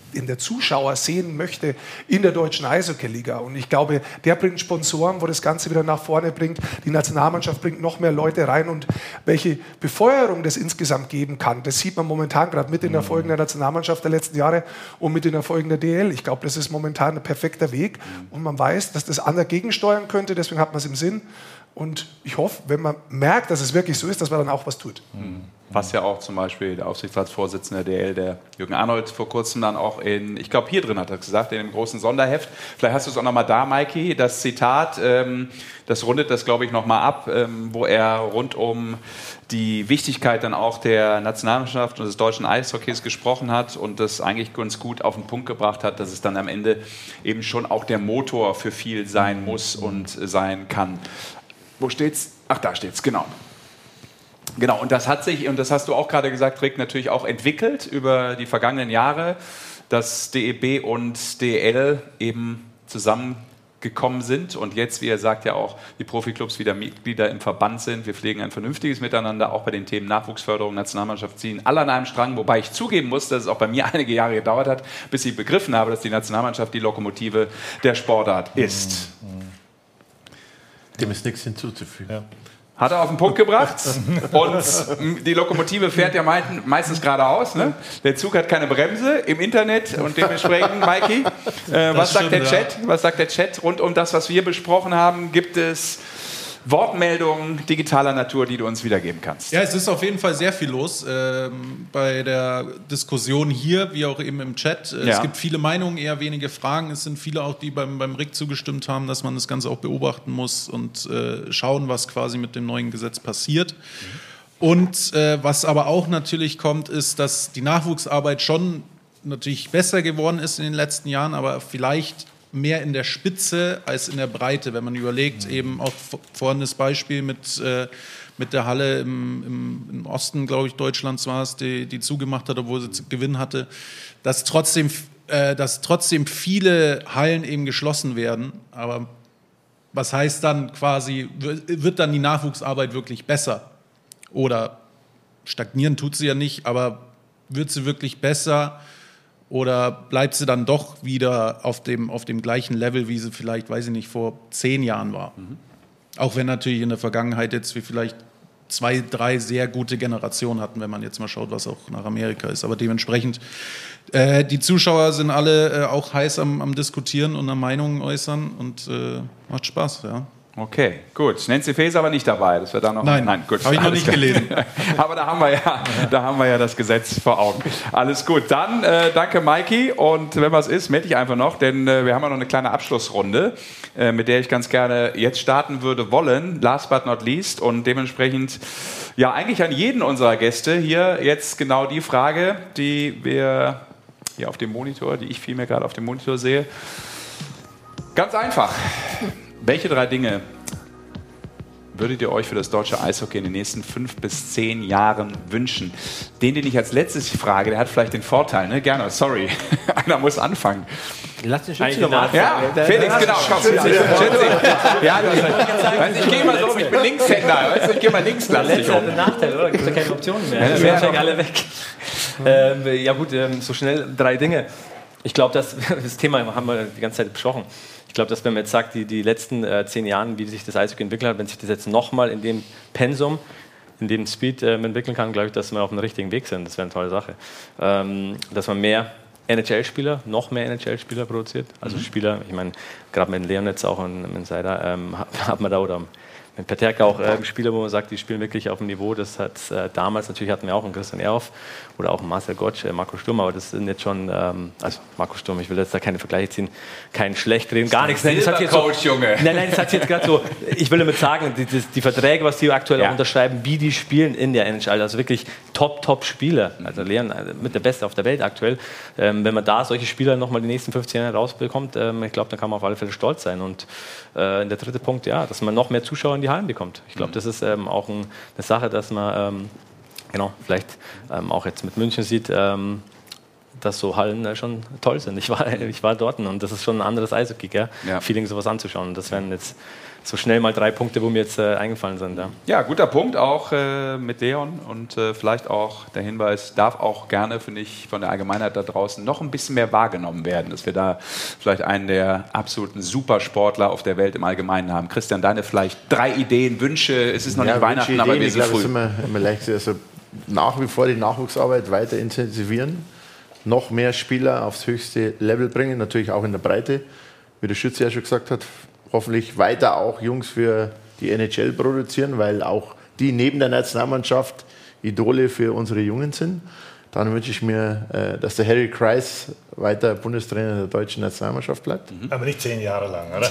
in der Zuschauer sehen möchte in der deutschen Eishockey-Liga. Und ich glaube, der bringt Sponsoren, wo das Ganze wieder nach vorne bringt. Die Nationalmannschaft bringt noch mehr Leute rein. Und welche Befeuerung das insgesamt geben kann, das sieht man momentan gerade mit den Erfolgen der Nationalmannschaft der letzten Jahre und mit den Erfolgen der D L. Ich glaube, das ist momentan ein perfekter Weg. Und man weiß, dass das anders gegensteuern könnte. Deswegen hat man es im Sinn. Und ich hoffe, wenn man merkt, dass es wirklich so ist, dass man dann auch was tut. Mhm. Was ja auch zum Beispiel der Aufsichtsratsvorsitzende der D L, der Jürgen Arnold, vor kurzem dann auch in, ich glaube hier drin hat er gesagt, in dem großen Sonderheft. Vielleicht hast du es auch nochmal da, Maiki, das Zitat, ähm, das rundet das, glaube ich, nochmal ab, ähm, wo er rund um die Wichtigkeit dann auch der Nationalmannschaft und des deutschen Eishockeys gesprochen hat und das eigentlich ganz gut auf den Punkt gebracht hat, dass es dann am Ende eben schon auch der Motor für viel sein muss und sein kann. Wo steht's? Ach, da steht's, genau. Genau, und das hat sich, und das hast du auch gerade gesagt, Rick, natürlich auch entwickelt über die vergangenen Jahre, dass D E B und D E L eben zusammengekommen sind und jetzt, wie er sagt, ja auch die Profiklubs wieder Mitglieder im Verband sind. Wir pflegen ein vernünftiges Miteinander, auch bei den Themen Nachwuchsförderung, Nationalmannschaft ziehen alle an einem Strang, wobei ich zugeben muss, dass es auch bei mir einige Jahre gedauert hat, bis ich begriffen habe, dass die Nationalmannschaft die Lokomotive der Sportart ist. Dem ist nichts hinzuzufügen. Ja. Hat er auf den Punkt gebracht und die Lokomotive fährt ja meistens geradeaus. Ne? Der Zug hat keine Bremse im Internet und dementsprechend, Maiki, äh, was sagt der Chat? Was sagt der Chat rund um das, was wir besprochen haben? Gibt es Wortmeldungen digitaler Natur, die du uns wiedergeben kannst? Ja, es ist auf jeden Fall sehr viel los ähm, bei der Diskussion hier, wie auch eben im Chat. Ja. Es gibt viele Meinungen, eher wenige Fragen. Es sind viele auch, die beim, beim Rick zugestimmt haben, dass man das Ganze auch beobachten muss und äh, schauen, was quasi mit dem neuen Gesetz passiert. Mhm. Und äh, was aber auch natürlich kommt, ist, dass die Nachwuchsarbeit schon natürlich besser geworden ist in den letzten Jahren, aber vielleicht mehr in der Spitze als in der Breite, wenn man überlegt, mhm. eben auch vorhin das Beispiel mit, äh, mit der Halle im, im, im Osten, glaube ich, Deutschlands war es, die, die zugemacht hat, obwohl sie Gewinn hatte, dass trotzdem, äh, dass trotzdem viele Hallen eben geschlossen werden. Aber was heißt dann quasi, wird dann die Nachwuchsarbeit wirklich besser? Oder stagnieren tut sie ja nicht, aber wird sie wirklich besser? Oder bleibt sie dann doch wieder auf dem, auf dem gleichen Level, wie sie vielleicht, weiß ich nicht, vor zehn Jahren war? Mhm. Auch wenn natürlich in der Vergangenheit jetzt wir vielleicht zwei, drei sehr gute Generationen hatten, wenn man jetzt mal schaut, was auch nach Amerika ist. Aber dementsprechend, äh, die Zuschauer sind alle äh, auch heiß am, am Diskutieren und am Meinungen äußern und äh, macht Spaß, ja. Okay, gut. Nancy Faeser aber nicht dabei. Das wird dann noch. Nein, Nein gut. Habe ich noch nicht gelesen. Aber da haben wir ja, da haben wir ja das Gesetz vor Augen. Alles gut. Dann äh, danke, Maiki. Und wenn was ist, melde ich einfach noch, denn äh, wir haben ja noch eine kleine Abschlussrunde, äh, mit der ich ganz gerne jetzt starten würde wollen. Last but not least. Und dementsprechend ja eigentlich an jeden unserer Gäste hier jetzt genau die Frage, die wir hier auf dem Monitor, die ich vielmehr gerade auf dem Monitor sehe. Ganz einfach. Welche drei Dinge würdet ihr euch für das deutsche Eishockey in den nächsten fünf bis zehn Jahren wünschen? Den, den ich als letztes frage, der hat vielleicht den Vorteil, ne? Gerne, sorry. Einer muss anfangen. Lass den Schützi doch mal. Ja, Felix, genau. Komm, Schützi. Ja, ich, ich gehe mal so, ich bin Linkshänder. Weißt du, ich gehe mal linkslastig um. Das ist ein Nachteil, oder? Gibt es ja keine Optionen mehr. Ja, wir sind alle weg. ähm, ja gut, ähm, so schnell drei Dinge. Ich glaube, das, das Thema haben wir die ganze Zeit besprochen. Ich glaube, dass wenn man jetzt sagt, die, die letzten äh, zehn Jahre, wie sich das Eishockey entwickelt hat, wenn sich das jetzt nochmal in dem Pensum, in dem Speed äh, entwickeln kann, glaube ich, dass wir auf dem richtigen Weg sind. Das wäre eine tolle Sache. Ähm, dass man mehr N H L-Spieler, noch mehr N H L-Spieler produziert. Also mhm. Spieler, ich meine, gerade mit Leonetz auch und mit Seider, ähm, hat man da oder mit Peterka auch äh, Spieler, wo man sagt, die spielen wirklich auf dem Niveau. Das hat äh, damals, natürlich hatten wir auch einen Christian Ehrhoff oder auch einen Marcel Gottsch, äh, Marco Sturm, aber das sind jetzt schon, ähm, also Marco Sturm, ich will jetzt da keine Vergleiche ziehen, kein schlecht reden, gar nichts. Nein, das hat jetzt so, Junge. Nein, nein, das hat jetzt gerade so, ich will damit sagen, die, die, die Verträge, was die aktuell ja. auch unterschreiben, wie die spielen in der N H L, also wirklich top, top Spieler, also Leon mit der Beste auf der Welt aktuell. Ähm, wenn man da solche Spieler nochmal die nächsten fünfzehn Jahre rausbekommt, ähm, ich glaube, dann kann man auf alle Fälle stolz sein. Und äh, der dritte Punkt, ja, dass man noch mehr Zuschauer in die Hallen bekommt. Ich glaube, das ist ähm, auch ein, eine Sache, dass man ähm, genau, vielleicht ähm, auch jetzt mit München sieht, ähm, dass so Hallen äh, schon toll sind. Ich war, ich war dort und das ist schon ein anderes Eishockey, gell? Ja. Feeling, sowas anzuschauen. Das wären jetzt so schnell mal drei Punkte, wo mir jetzt äh, eingefallen sind. Ja. ja, guter Punkt auch äh, mit Leon und äh, vielleicht auch der Hinweis, darf auch gerne, finde ich, von der Allgemeinheit da draußen noch ein bisschen mehr wahrgenommen werden, dass wir da vielleicht einen der absoluten Supersportler auf der Welt im Allgemeinen haben. Christian, deine vielleicht drei Ideen, Wünsche, es ist noch ja, nicht Weihnachten, Ideen, aber wir sind früh. Immer, immer leicht, also nach wie vor die Nachwuchsarbeit weiter intensivieren, noch mehr Spieler aufs höchste Level bringen, natürlich auch in der Breite, wie der Schütze ja schon gesagt hat, hoffentlich weiter auch Jungs für die N H L produzieren, weil auch die neben der Nationalmannschaft Idole für unsere Jungen sind. Dann wünsche ich mir, dass der Harry Kreis weiter Bundestrainer der deutschen Nationalmannschaft bleibt. Mhm. Aber nicht zehn Jahre lang, oder?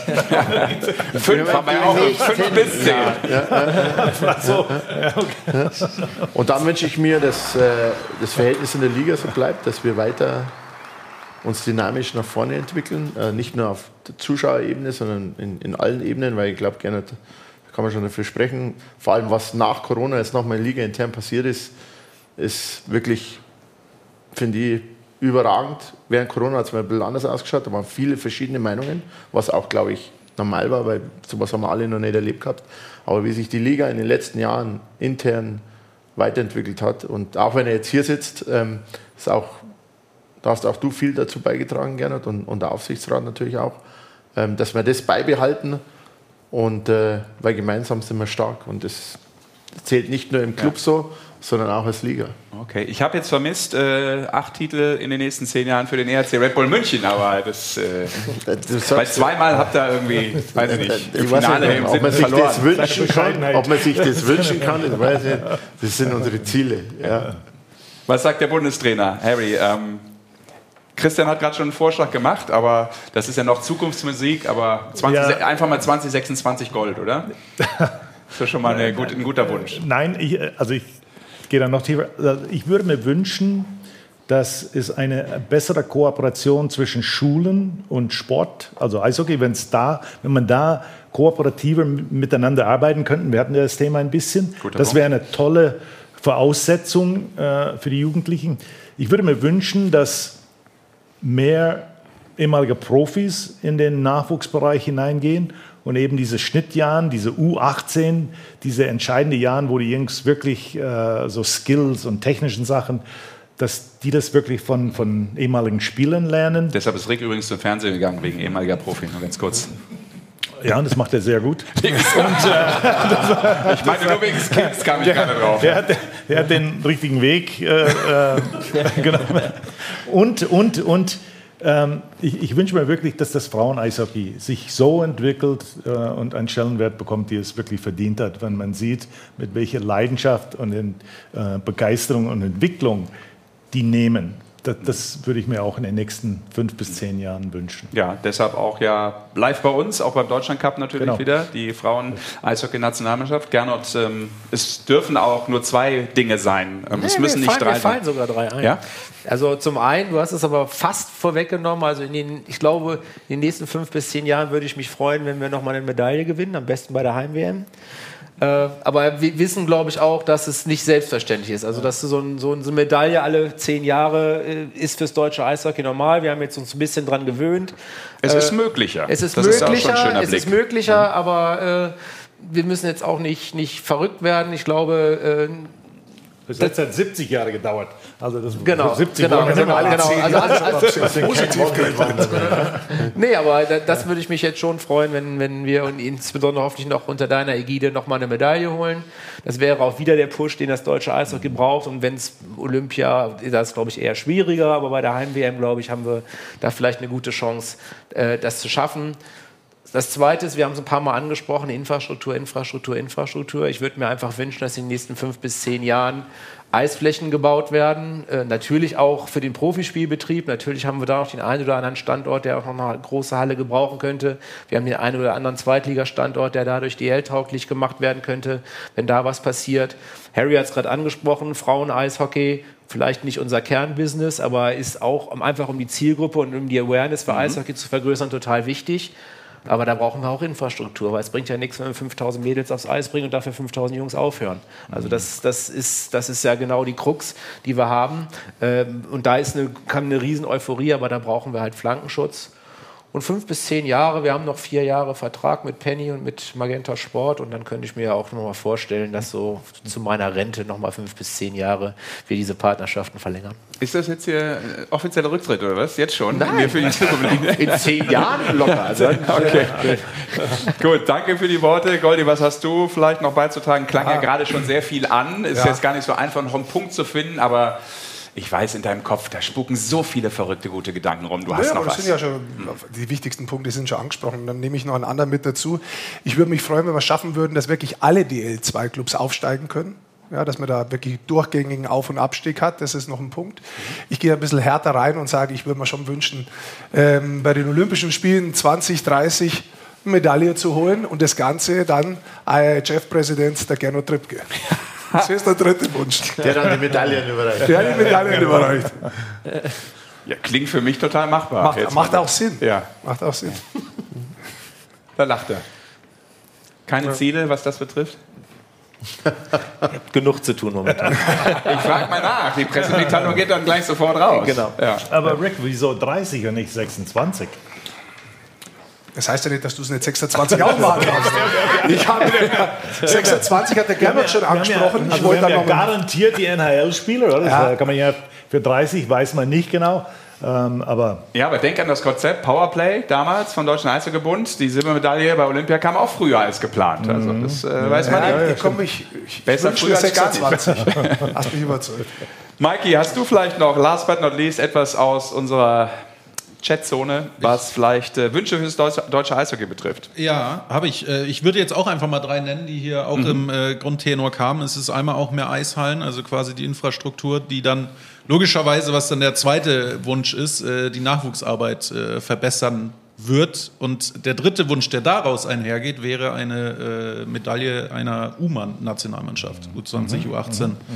Fünf haben wir auch, fünf bis zehn. Ja, ja, ja. So. Ja, okay. Und dann wünsche ich mir, dass das Verhältnis in der Liga so bleibt, dass wir weiter uns dynamisch nach vorne entwickeln, äh, nicht nur auf der Zuschauerebene, sondern in, in allen Ebenen, weil ich glaube, gerne, da kann man schon dafür sprechen, vor allem was nach Corona jetzt nochmal in Liga intern passiert ist, ist wirklich, finde ich, überragend. Während Corona hat es mal ein bisschen anders ausgeschaut, da waren viele verschiedene Meinungen, was auch, glaube ich, normal war, weil sowas haben wir alle noch nicht erlebt gehabt. Aber wie sich die Liga in den letzten Jahren intern weiterentwickelt hat und auch wenn er jetzt hier sitzt, ähm, ist auch da hast auch du viel dazu beigetragen, Gernot, und, und der Aufsichtsrat natürlich auch, ähm, dass wir das beibehalten. Und äh, weil gemeinsam sind wir stark. Und das zählt nicht nur im Club ja. so, sondern auch als Liga. Okay, ich habe jetzt vermisst, äh, acht Titel in den nächsten zehn Jahren für den E R C Red Bull München, aber das, äh, weil zweimal habt ihr irgendwie, weiß ich nicht, im Finale nicht, im ob man sich verloren. Das wünschen kann, ob man sich das wünschen kann, ich weiß nicht. Das sind unsere Ziele. Ja. Was sagt der Bundestrainer, Harry? Ähm, Christian hat gerade schon einen Vorschlag gemacht, aber das ist ja noch Zukunftsmusik, aber zwanzig, ja. einfach mal zwanzig sechsundzwanzig Gold, oder? Das ist schon mal eine gut, ein guter Wunsch. Nein, ich, also ich gehe da noch tiefer. Ich würde mir wünschen, dass es eine bessere Kooperation zwischen Schulen und Sport, also Eishockey, wenn es da, wenn man da kooperativer miteinander arbeiten könnte. Wir hatten ja das Thema ein bisschen. Guter das wäre eine tolle Voraussetzung äh, für die Jugendlichen. Ich würde mir wünschen, dass mehr ehemalige Profis in den Nachwuchsbereich hineingehen und eben diese Schnittjahren, diese U achtzehn, diese entscheidenden Jahren, wo die Jungs wirklich äh, so Skills und technischen Sachen, dass die das wirklich von, von ehemaligen Spielern lernen. Deshalb ist Rick übrigens zum Fernsehen gegangen, wegen ehemaliger Profi, nur ganz kurz. Ja, und das macht er sehr gut. und, äh, ich meine, nur wegen Skills kam ich gerade drauf. Er hat, er hat den richtigen Weg äh, äh, genommen. Und, und, und ähm, ich, ich wünsche mir wirklich, dass das Frauen-Eishockey sich so entwickelt äh, und einen Stellenwert bekommt, die es wirklich verdient hat, wenn man sieht, mit welcher Leidenschaft und in, äh, Begeisterung und Entwicklung die nehmen. Das, das würde ich mir auch in den nächsten fünf bis zehn Jahren wünschen. Ja, deshalb auch ja live bei uns, auch beim Deutschland Cup natürlich genau. wieder, die Frauen-Eishockey-Nationalmannschaft. Gernot, ähm, es dürfen auch nur zwei Dinge sein. Ähm, nee, es müssen nicht fallen, drei mir fallen sogar drei ein. Ja? Also zum einen, du hast es aber fast vorweggenommen, also in den, ich glaube, in den nächsten fünf bis zehn Jahren würde ich mich freuen, wenn wir nochmal eine Medaille gewinnen, am besten bei der Heim-W M. Äh, aber wir wissen, glaube ich, auch, dass es nicht selbstverständlich ist. Also, dass so, ein, so eine Medaille alle zehn Jahre äh, ist fürs deutsche Eishockey normal. Wir haben jetzt uns ein bisschen dran gewöhnt. Es äh, ist möglicher. Es ist das möglicher, ist auch schon ein schöner es Blick. ist möglicher, aber äh, wir müssen jetzt auch nicht, nicht verrückt werden. Ich glaube, äh, das hat seit siebzig Jahren gedauert. Also das genau, siebzig genau, Jahre genau, alle genau. zehn Also, also, also, also positiv nee, aber das, das würde ich mich jetzt schon freuen, wenn, wenn wir und insbesondere hoffentlich noch unter deiner Ägide noch mal eine Medaille holen. Das wäre auch wieder der Push, den das deutsche Eishockey braucht. Und wenn es Olympia, das ist, glaube ich, eher schwieriger, aber bei der Heim-W M, glaube ich, haben wir da vielleicht eine gute Chance, äh, das zu schaffen. Das Zweite ist, wir haben es ein paar Mal angesprochen, Infrastruktur, Infrastruktur, Infrastruktur. Ich würde mir einfach wünschen, dass in den nächsten fünf bis zehn Jahren Eisflächen gebaut werden. Äh, natürlich auch für den Profispielbetrieb. Natürlich haben wir da noch den einen oder anderen Standort, der auch noch eine große Halle gebrauchen könnte. Wir haben den einen oder anderen Zweitligastandort, der dadurch D L-tauglich gemacht werden könnte, wenn da was passiert. Harry hat es gerade angesprochen, Frauen-Eishockey. Vielleicht nicht unser Kernbusiness, aber ist auch einfach um die Zielgruppe und um die Awareness für mhm. Eishockey zu vergrößern total wichtig. Aber da brauchen wir auch Infrastruktur, weil es bringt ja nichts, wenn wir fünftausend Mädels aufs Eis bringen und dafür fünftausend Jungs aufhören. Also das, das, ist, das ist ja genau die Krux, die wir haben. Und da ist eine, kann eine riesen Euphorie, aber da brauchen wir halt Flankenschutz. Und fünf bis zehn Jahre, wir haben noch vier Jahre Vertrag mit Penny und mit Magenta Sport und dann könnte ich mir auch noch mal vorstellen, dass so zu meiner Rente noch mal fünf bis zehn Jahre wir diese Partnerschaften verlängern. Ist das jetzt hier offizieller Rücktritt oder was? Jetzt schon? Nein, für die in zehn Jahren locker. Also, okay. Gut, danke für die Worte. Goldi, was hast du vielleicht noch beizutragen? Klang ah. ja gerade schon sehr viel an. Ist ja. jetzt gar nicht so einfach, noch einen Punkt zu finden, aber ich weiß, in deinem Kopf, da spuken so viele verrückte, gute Gedanken rum. Du hast ja, noch aber das was. Sind ja schon, die wichtigsten Punkte sind schon angesprochen. Dann nehme ich noch einen anderen mit dazu. Ich würde mich freuen, wenn wir es schaffen würden, dass wirklich alle D L zwei Clubs aufsteigen können. Ja, dass man da wirklich durchgängigen Auf- und Abstieg hat. Das ist noch ein Punkt. Ich gehe ein bisschen härter rein und sage, ich würde mir schon wünschen, ähm, bei den Olympischen Spielen zwanzig dreißig Medaille zu holen und das Ganze dann I A F-Präsident der Gernot Trippke. Das ist der dritte Wunsch. Der dann die Medaillen überreicht. Der die Medaillen überreicht. Ja, klingt für mich total machbar. Macht, macht auch Sinn. Ja. Macht auch Sinn. Da lacht er. Keine Ziele, was das betrifft? Ich habe genug zu tun momentan. Ich frage mal nach. Die Pressemitteilung geht dann gleich sofort raus. Genau. Ja. Aber Rick, wieso dreißig und nicht sechsundzwanzig? Das heißt ja nicht, dass du es nicht sechsundzwanzig auch machen kannst. Ich habe sechsundzwanzig hat der Gernot schon angesprochen. Ja, also wir haben ja garantiert die N H L-Spieler. Das ja. kann man ja für dreißig weiß man nicht genau. Ähm, aber ja, aber denk an das Konzept Powerplay damals vom Deutschen Eishockeybund. Die Silbermedaille bei Olympia kam auch früher als geplant. Also das äh, ja, weiß man ja, nicht. Ja, komm, ich, ich Besser früher als gar nicht. Hast mich überzeugt. Mikey, hast du vielleicht noch, last but not least, etwas aus unserer Chatzone, was vielleicht äh, Wünsche für das deutsche, deutsche Eishockey betrifft? Ja, habe ich. Äh, ich würde jetzt auch einfach mal drei nennen, die hier auch mhm. im äh, Grundtenor kamen. Es ist einmal auch mehr Eishallen, also quasi die Infrastruktur, die dann logischerweise, was dann der zweite Wunsch ist, äh, die Nachwuchsarbeit äh, verbessern wird. Und der dritte Wunsch, der daraus einhergeht, wäre eine äh, Medaille einer U-Nationalmannschaft, U zwanzig, mhm. U achtzehn. Mhm.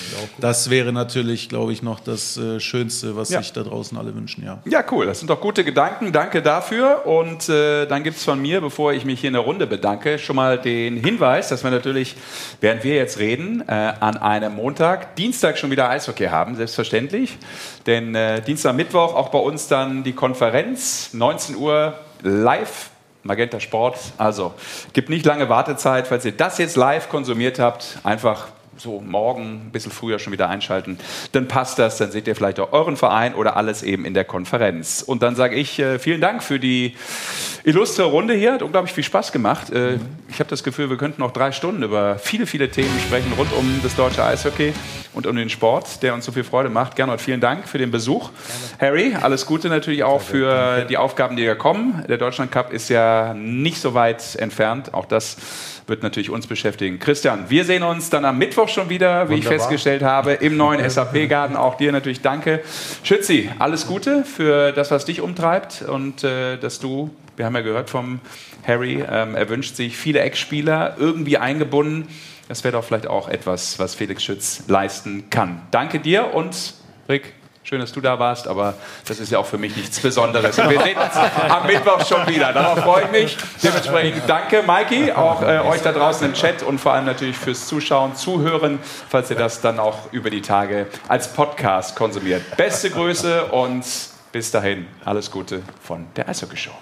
Das wäre natürlich, glaube ich, noch das äh, Schönste, was ja. sich da draußen alle wünschen. Ja. ja, cool. Das sind doch gute Gedanken. Danke dafür. Und äh, dann gibt es von mir, bevor ich mich hier in der Runde bedanke, schon mal den Hinweis, dass wir natürlich, während wir jetzt reden, äh, an einem Montag, Dienstag schon wieder Eishockey haben, selbstverständlich. Denn äh, Dienstag, Mittwoch auch bei uns dann die Konferenz, neunzehn Uhr live, Magenta Sport. Also gibt nicht lange Wartezeit, falls ihr das jetzt live konsumiert habt, einfach so morgen ein bisschen früher schon wieder einschalten, dann passt das, dann seht ihr vielleicht auch euren Verein oder alles eben in der Konferenz. Und dann sage ich äh, vielen Dank für die illustre Runde hier, hat unglaublich viel Spaß gemacht. Äh, ich habe das Gefühl, wir könnten noch drei Stunden über viele, viele Themen sprechen rund um das deutsche Eishockey und um den Sport, der uns so viel Freude macht. Gernot, vielen Dank für den Besuch. Gerne. Harry, alles Gute natürlich auch für die Aufgaben, die hier kommen. Der Deutschland Cup ist ja nicht so weit entfernt, auch das wird natürlich uns beschäftigen. Christian, wir sehen uns dann am Mittwoch schon wieder, wie Wunderbar. ich festgestellt habe, im neuen S A P-Garten. Auch dir natürlich danke. Schützi, alles Gute für das, was dich umtreibt und äh, dass du, wir haben ja gehört vom Harry, ähm, er wünscht sich viele Ex-Spieler irgendwie eingebunden. Das wäre doch vielleicht auch etwas, was Felix Schütz leisten kann. Danke dir und Rick, schön, dass du da warst, aber das ist ja auch für mich nichts Besonderes. Und wir sehen uns am Mittwoch schon wieder. Darauf freue ich mich. Dementsprechend danke, Mikey, auch äh, euch da draußen im Chat und vor allem natürlich fürs Zuschauen, Zuhören, falls ihr das dann auch über die Tage als Podcast konsumiert. Beste Grüße und bis dahin alles Gute von der Eishockey Show.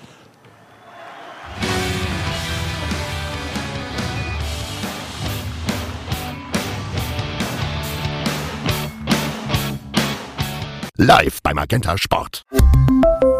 Live bei Magenta Sport.